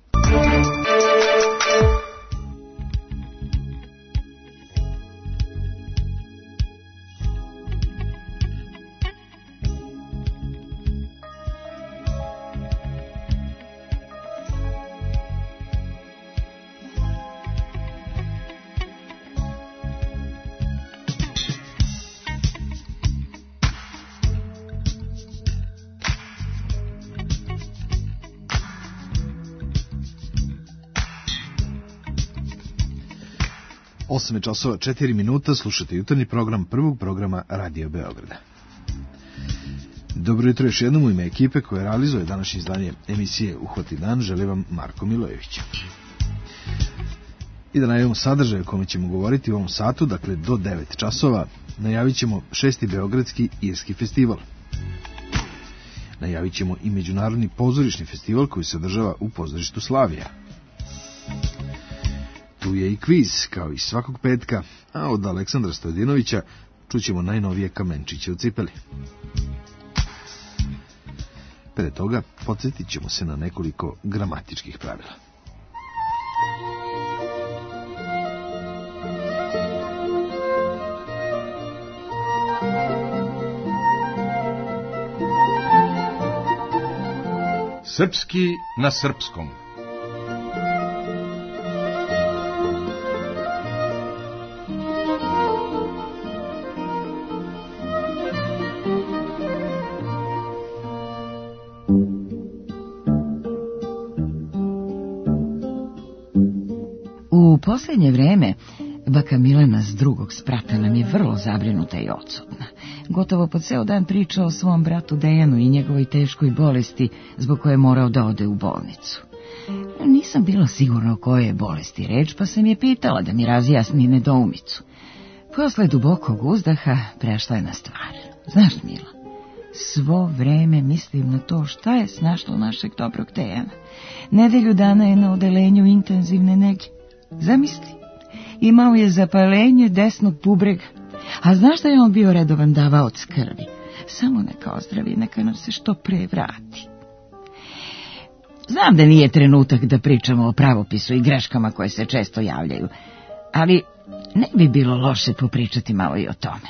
Časova 4 minuta, slušate jutarnji program prvog programa Radio Beograda. Dobro jutro još jednom u ime ekipe koja realizuje današnje izdanje emisije Uhvati dan, želim vam Marko Milojević. I da najavimo sadržaj o kome ćemo govoriti u ovom satu, dakle do 9 časova, najavit ćemo 6. Beogradski irski festival. Najavit ćemo i Međunarodni pozorišni festival koji se održava u pozorištu Slavija. Tu je i kviz, kao i svakog petka, a od Aleksandra Stojedinovića čućemo najnovije kamenčiće u cipeli. Pre toga podsjetit ćemo se na nekoliko gramatičkih pravila. Srpski na srpskom. U posljednje vreme baka Milena s drugog sprata nam je vrlo zabrinuta i odsutna. Gotovo po ceo dan priča o svom bratu Dejanu i njegovoj teškoj bolesti zbog koje je morao da ode u bolnicu. Nisam bila sigurna o kojoj je bolesti reč, pa sam je pitala da mi razjasni nedoumicu. Posle dubokog uzdaha prešla je na stvar. Znaš, Mila, svo vreme mislim na to šta je snašlo našeg dobrog Dejana. Nedelju dana je na odelenju intenzivne nege. Zamisli, imao je zapalenje desnog bubrega. A znaš da je on bio redovan davaoc krvi? Samo neka ozdravi, neka nam se što pre vrati. Znam da nije trenutak da pričamo o pravopisu i greškama koje se često javljaju, ali ne bi bilo loše popričati malo i o tome.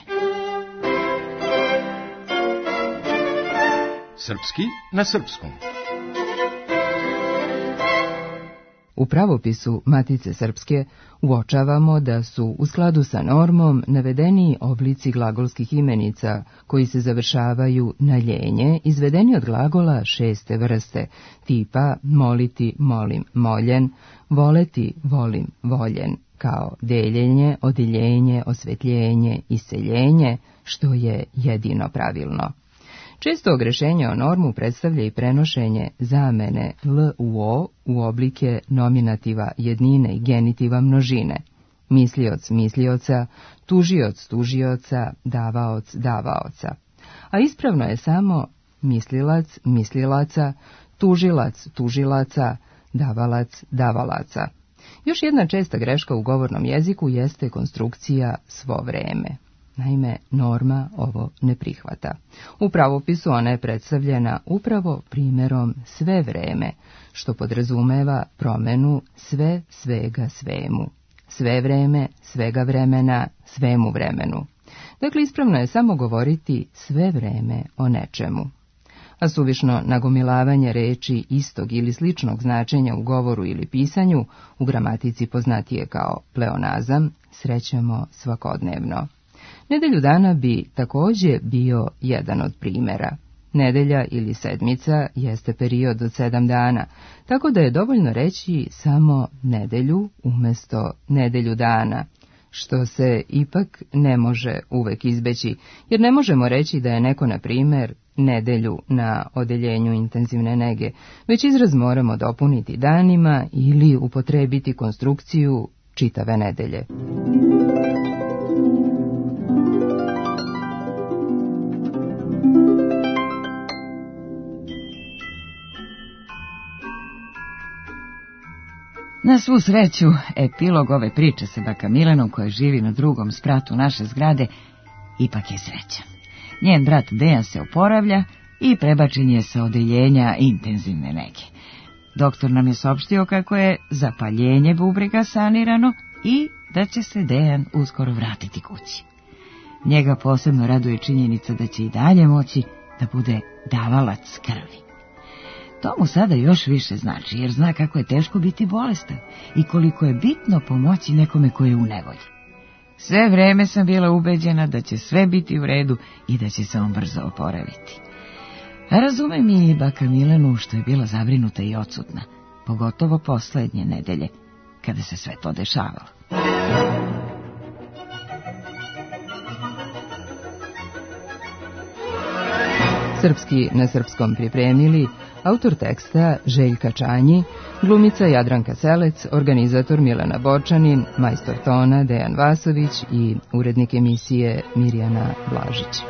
Srpski na srpskom. U pravopisu Matice Srpske uočavamo da su u skladu sa normom navedeni oblici glagolskih imenica koji se završavaju na ljenje, izvedeni od glagola šeste vrste, tipa moliti, molim, moljen, voleti, volim, voljen, kao deljenje, odeljenje, osvetljenje, iseljenje, što je jedino pravilno. Često ogrešenje o normu predstavlja i prenošenje zamene l u o u oblike nominativa jednine i genitiva množine. Mislioc mislioca, tužioc tužioca, davaoc davaoca. A ispravno je samo mislilac mislilaca, tužilac tužilaca, davalac davalaca. Još jedna česta greška u govornom jeziku jeste konstrukcija svo vreme. Naime, norma ovo ne prihvata. U pravopisu ona je predstavljena upravo primjerom sve vreme, što podrazumeva promenu sve svega svemu. Sve vreme, svega vremena, svemu vremenu. Dakle, ispravno je samo govoriti sve vreme o nečemu. A suvišno nagomilavanje reči istog ili sličnog značenja u govoru ili pisanju, u gramatici poznatije kao pleonazam, srećemo svakodnevno. Nedelju dana bi također bio jedan od primjera. Nedelja ili sedmica jeste period od 7 dana, tako da je dovoljno reći samo nedelju umjesto nedelju dana, što se ipak ne može uvek izbeći, jer ne možemo reći da je neko, na primjer, nedelju na odeljenju intenzivne nege, već izraz moramo dopuniti danima ili upotrebiti konstrukciju čitave nedelje. Na svu sreću, epilog ove priče sa baka Milenom, koja živi na drugom spratu naše zgrade, ipak je srećan. Njen brat Dejan se oporavlja i prebačen je sa odeljenja intenzivne nege. Doktor nam je saopštio kako je zapaljenje bubrega sanirano i da će se Dejan uskoro vratiti kući. Njega posebno raduje činjenica da će i dalje moći da bude davalac krvi. To mu sada još više znači, jer zna kako je teško biti bolestan i koliko je bitno pomoći nekome koji je u nevolji. Sve vreme sam bila ubeđena da će sve biti u redu i da će se on brzo oporaviti. Razumem i baka Milenu što je bila zabrinuta i odsutna, pogotovo poslednje nedelje, kada se sve to dešavalo. Srpski na srpskom pripremili autor teksta Željka Čanji, glumica Jadranka Selec, organizator Milena Bočanin, majstor tona Dejan Vasović i urednik emisije Mirjana Blažić.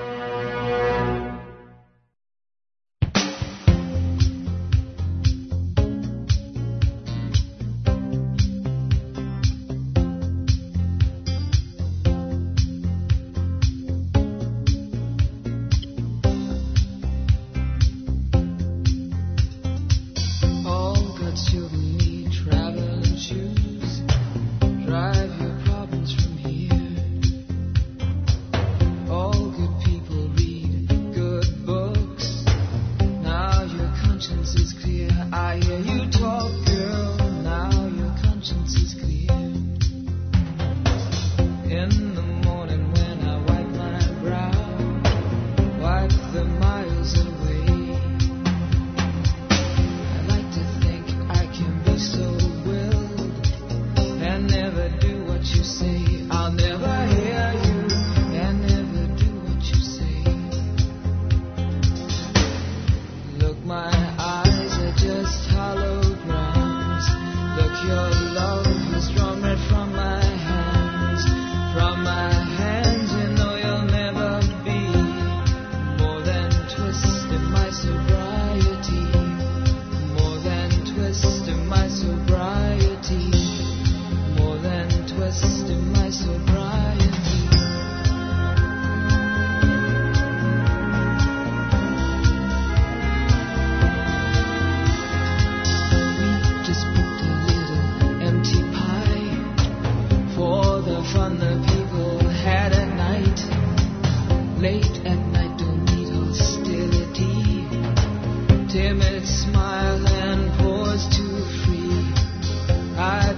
Drive your problems from here. All good people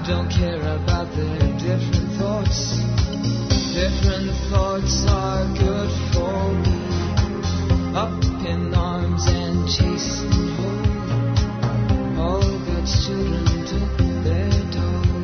don't care about their different thoughts. Different thoughts are good for me. Up in arms and chasing home. All God's children took their toll.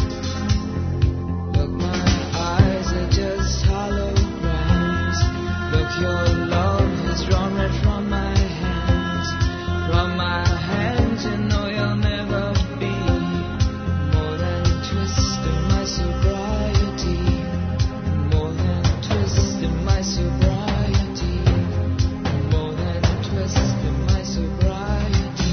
Look, my eyes are just holograms. Look, your love has drawn right from my hands. From my hands, you know you'll never be more than a twist in my sobriety. More than a twist in my sobriety. More than a twist in my sobriety.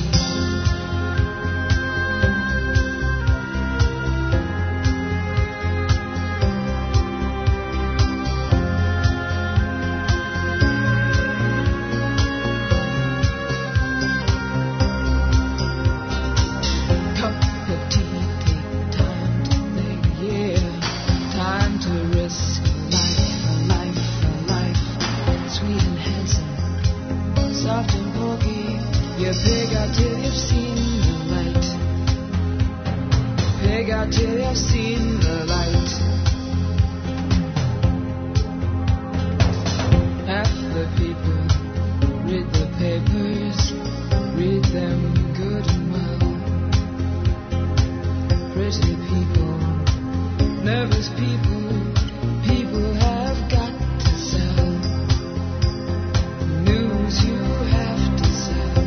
Cup of tea, take time to think, yeah. Time to risk a life, a life. Sweet and handsome, soft and porky. You pig out till you've seen the light. Pig out till you've seen the light. Half the people read the papers, read them good and well. Pretty people, nervous people, people have got to sell. News you have to sell.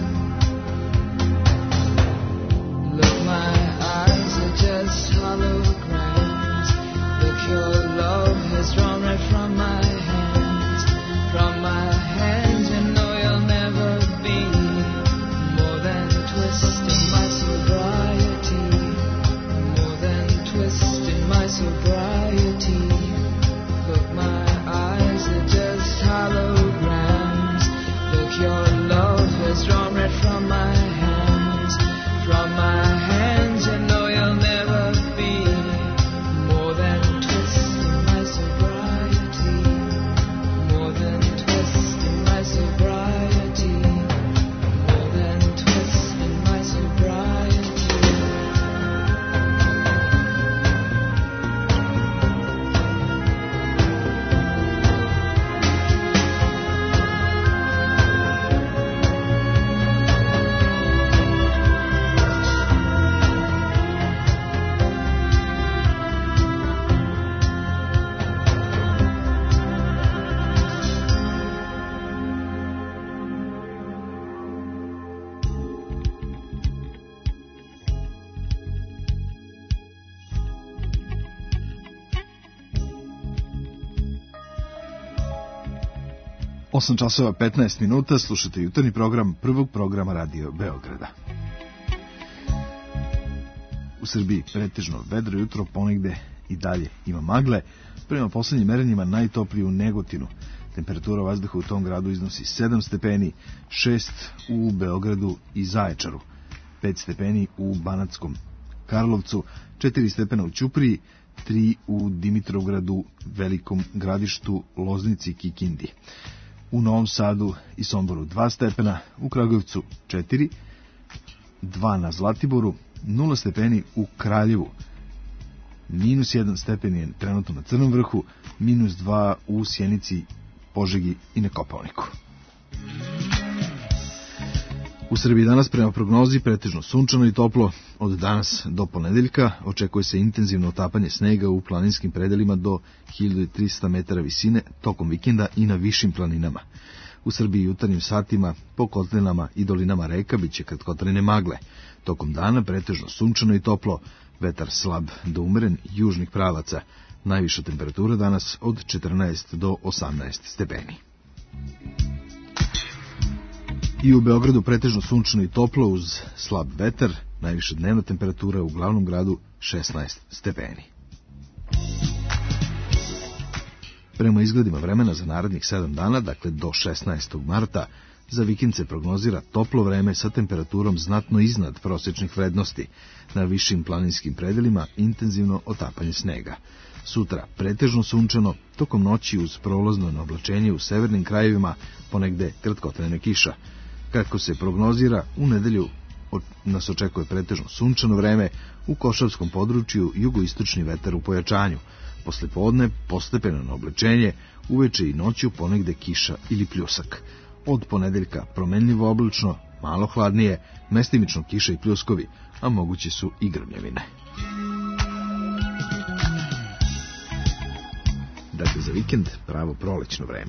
Look, my eyes are just holograms. Look, your love has drawn right from my hands. From my hands, you know you'll never be more than a twist in my sobriety. More than a twist in my sobriety. Look, my eyes are just holograms. Look, your love has drawn right from my hands. From my hands, you know you'll never be more than a twist in my sobriety. More than a twist in my sobriety. More than a twist in my sobriety. Osam časova 15 minuta, slušate jutarnji program prvog programa Radio Beograda. U Srbiji pretežno vedro jutro, ponegde i dalje ima magle. Prema poslednjim merenjima najtoplije u Negotinu. Temperatura vazduha u tom gradu iznosi 7 stepeni, 6 u Beogradu i Zaječaru, 5 stepeni u Banatskom Karlovcu, 4 stepena u Ćupriji, 3 u Dimitrovgradu, Velikom Gradištu, Loznici i Kikindi. U Novom Sadu i Somboru 2 stepena, u Kragujevcu 4, 2 na Zlatiboru, 0 stepeni u Kraljevu, minus 1 stepen je trenutno na Crnom vrhu, minus 2 u Sjenici, Požegi i na Kopaoniku. U Srbiji danas prema prognozi pretežno sunčano i toplo. Od danas do ponedeljka očekuje se intenzivno otapanje snega u planinskim predelima do 1300 metara visine tokom vikenda i na višim planinama. U Srbiji jutarnjim satima po kotlinama i dolinama reka biće kratkotrajne magle. Tokom dana pretežno sunčano i toplo, vetar slab do umeren južnih pravaca. Najviša temperatura danas od 14 do 18 stepeni. I u Beogradu pretežno sunčano i toplo uz slab vetar, najviša dnevna temperatura u glavnom gradu 16 stepeni. Prema izgledima vremena za narednih 7 dana, dakle do 16. marta, za vikend se prognozira toplo vreme sa temperaturom znatno iznad prosječnih vrednosti. Na višim planinskim predelima intenzivno otapanje snega. Sutra pretežno sunčano, tokom noći uz prolazno oblačenje u severnim krajevima, ponegde kratkotrajna kiša. Kako se prognozira, u nedelju nas očekuje pretežno sunčano vreme, u Košavskom području jugoistočni vetar u pojačanju. Posle podne postepeno na oblečenje, uveče i noću ponegde kiša ili pljusak. Od ponedeljka promenljivo oblačno, malo hladnije, mestimično kiša i pljuskovi, a moguće su i grmljevine. Dakle, za vikend pravo prolećno vreme.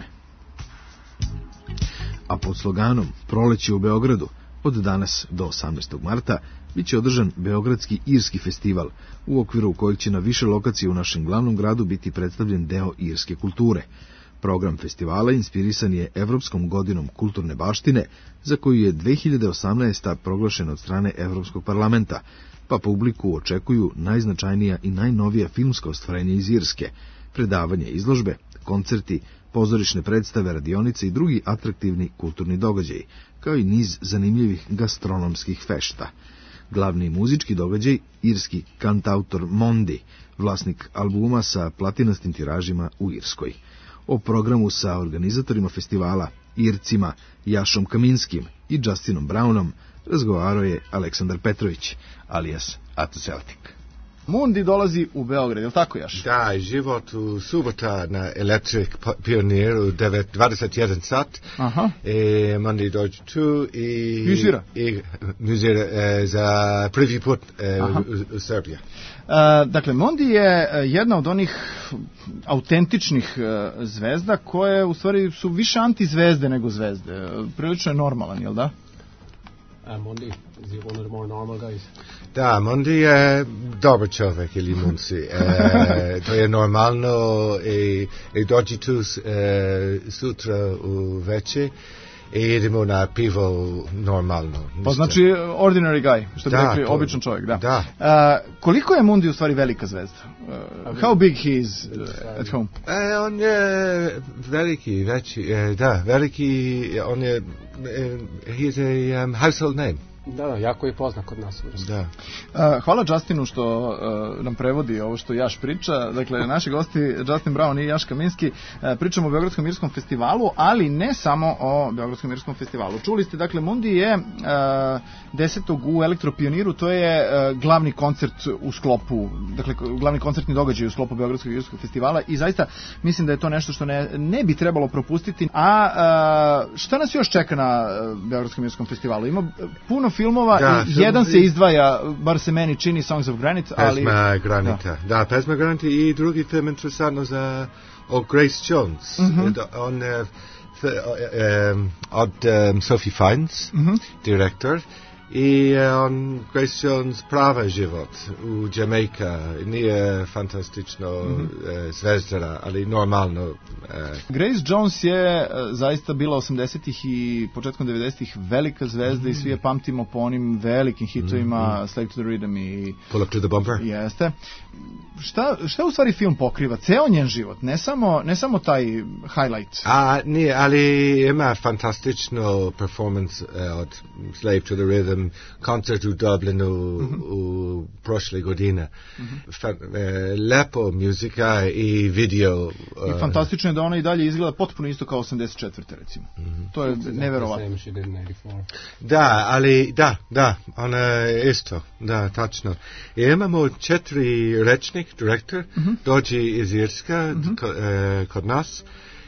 A pod sloganom Proleće u Beogradu od danas do 18. marta biće održan Beogradski irski festival, u okviru kojeg će na više lokacije u našem glavnom gradu biti predstavljen deo irske kulture. Program festivala inspirisan je Evropskom godinom kulturne baštine, za koju je 2018. proglašena od strane Evropskog parlamenta, pa publiku očekuju najznačajnija i najnovija filmska ostvarenja iz Irske, predavanje, izložbe, koncerti, pozorišne predstave, radionice i drugi atraktivni kulturni događaji, kao i niz zanimljivih gastronomskih fešta. Glavni muzički događaj, irski kantautor Mondi, vlasnik albuma sa platinastim tiražima u Irskoj. O programu sa organizatorima festivala, Ircima, Jašom Kaminskim i Justinom Brownom, razgovarao je Aleksandar Petrović, alias Ato Celtic. Mondi dolazi u Beograd, je li tako, Jaš? Da, život u subota na Electric Pioneer u 21 sat. Aha. Mondi dođe tu i muzira za prvi put u Srbiji. Dakle, Mondi je jedna od onih autentičnih zvezda koje u stvari su više antizvezde nego zvezde. Prilično je normalan, jel da? Mondi is he one of the more normal guys? Da, Mondi je dobar čovjek ili munci. To je normalno i dođi tu sutra u veće i idemo na pivo normalno. Pa znači ordinary guy, što bi rekli, običan čovjek, da. Koliko je Mondi u stvari velika zvezda? How big he is at home? On je veliki, veći, veliki, on je, he is a household name. Da, jako je poznat kod nas. Da. Hvala Justinu što nam prevodi ovo što Jaš priča. Dakle, naši gosti Justin Brown i Jaš Kaminski pričamo o Beogradskom irskom festivalu, ali ne samo o Beogradskom irskom festivalu. Čuli ste, dakle, Mondi je 10. u Elektropioniru, to je glavni koncert u sklopu, dakle, glavni koncertni događaj u sklopu Beogradskog irskog festivala i zaista mislim da je to nešto što ne bi trebalo propustiti. A šta nas još čeka na Beogradskom irskom festivalu? Ima puno filmova i jedan se izdvaja, bar se meni čini, Songs of Granite, ali... Pesma Granita, da, Pesma Granita i drugi film interesantno za Grace Jones. On od Sophie Fiennes, direktor, i on Grace Jones prava život u Jamaica, nije fantastično zvezdara, ali normalno. Grace Jones je zaista bila 80-ih i početkom 90-ih velika zvezda i svi je pamtimo po onim velikim hitovima Slave to the Rhythm i Pull Up to the Bumper. Jeste. Šta u stvari film pokriva? Ceo njen život, ne samo taj highlight. Nije, ali ima fantastično performance od Slave to the Rhythm, koncert u Dublinu u prošle godine. Lepo muzika i video. I fantastično je da ona i dalje izgleda potpuno isto kao 84. recimo. To je neverovatno. Da, ali da, ona je isto, da, tačno. I imamo 4 rečnik, direktor, dođe iz Irska kod nas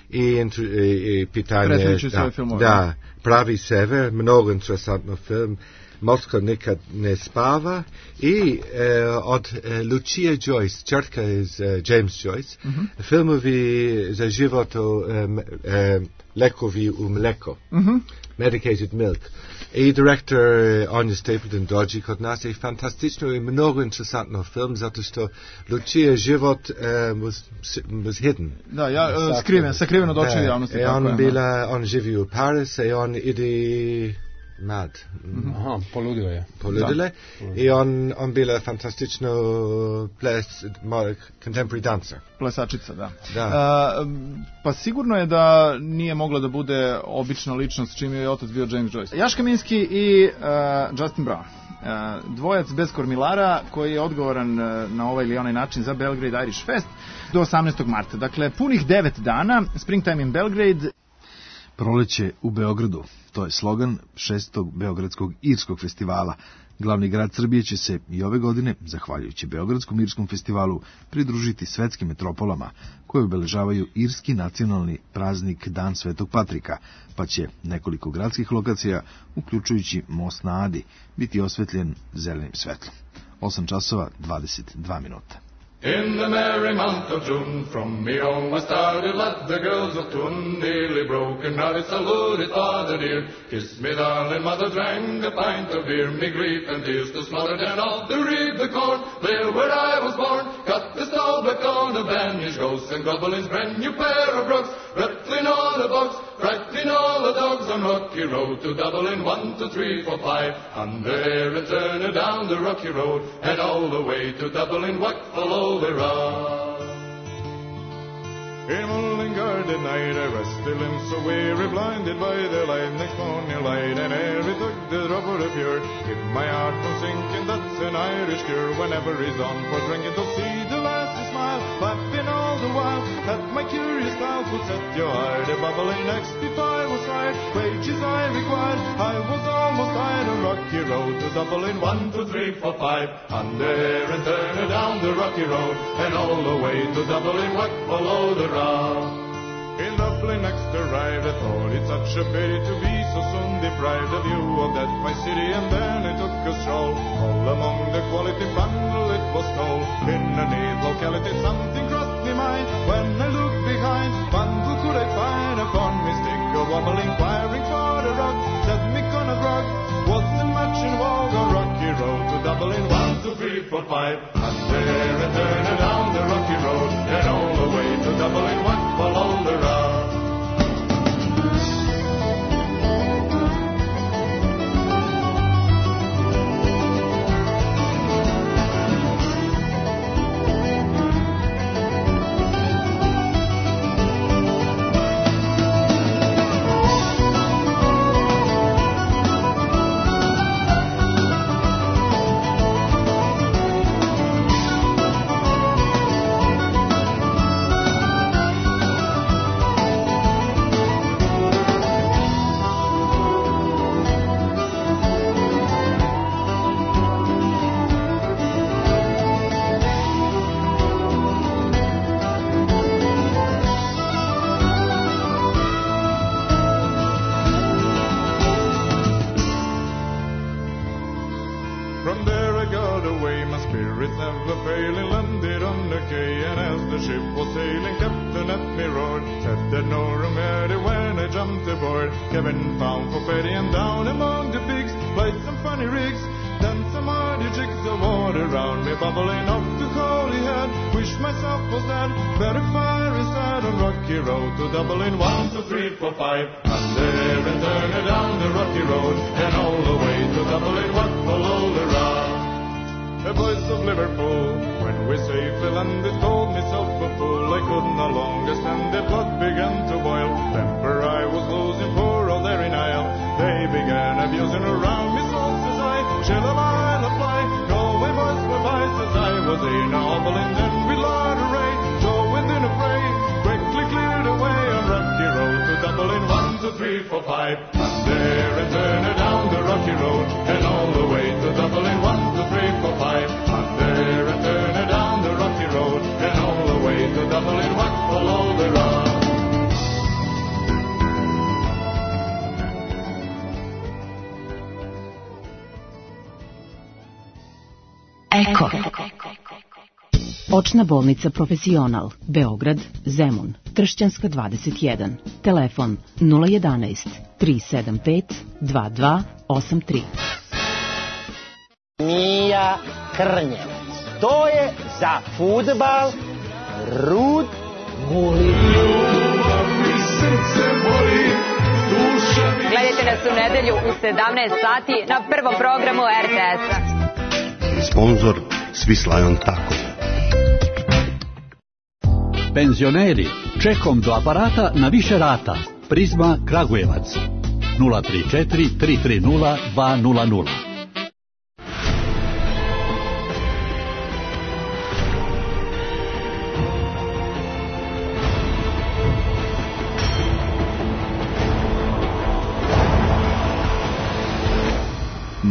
i pitanje, da, pravi sever, mnogo interesantno film, Moskva nikad ne spava i od Lucia Joyce, čerka iz James Joyce, filmovi za život lekovi u mleko, Medicated Milk. I direktor Anja Stapleton dođe kod nas i fantastično i mnogo interesantno film, zato što Lucia život was hidden. Da, sakriven od očiju javnosti. On živi u Paris i on ide mad. Poludile. I on bila fantastično contemporary dancer. Plesačica, da. Pa sigurno je da nije mogla da bude obična ličnost čim je otac bio James Joyce. Jaš Kaminski i Justin Brown. Dvojac bez kormilara koji je odgovoran na ovaj ili onaj način za Belgrade Irish Fest do 18. marta. Dakle, punih 9 dana, Springtime in Belgrade. Proleće u Beogradu, to je slogan 6. Beogradskog irskog festivala. Glavni grad Srbije će se i ove godine, zahvaljujući Beogradskom irskom festivalu, pridružiti svetskim metropolama koje obeležavaju irski nacionalni praznik Dan Svetog Patrika, pa će nekoliko gradskih lokacija, uključujući Most na Adi, biti osvetljen zelenim svetlom. 8:22. In the merry month of June, from me home I started, lad, the girls of Tun, nearly broken hearted, saluted father dear. Kiss me, darling mother, drank a pint of beer, me grief and tears to smother, then off to reap the corn, there where I was born. Cut the stall back on the banished ghosts and gobblins, brand new pair of brogues, rattling all the box, frightening all the dogs on Rocky Road to Dublin, 1, 2, 3, 4, 5. Under here and turn it down the Rocky Road, and all the way to Dublin, what follow the road. In Mullingar at night I rest still and so weary, blinded by the light, next morning light, and ere it took the drop of the pure, keep my heart from sinking, that's an Irish cure. Whenever he's on for drinking, to see the lassie smile, laughing all the while, that my curious pals would set your heart a-bubbling. Next if I was hired, wages I required, I was almost tired on Rocky Road to Dublin, 1, 2, 3, 4, 5. Under here and turn it down the Rocky Road, and all the way to Dublin, what follow the road. In Dublin next arrived, I thought it such a pity to be so soon deprived of view of that my city, and then I took a stroll. All among the quality bundle it was told, in a neat locality something crossed me mind. When I looked behind, bundle could I find upon me stick a wobble, inquiring for the rug, said me gonna grog, wasn't much in vogue on Rocky Road to Dublin, 1, 2, 3, 4, 5. And there and turn it down the Rocky Road, and all the way to Dublin, what follow the road. Eko. Očna bolnica Profesional, Beograd, Zemun, Tršćanska 21. Telefon 011 375 2283. Mija Krnjevac. To je za fudbal Rud Guli. Gledajte nas u nedelju u 17 sati na prvom programu RTS-a. Sponzor Svislajon Tako. Penzioneri, čekom do aparata na više rata. Prizma Kragujevac 034 330 200.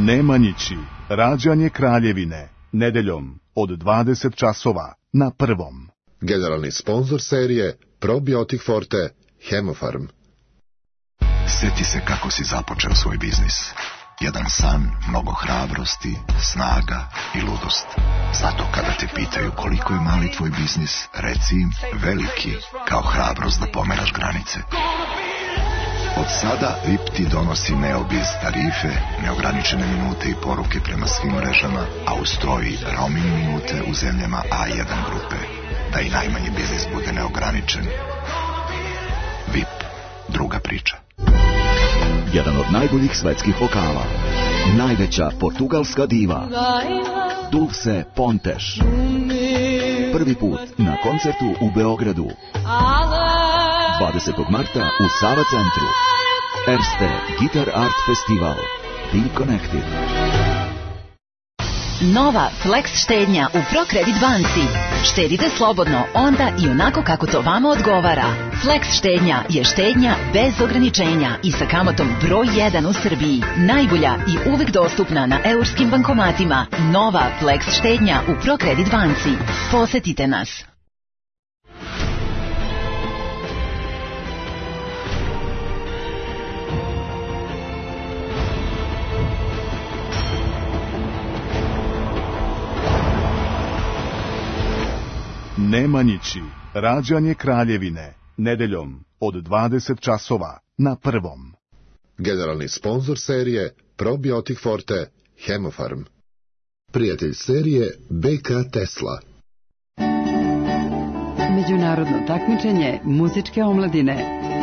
Nemanjići, rađanje kraljevine, nedeljom od 20 časova na Prvom. Generalni sponzor serije Probiotik Forte, Hemofarm. Sjeti se kako si započeo svoj biznis. Jedan san, mnogo hrabrosti, snaga i ludost. Zato kada te pitaju koliko je mali tvoj biznis, reci im veliki, kao hrabrost da pomeraš granice. Od sada VIP ti donosi Neobiz tarife, neograničene minute i poruke prema svim mrežama, a uz to i roaming minute u zemljama A1 grupe, da i najmanji biznis bude neograničen. VIP, druga priča. Jedan od najboljih svetskih vokala, najveća portugalska diva, Dulce Pontes. Prvi put na koncertu u Beogradu. 20. marta u Sava centru. Erste Guitar Art Festival. Be Connected. Nova Flex štednja u ProCredit banci. Štedite slobodno onda i onako kako to vama odgovara. Flex štednja je štednja bez ograničenja i sa kamatom broj 1 u Srbiji. Najbolja i uvek dostupna na eurskim bankomatima. Nova Flex štednja u ProCredit banci. Posetite nas. Nemanjići, rađanje kraljevine, nedeljom od 20 časova na Prvom. Generalni sponzor serije Probiotik Forte, Hemofarm. Prijatelj serije BK Tesla. Međunarodno takmičenje muzičke omladine.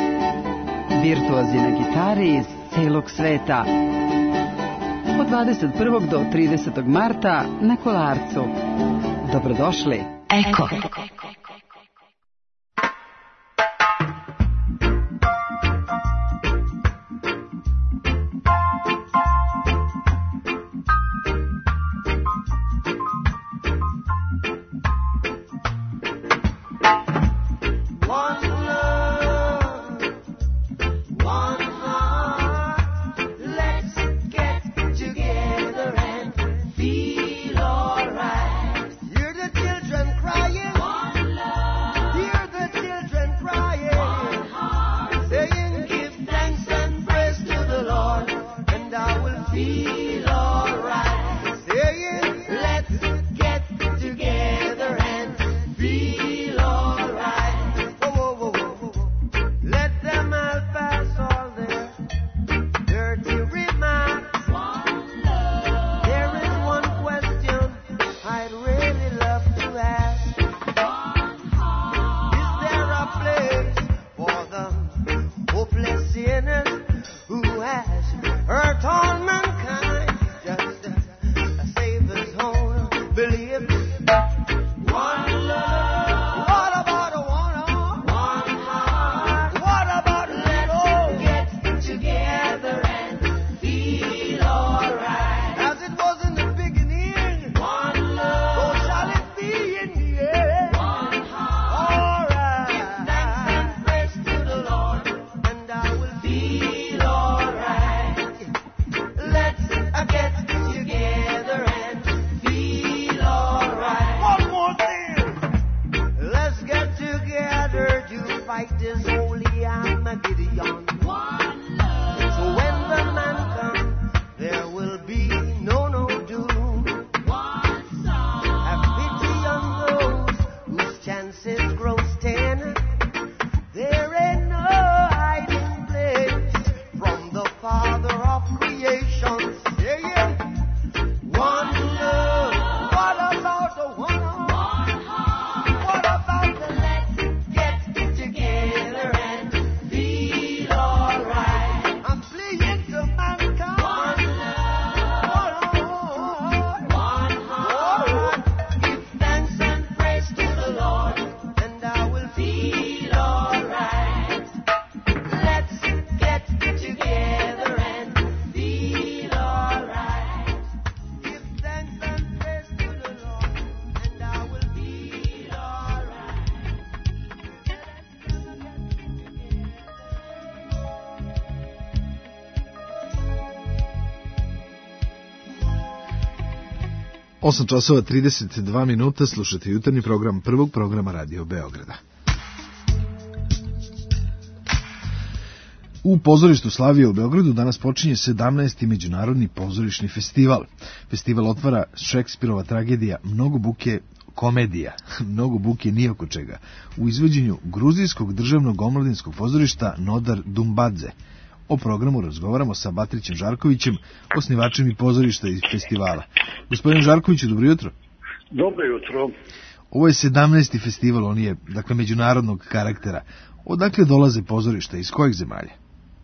Virtuozi na gitari iz celog sveta. Od 21. do 30. marta na Kolarcu. Dobrodošli. Eko. Together 8 časova 32 minuta, slušate jutarnji program prvog programa Radio Beograda. U pozorištu Slavije u Beogradu danas počinje 17. međunarodni pozorišni festival. Festival otvara Šekspirova tragedija Mnogo buke komedija, Mnogo buke ni oko čega, u izvođenju Gruzijskog državnog omladinskog pozorišta Nodar Dumbadze. O programu razgovaramo sa Batrićem Žarkovićem, osnivačem i pozorišta iz festivala. Gospodin Žarkoviću, dobro jutro. Dobro jutro. Ovo je 17. festival, on je, dakle, međunarodnog karaktera. Odakle dolaze pozorišta, iz kojih zemalja?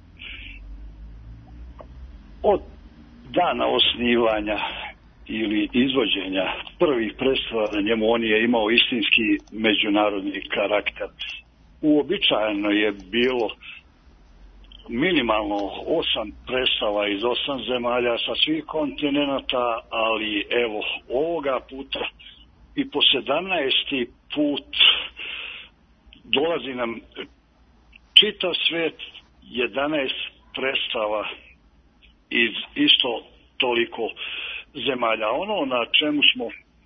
Od dana osnivanja ili izvođenja prvih predstava na njemu, on je imao istinski međunarodni karakter. Uobičajeno je bilo minimalno 8 predstava iz 8 zemalja sa svih kontinenata, ali evo ovoga puta i po 17. put dolazi nam čitav svet, 11 predstava iz isto toliko zemalja. Ono na čemu smo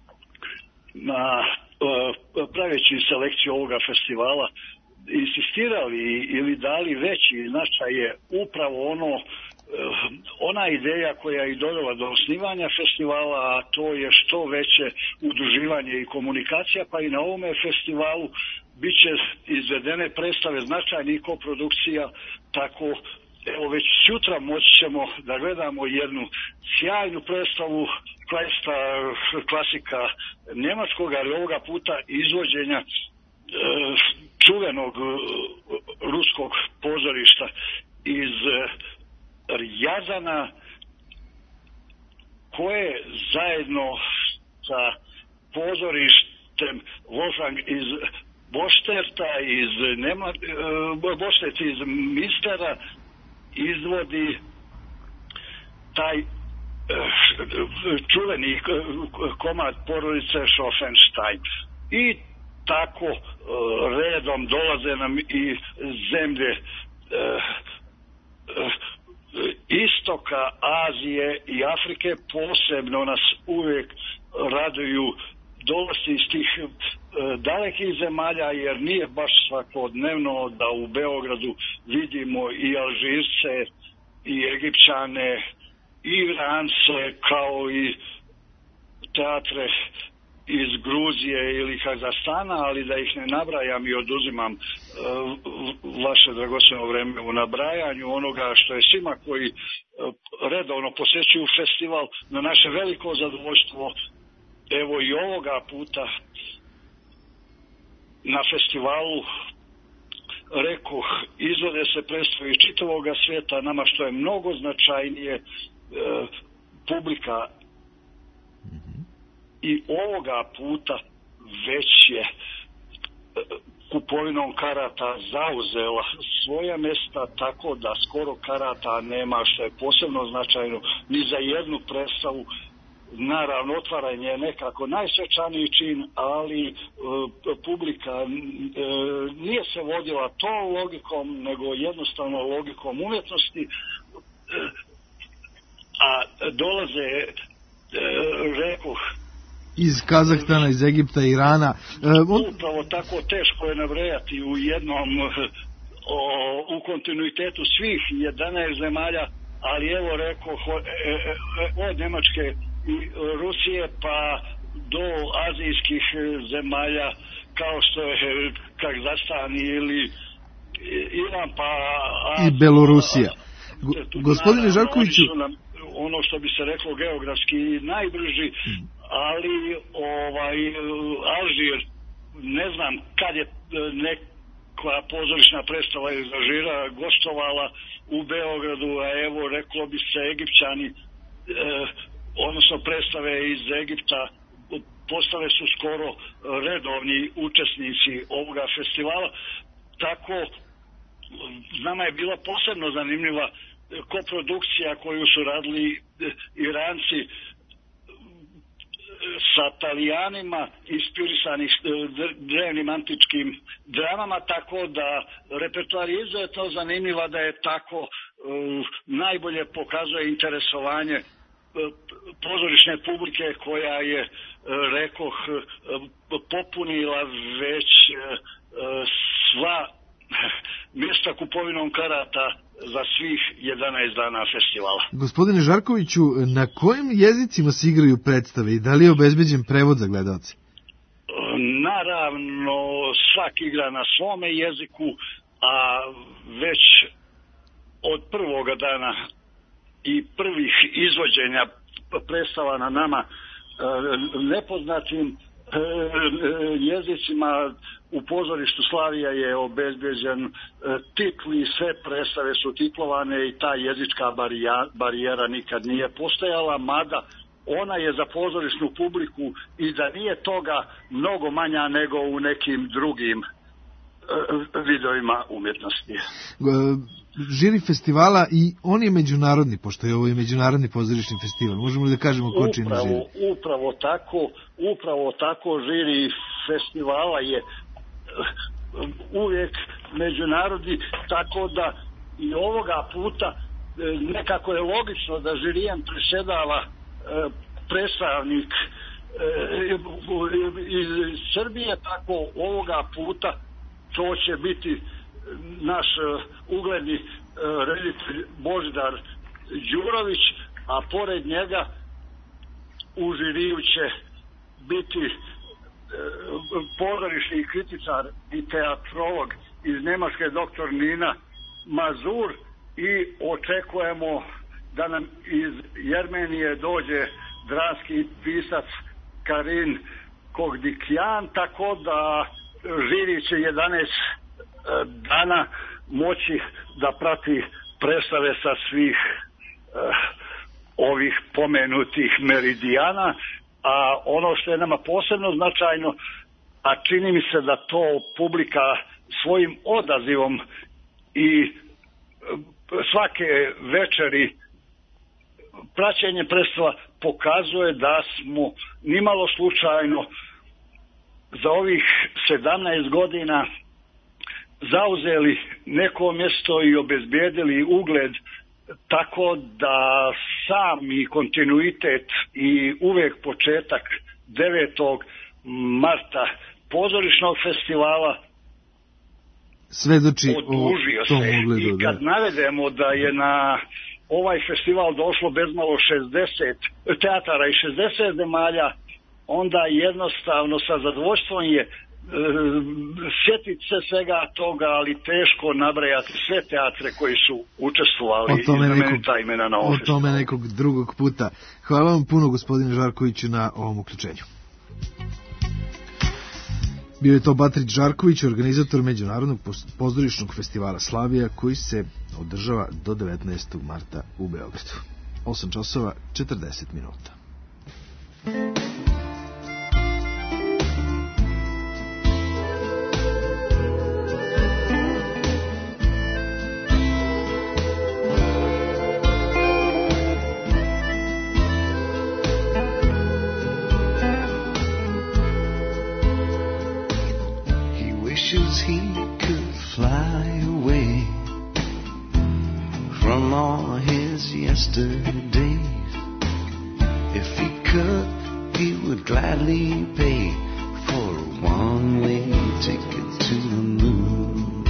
praveći selekciju ovoga festivala insistirali ili dali veći značaj je upravo ona ideja koja je i dovela do osnivanja festivala, a to je što veće udruživanje i komunikacija, pa i na ovome festivalu bit će izvedene predstave značajnih koprodukcija, tako evo već sutra moći ćemo da gledamo jednu sjajnu predstavu klasika njemačkog, ali ovoga puta izvođenja čuvenog ruskog pozorišta iz Rjazana, koje zajedno sa pozorištem Wolfgang iz Bošterta, Boštert iz Mistera, izvodi taj čuveni komad porodice Schoffenstein. I tako redom dolaze nam i zemlje istoka Azije i Afrike. Posebno nas uvijek raduju dolasci iz tih dalekih zemalja, jer nije baš svakodnevno da u Beogradu vidimo i Alžirce i Egipćane i Irance, kao i teatre iz Gruzije ili Kazahstana, ali da ih ne nabrajam i oduzimam vaše dragocjeno vreme u nabrajanju onoga što je svima koji redovno posjećuju festival na naše veliko zadovoljstvo. Evo i ovoga puta na festivalu, rekoh, izvode se predstave iz čitavog svijeta, nama što je mnogo značajnije, publika i ovoga puta već je kupovinom karata zauzela svoja mjesta, tako da skoro karata nema, što je posebno značajno ni za jednu predstavu. Naravno, otvaranje je nekako najsvečaniji čin, ali publika nije se vodila tom logikom, nego jednostavno logikom umjetnosti, a dolaze, rekoh, iz Kazahstana, iz Egipta, Irana. Upravo tako teško je nabrojati u jednom, u kontinuitetu svih 11 zemalja, ali evo rekoh, od Njemačke i Rusije pa do azijskih zemalja kao što je Kazahstan ili Iran pa i Belorusija. Gospodine Žarkoviću, ono što bi se reklo geografski najbliži, ali Alžir, ne znam kad je neka pozorišna predstava iz Alžira gostovala u Beogradu, a evo reklo bi se Egipćani, odnosno predstave iz Egipta postale su skoro redovni učesnici ovoga festivala. Tako nama je bila posebno zanimljiva koprodukcija koju su radili Iranci sa Talijanima, inspirisanih drevnim antičkim dramama, tako da repertoar je izuzetno zanimljiva, da je tako najbolje pokazuje interesovanje pozorišne publike koja je, rekoh, popunila već sva mjesta kupovinom karata za svih 11 dana festivala. Gospodine Žarkoviću, na kojim jezicima se igraju predstave i da li je obezbeđen prevod za gledaoce? Naravno, svak igra na svome jeziku, a već od prvoga dana i prvih izvođenja predstava na nama nepoznatim jezicima u pozorištu Slavija je obezbeđen titl i sve predstave su titlovane i ta jezička barijera nikad nije postojala, mada ona je za pozorišnu publiku i da nije toga mnogo manja nego u nekim drugim vidovima umjetnosti. Žiri festivala i on je međunarodni, pošto je ovo i međunarodni pozorišni festival. Možemo li da kažemo ko čini žiri? Upravo tako žiri festivala je uvijek međunarodni, tako da i ovoga puta nekako je logično da žirijem predsjedava predstavnik iz Srbije, tako ovoga puta to će biti naš ugledni reditelj Božidar Đurović, a pored njega u žiriju će biti pozorišni kritičar i teatrolog iz Nemačke doktor Nina Mazur i očekujemo da nam iz Jermenije dođe dramski pisac Karin Kogdikjan, tako da žiri će 11 dana moći da prati predstave sa svih ovih pomenutih meridijana, a ono što je nama posebno značajno, a čini mi se da to publika svojim odazivom i svake večeri praćenje predstava pokazuje da smo nimalo slučajno za ovih 17 godina zauzeli neko mjesto i obezbijedili ugled, tako da sami kontinuitet i uvijek početak 9. marta pozorišnog festivala svedoči o tom ugledu. I kad navedemo da je na ovaj festival došlo bezmalo 60 teatara i 60 zemalja, onda jednostavno sa zadovoljstvom je sjetiti se svega toga, ali teško nabrajati sve teatre koji su učestvovali i zameniti ta imena na ovom festivalu. O tome nekog drugog puta. Hvala vam puno, gospodine Žarkoviću, na ovom uključenju. Bio je to Batrić Žarković, organizator Međunarodnog pozorišnog festivala Slavija, koji se održava do 19. marta u Beogradu. 8 časova 40 minuta. He could fly away from all his yesterdays. If he could, he would gladly pay for a one-way ticket to the moon.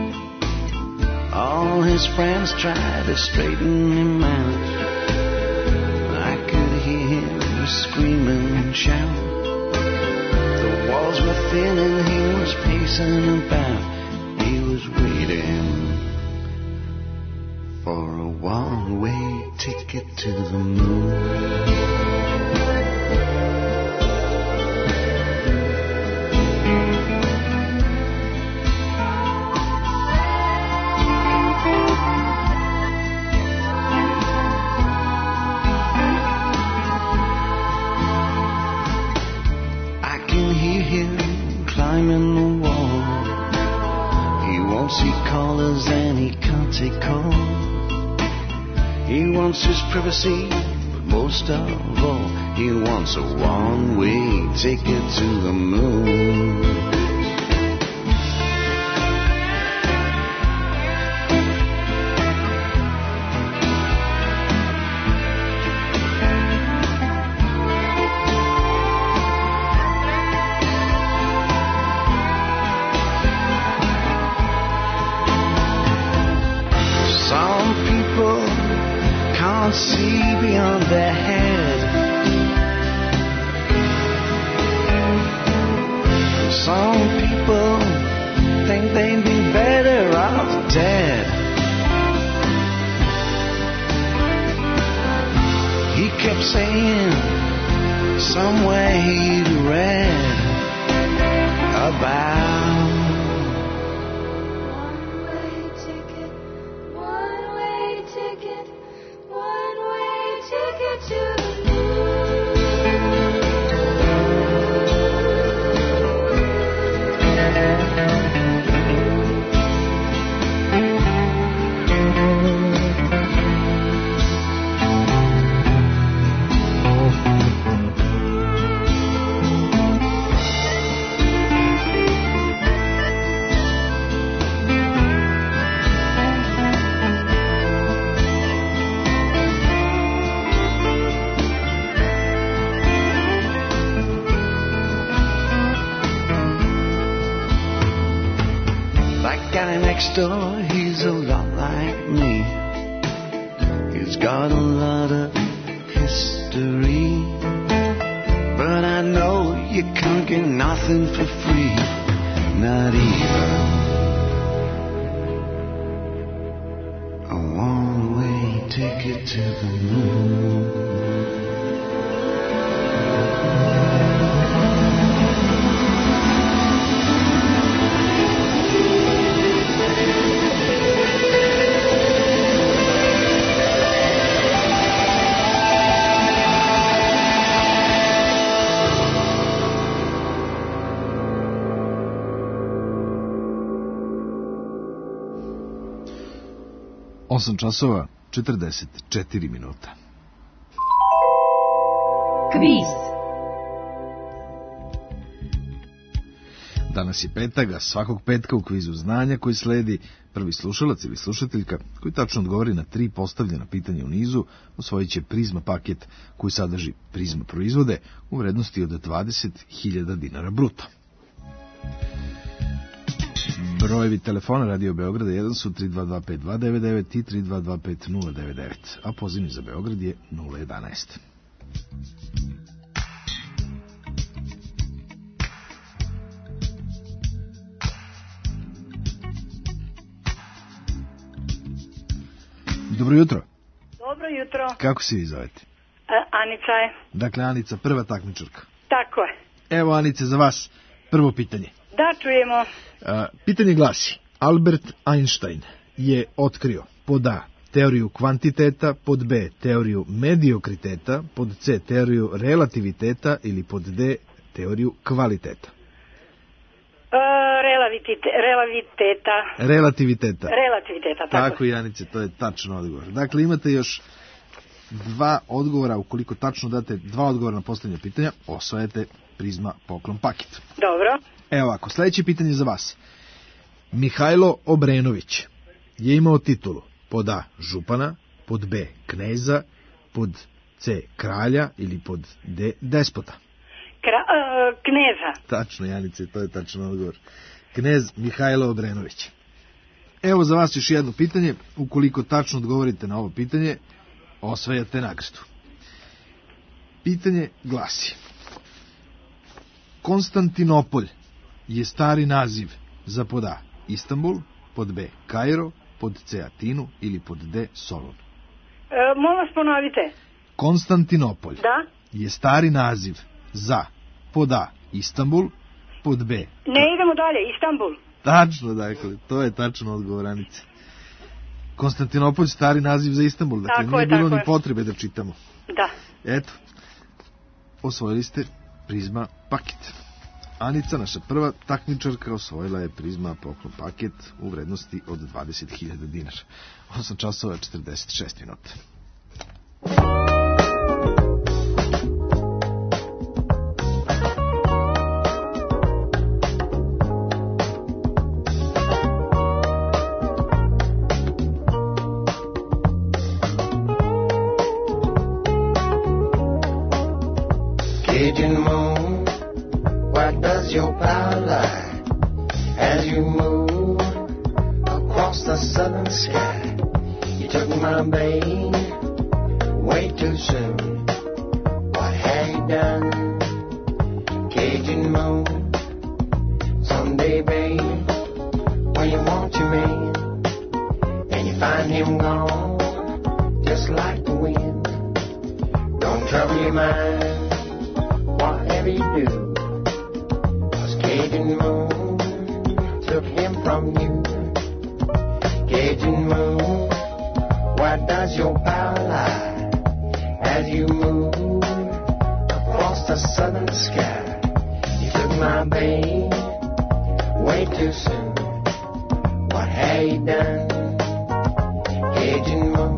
All his friends tried to straighten him out. I could hear him scream and shout. The walls were thin and he was pacing about. He was waiting for a one-way ticket to the moon. Climbing the wall, he won't see callers and he can't take calls. He wants his privacy, but most of all, he wants a one-way ticket to the moon. their head. Some people think they'd be better off dead. He kept saying somewhere he'd read about One-way ticket to the next door, he's a lot like me. He's got a lot of history. But I know you can't get nothing for free. Not even a one-way ticket to the moon. Osam časova, 44 minuta. Kviz. Danas je petak, a svakog petka u kvizu znanja koji sledi prvi slušalac ili slušateljka koji tačno odgovori na 3 postavljena pitanja u nizu, osvojit će Prizma paket koji sadrži Prizma proizvode u vrednosti od 20.000 dinara bruto. Brojevi telefona Radio Beograda 1 su 3225-299 i 3225-099, a pozivni za Beograd je 011. Dobro jutro. Dobro jutro. Kako se vi zovete? Anica je. Dakle, Anica, prva takmičarka. Tako je. Evo, Anice, za vas prvo pitanje. Da, čujemo. Pitanje glasi, Albert Einstein je otkrio pod A teoriju kvantiteta, pod B teoriju mediokriteta, pod C teoriju relativiteta ili pod D teoriju kvaliteta. Relativiteta. Tako, Janice, to je tačno odgovor. Dakle, imate još 2 odgovora, ukoliko tačno date 2 odgovora na postavljanje pitanja, osvajate Prizma poklon paket. Dobro. Evo ovako, sljedeće pitanje za vas. Mihajlo Obrenović je imao titulu pod A župana, pod B kneza, pod C kralja ili pod D despota. Kneza. Tačno, Janice, to je tačno odgovor. Knez Mihajlo Obrenović. Evo za vas još jedno pitanje. Ukoliko tačno odgovorite na ovo pitanje, osvajate nagradu. Pitanje glasi. Konstantinopolj je stari naziv za pod A Istanbul, pod B Kairo, pod C Atinu ili pod D Solun. Molim vas ponovite. Konstantinopolj je stari naziv za pod A Istanbul, pod B... Ne idemo dalje, Istanbul. Tačno, dakle, to je tačno odgovor, Anice. Konstantinopolj stari naziv za Istanbul, dakle nije bilo ni potrebe da čitamo. Da. Eto, osvojili ste Prizma paket. Anica, naša prva takmičarka, osvojila je Prizma poklon paket u vrednosti od 20.000 dinara. 8 časova 46 minuta. Pigeon moon, where does your power lie? As you move across the southern sky, you took my babe way too soon. What have you done? Cajun moon. Someday, babe, when you want your man, and you find him gone, just like the wind. Don't trouble your mind, whatever you do, 'cause Cajun moon took him from you. Cajun moon, where does your power lie as you move across the southern sky? You took my babe way too soon. What have you done, Cajun moon?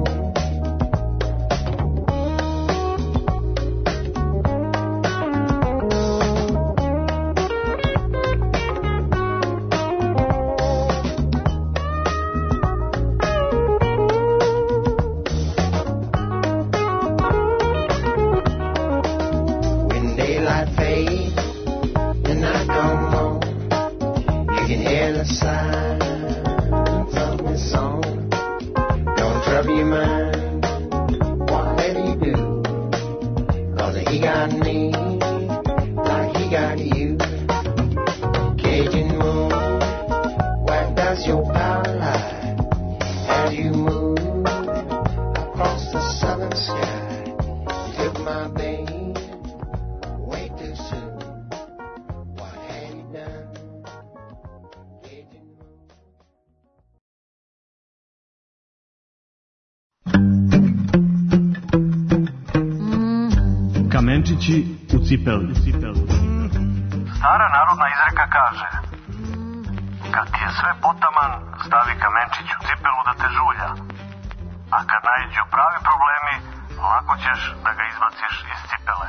Kamenčići u cipeli. Stara narodna izreka kaže: kad ti je sve potaman, stavi kamenčić u cipelu da te žulja. A kad naiđu pravi problemi, lako ćeš da ga izbaciš iz cipele.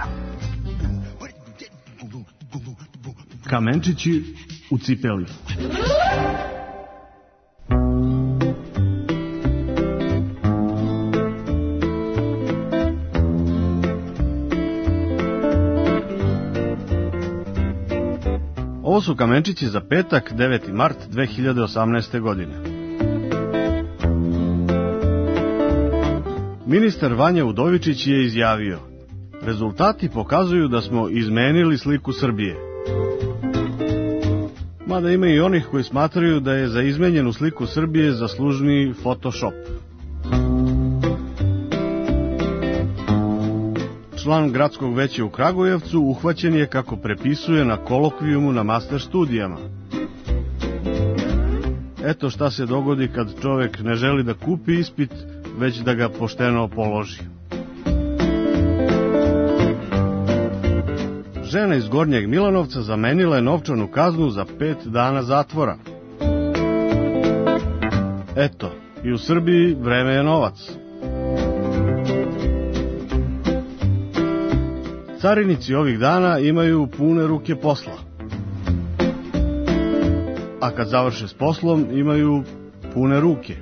Kamenčići u cipeli. Ovo su kamenčići za petak, 9. mart 2018. godine. Ministar Vanja Udovičić je izjavio: rezultati pokazuju da smo izmenili sliku Srbije. Mada ima i onih koji smatraju da je za izmenjenu sliku Srbije zaslužniji Photoshop. Član gradskog veća u Kragujevcu uhvaćen je kako prepisuje na kolokvijumu na master studijama. Eto šta se dogodi kad čovek ne želi da kupi ispit, već da ga pošteno položi. Žena iz Gornjeg Milanovca zamenila je novčanu kaznu za 5 dana zatvora. Eto, i u Srbiji vreme je novac. Carinici ovih dana imaju pune ruke posla. A kad završe s poslom, imaju pune ruke.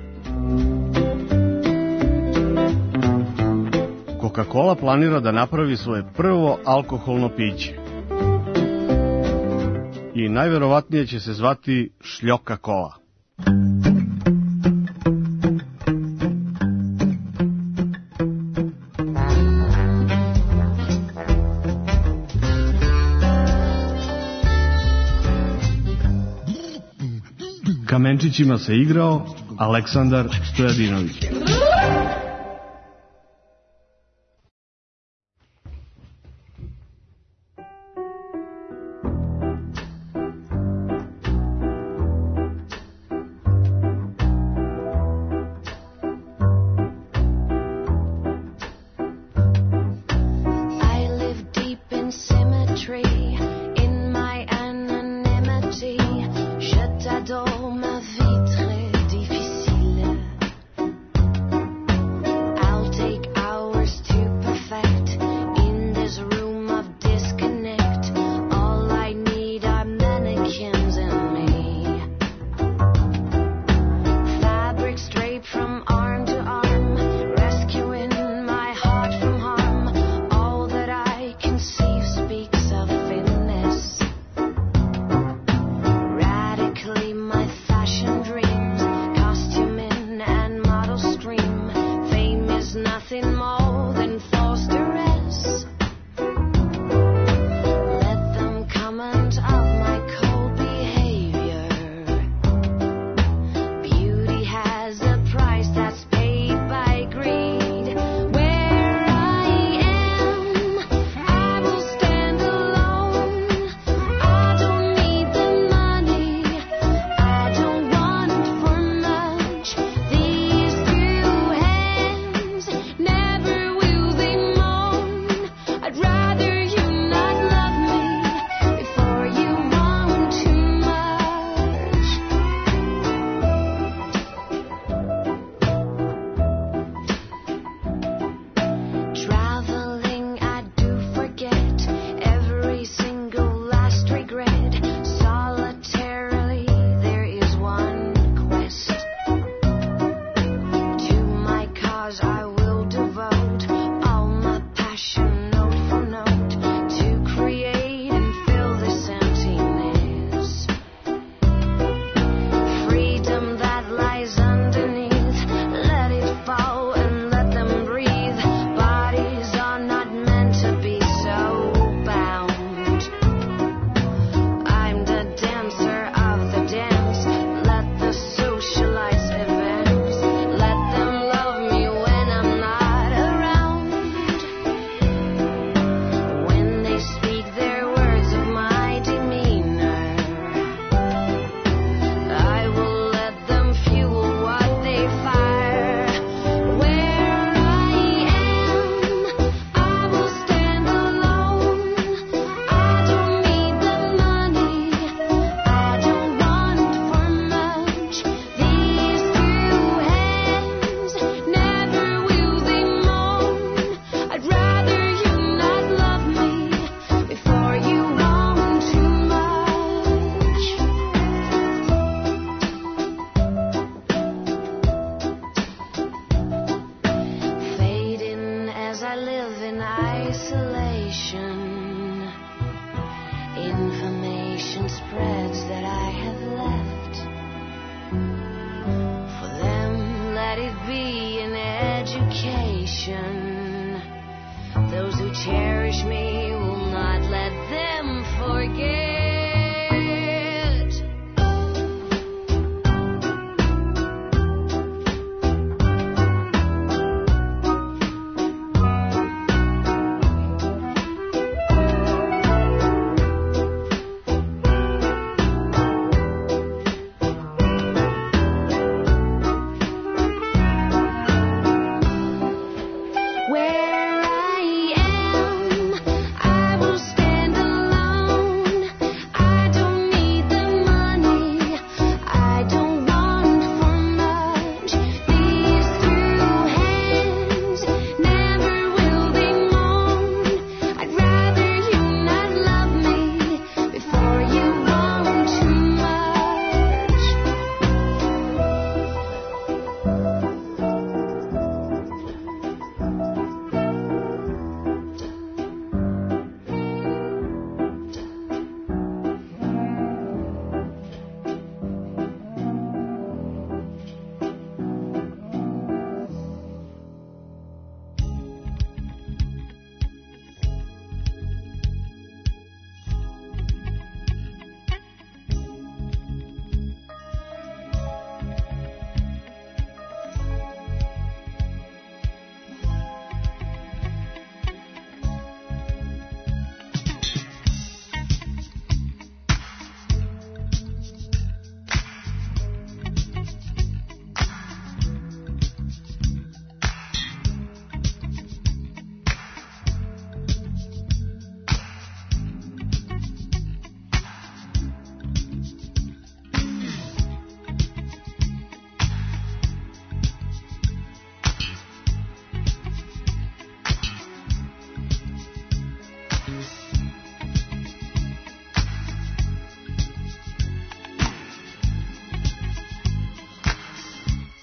Coca-Cola planira da napravi svoje prvo alkoholno piće. I najverovatnije će se zvati šljoka kola. Kamenčićima se igrao Aleksandar Stojadinović. J'adore ma vie très difficile.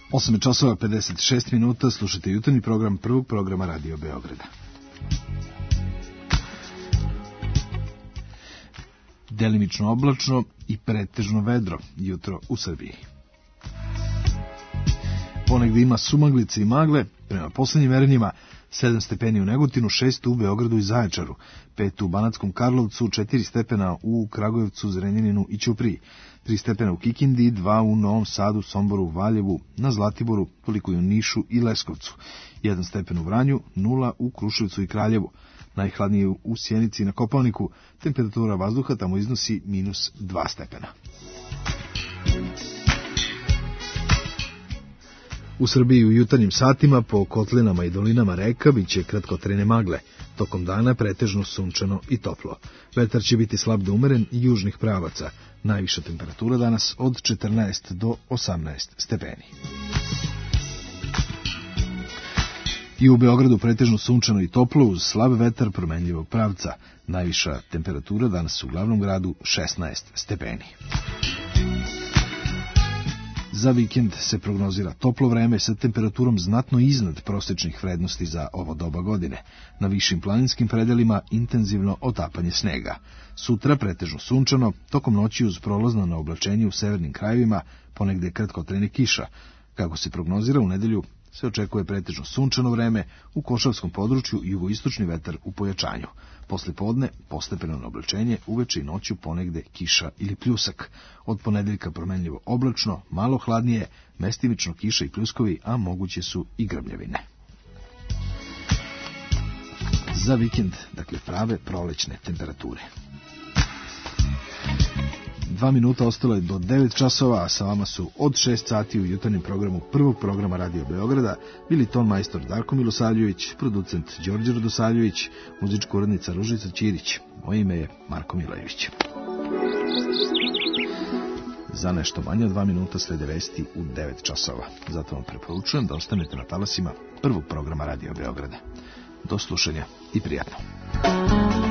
8 časova 56 minuta, slušajte jutarnji program prvog programa Radio Beograda. Delimično oblačno i pretežno vedro jutro u Srbiji. Ponegde ima sumaglice i magle, prema poslednjim merenjima 7 stepeni u Negotinu, 6 u Beogradu i Zaječaru, 5 u Banatskom Karlovcu, 4 stepena u Kragujevcu, Zrenjaninu i Ćupriji, 3 stepena u Kikindi, 2 u Novom Sadu, Somboru, Valjevu, na Zlatiboru, toliko i u Nišu i Leskovcu, 1 stepen u Vranju, 0 u Kruševcu i Kraljevu. Najhladnije u Sjenici i na Kopaoniku, temperatura vazduha tamo iznosi -2 stepena. U Srbiji u jutarnjim satima po kotlinama i dolinama reka biće kratkotrajne magle, tokom dana pretežno sunčano i toplo. Vetar će biti slab do umeren i južnih pravaca, najviša temperatura danas od 14 do 18 stepeni. I u Beogradu pretežno sunčano i toplo uz slab vetar promenljivog pravca. Najviša temperatura danas u glavnom gradu 16 stepeni. Za vikend se prognozira toplo vreme sa temperaturom znatno iznad prosečnih vrednosti za ovo doba godine. Na višim planinskim predelima intenzivno otapanje snega. Sutra pretežno sunčano, tokom noći uz prolazno na oblačenje u severnim krajevima, ponegde kratkotrajne kiša. Kako se prognozira, u nedelju se očekuje pretežno sunčano vreme, u Košavskom području jugoistočni vetar u pojačanju. Posle podne postepeno na oblačenje, uveče i noću ponegde kiša ili pljusak. Od ponedeljka promenljivo oblačno, malo hladnije, mestimično kiša i pljuskovi, a moguće su i grmljavine. Za vikend, dakle, prave prolećne temperature. 2 minuta ostalo je do 9 časova, a sa vama su od 6 sati u jutarnjem programu prvog programa Radio Beograda bili ton majstor Darko Milosavljević, producent Đorđe Radosavljević, muzička urednica Ružica Ćirić. Moje ime je Marko Milajević. Za nešto manje od 2 minuta slede vesti u 9 časova. Zato vam preporučujem da ostanete na talasima prvog programa Radio Beograda. Do slušanja i prijatno.